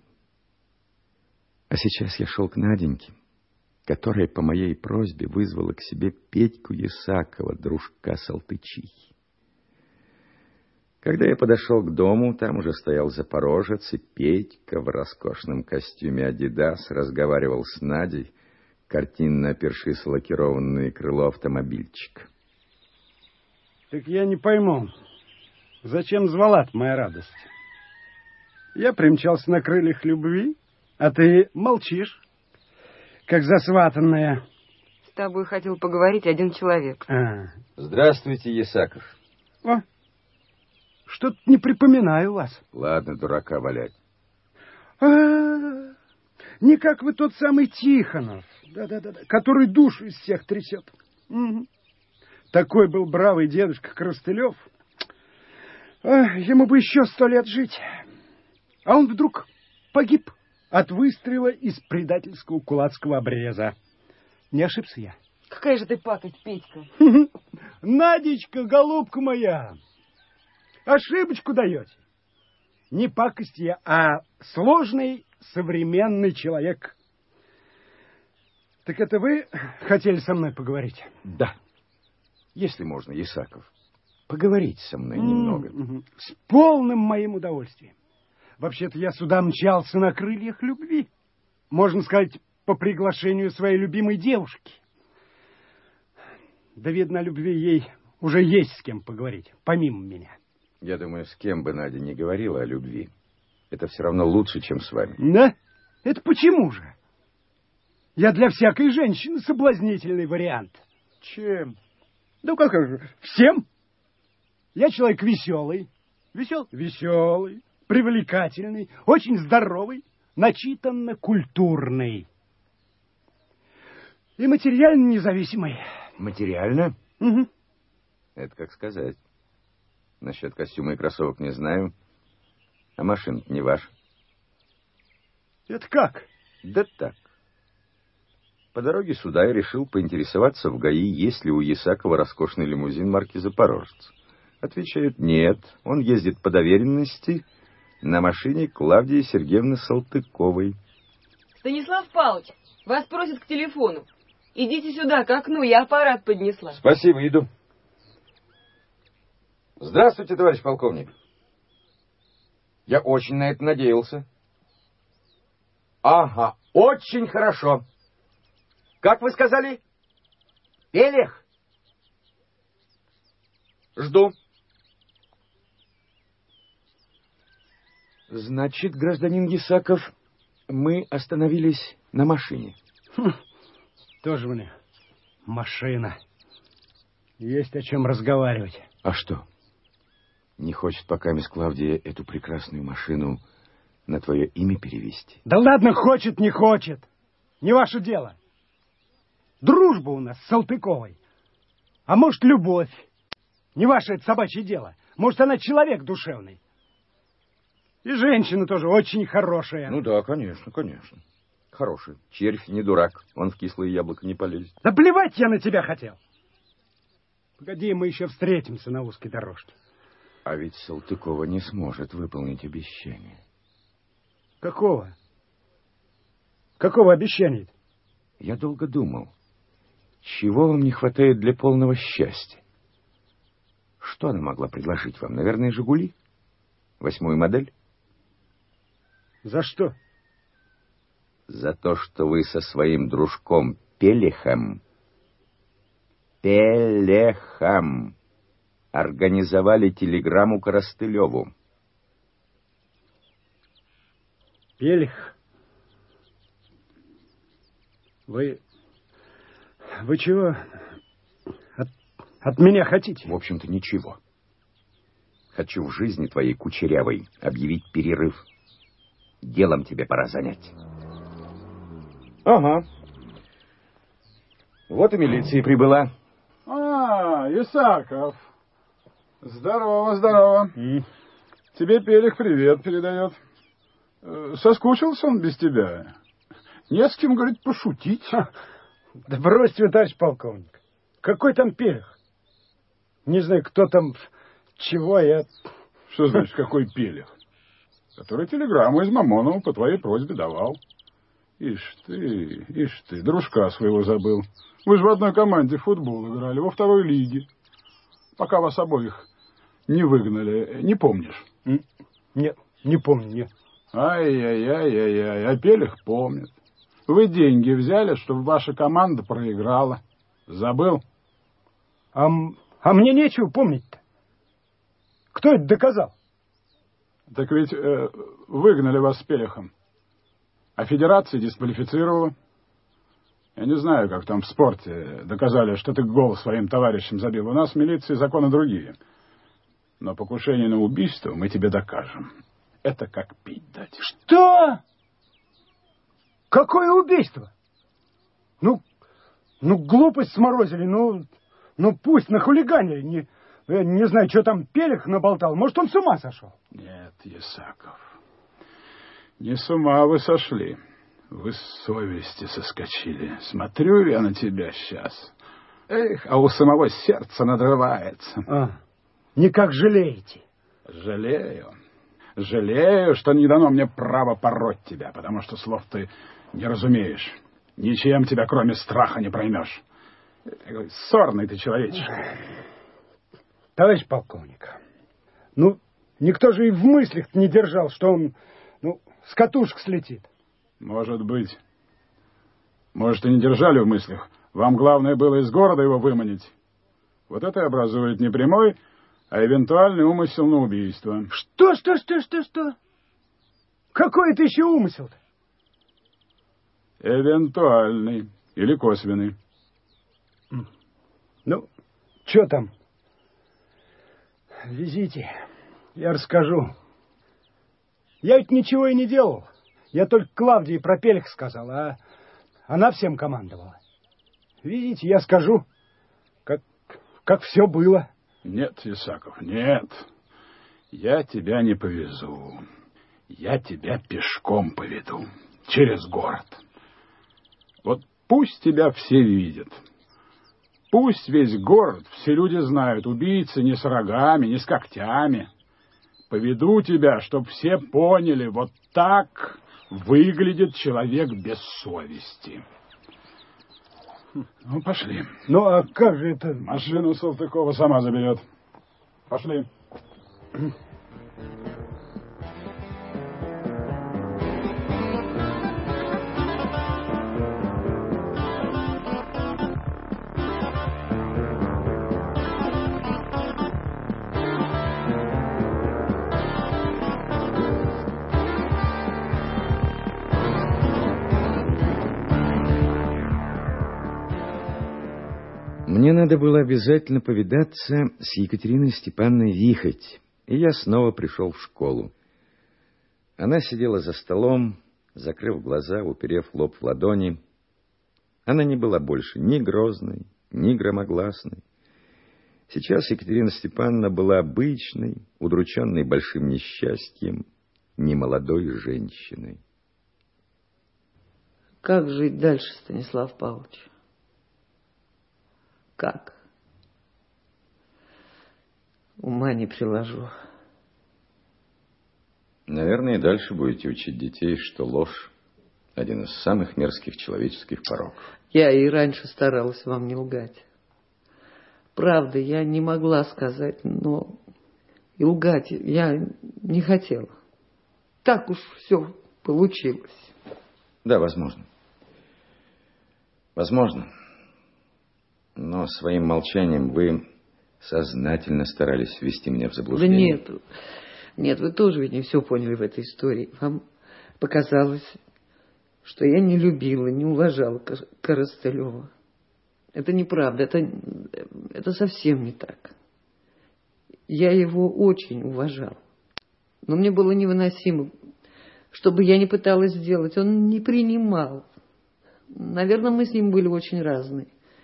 А сейчас я шел к Наденьке, которая по моей просьбе вызвала к себе Петьку Ясакова, дружка Салтычихи. Когда я подошел к дому, там уже стоял запорожец, и Петька в роскошном костюме «Адидас» разговаривал с Надей, картинно опершись лакированное крыло автомобильчика. Так я не пойму, зачем звала-то моя радость? Я примчался на крыльях любви, а ты молчишь, как засватанная. С тобой хотел поговорить один человек. А. Здравствуйте, Ясаков. О, что-то не припоминаю вас. Ладно, дурака валять. А-а-а, не как вы тот самый Тихонов, да-да-да, который душу из всех трясет. Угу. Такой был бравый дедушка Коростылев. А, ему бы еще сто лет жить. А он вдруг погиб от выстрела из предательского кулацкого обреза. Не ошибся я? Какая же ты пакость, Петька. Надечка, голубка моя, ошибочку даете. Не пакость я, а сложный современный человек. Так это вы хотели со мной поговорить? Да. Если можно, Ясаков, поговорите со мной немного. Mm-hmm. С полным моим удовольствием. Вообще-то я сюда мчался на крыльях любви. Можно сказать, по приглашению своей любимой девушки. Да, видно, о любви ей уже есть с кем поговорить, помимо меня. Я думаю, с кем бы Надя не говорила о любви, это все равно лучше, чем с вами. Да? Это почему же? Я для всякой женщины соблазнительный вариант. Чем? Да как же, всем. Я человек веселый. Весел? Веселый. Привлекательный, очень здоровый, начитанно культурный. И материально независимый. Материально? Угу. Это как сказать. Насчет костюма и кроссовок не знаю. А машина не ваша. Это как? Да так. По дороге сюда я решил поинтересоваться в ГАИ, есть ли у Ясакова роскошный лимузин марки «Запорожец». Отвечают, нет, он ездит по доверенности на машине Клавдии Сергеевны Салтыковой. Станислав Павлович, вас просят к телефону. Идите сюда, к окну, я аппарат поднесла. Спасибо, иду. Здравствуйте, товарищ полковник. Я очень на это надеялся. Ага, очень хорошо. Как вы сказали? Пелех? Жду. Значит, гражданин Ясаков, мы остановились на машине. Хм, тоже мне машина. Есть о чем разговаривать. А что? Не хочет пока мисс Клавдия эту прекрасную машину на твое имя перевести? Да ладно, хочет, не хочет. Не ваше дело. Дружба у нас с Салтыковой. А может, любовь. Не ваше это собачье дело. Может, она человек душевный. И женщина тоже очень хорошая. Ну да, конечно, конечно. Хороший. Червь не дурак. Он в кислое яблоко не полезет. Да плевать я на тебя хотел. Погоди, мы еще встретимся на узкой дорожке. А ведь Салтыкова не сможет выполнить обещание. Какого? Какого обещания? Я долго думал. Чего вам не хватает для полного счастья? Что она могла предложить вам? Наверное, «Жигули»? Восьмую модель? За что? За то, что вы со своим дружком Пелехом, Пелехом, организовали телеграмму Коростылеву. Пелех? Вы... Вы чего от, от меня хотите? В общем-то, ничего. Хочу в жизни твоей кучерявой объявить перерыв. Делом тебе пора занять. Ага. Вот и милиция прибыла. А, Ясаков. Здорово, здорово. Mm. Тебе Пелех привет передает. Соскучился он без тебя. Не с кем, говорит, пошутить. Да бросьте вы, товарищ полковник. Какой там Пелех? Не знаю, кто там, чего я... Что значит, какой Пелех? Который телеграмму из Мамонова по твоей просьбе давал. Ишь ты, ишь ты, дружка своего забыл. Вы же в одной команде в футбол играли, во второй лиге. Пока вас обоих не выгнали, не помнишь? Нет, не помню, нет. Ай-яй-яй-яй-яй, а Пелех помнит. Вы деньги взяли, чтобы ваша команда проиграла. Забыл? А, а мне нечего помнить-то. Кто это доказал? Так ведь э, выгнали вас с Пелехом. А федерация дисквалифицировала. Я не знаю, как там в спорте доказали, что ты гол своим товарищам забил. У нас в милиции законы другие. Но покушение на убийство мы тебе докажем. Это как пить дать. Что? Какое убийство? Ну, ну глупость сморозили, ну, ну пусть нахулиганили. Не, я не знаю, что там Пелех наболтал. Может, он с ума сошел? Нет, Ясаков, не с ума вы сошли. Вы с совести соскочили. Смотрю я на тебя сейчас. Эх, а у самого сердце надрывается. А, никак жалеете? Жалею. Жалею, что не дано мне право пороть тебя, потому что слов ты не разумеешь. Ничем тебя, кроме страха, не проймешь. Ссорный ты человечек. Товарищ полковник, ну, никто же и в мыслях не держал, что он, ну, с катушек слетит. Может быть. Может, и не держали в мыслях. Вам главное было из города его выманить. Вот это и образует не прямой, а эвентуальный умысел на убийство. Что, что, что, что, что? Какой это еще умысел-то? Эвентуальный или косвенный. Ну, что там? Везите, я расскажу. Я ведь ничего и не делал. Я только Клавдии про Пелех сказал, а она всем командовала. Видите, я скажу, как, как все было. Нет, Ясаков, нет. Я тебя не повезу. Я тебя пешком поведу через город. Вот пусть тебя все видят. Пусть весь город, все люди знают, убийца не с рогами, не с когтями. Поведу тебя, чтоб все поняли, вот так выглядит человек без совести. Ну, пошли. Ну, а как же это? Машину Салтыкова сама заберет. Пошли. Мне надо было обязательно повидаться с Екатериной Степановной Вихоть, и я снова пришел в школу. Она сидела за столом, закрыв глаза, уперев лоб в ладони. Она не была больше ни грозной, ни громогласной. Сейчас Екатерина Степановна была обычной, удрученной большим несчастьем, немолодой женщиной. Как жить дальше, Станислав Павлович? Как? Ума не приложу. Наверное, и дальше будете учить детей, что ложь — один из самых мерзких человеческих пороков. Я и раньше старалась вам не лгать. Правда, я не могла сказать, но и лгать я не хотела. Так уж все получилось. Да, возможно. Возможно. Но своим молчанием вы сознательно старались ввести меня в заблуждение. Да нет, нет, вы тоже ведь не все поняли в этой истории. Вам показалось, что я не любила, не уважала Коростылева. Это неправда, это, это совсем не так. Я его очень уважала. Но мне было невыносимо, что бы я ни пыталась сделать, он не принимал. Наверное, мы с ним были очень разные.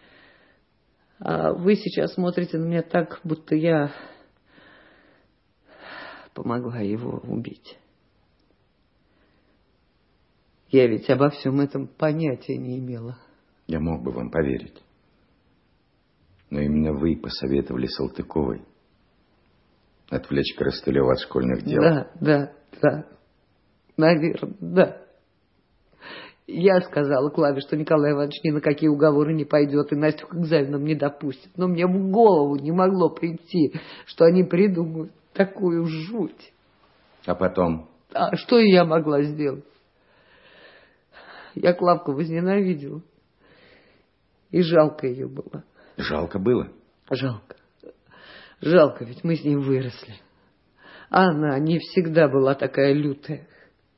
А вы сейчас смотрите на меня так, будто я помогла его убить. Я ведь обо всем этом понятия не имела. Я мог бы вам поверить. Но именно вы посоветовали Салтыковой отвлечь Коростылева от школьных дел. Да, да, да. Наверное, да. Я сказала Клаве, что Николай Иванович ни на какие уговоры не пойдет и Настю к экзаменам не допустит. Но мне в голову не могло прийти, что они придумают такую жуть. А потом? А что я могла сделать? Я Клавку возненавидела. И жалко ее было. Жалко было? Жалко. Жалко, ведь мы с ним выросли. А она не всегда была такая лютая.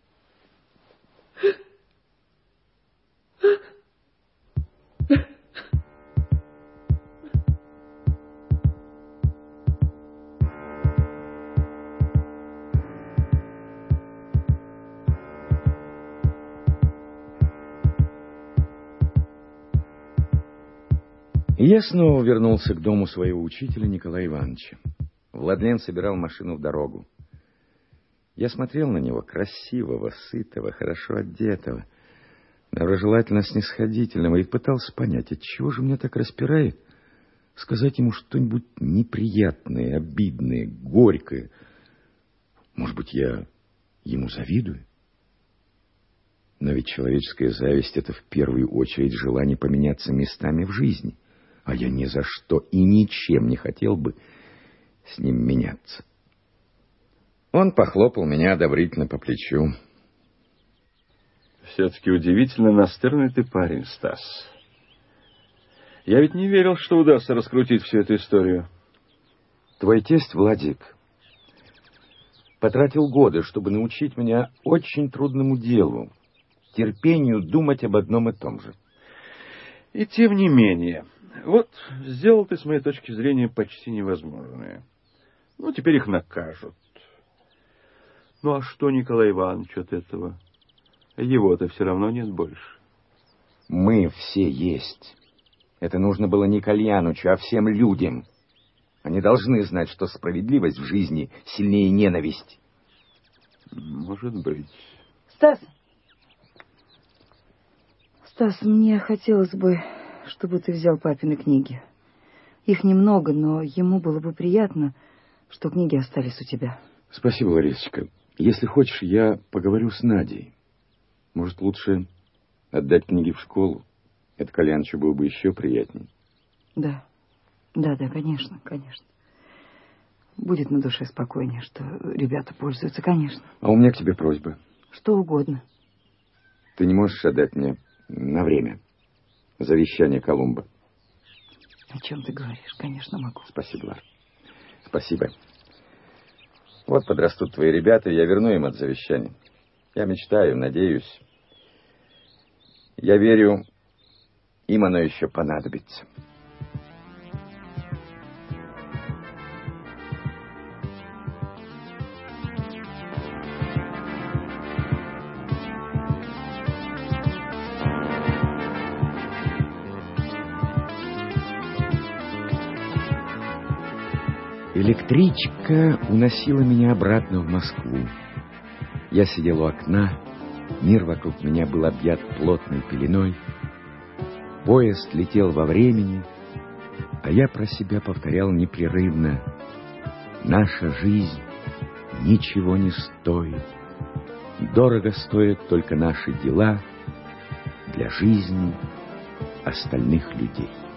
И я снова вернулся к дому своего учителя Николая Ивановича. Владлен собирал машину в дорогу. Я смотрел на него, красивого, сытого, хорошо одетого, доброжелательно снисходительного, и пытался понять, отчего же меня так распирает сказать ему что-нибудь неприятное, обидное, горькое. Может быть, я ему завидую? Но ведь человеческая зависть — это в первую очередь желание поменяться местами в жизни. А я ни за что и ничем не хотел бы с ним меняться. Он похлопал меня одобрительно по плечу. Все-таки удивительно настырный ты парень, Стас. Я ведь не верил, что удастся раскрутить всю эту историю. Твой тесть, Владик, потратил годы, чтобы научить меня очень трудному делу, терпению думать об одном и том же. И тем не менее, вот сделал ты, с моей точки зрения, почти невозможное. Ну, теперь их накажут. Ну, а что Николай Иванович от этого? Его-то все равно нет больше. Мы все есть. Это нужно было не Кальянычу, а всем людям. Они должны знать, что справедливость в жизни сильнее ненависти. Может быть. Стас! Стас, мне хотелось бы, чтобы ты взял папины книги. Их немного, но ему было бы приятно, что книги остались у тебя. Спасибо, Ларисочка. Если хочешь, я поговорю с Надей. Может, лучше отдать книги в школу? Это Колянычу было бы еще приятнее. Да, да, да, конечно, конечно. Будет на душе спокойнее, что ребята пользуются, конечно. А у меня к тебе просьба. Что угодно. Ты не можешь отдать мне на время завещание Колумба? О чем ты говоришь? Конечно, могу. Спасибо, Лар. Спасибо. Вот подрастут твои ребята, и я верну им от завещания. Я мечтаю, надеюсь. Я верю, им оно еще понадобится. Электричка уносила меня обратно в Москву. Я сидел у окна, мир вокруг меня был объят плотной пеленой. Поезд летел во времени, а я про себя повторял непрерывно: наша жизнь ничего не стоит. Дорого стоят только наши дела для жизни остальных людей.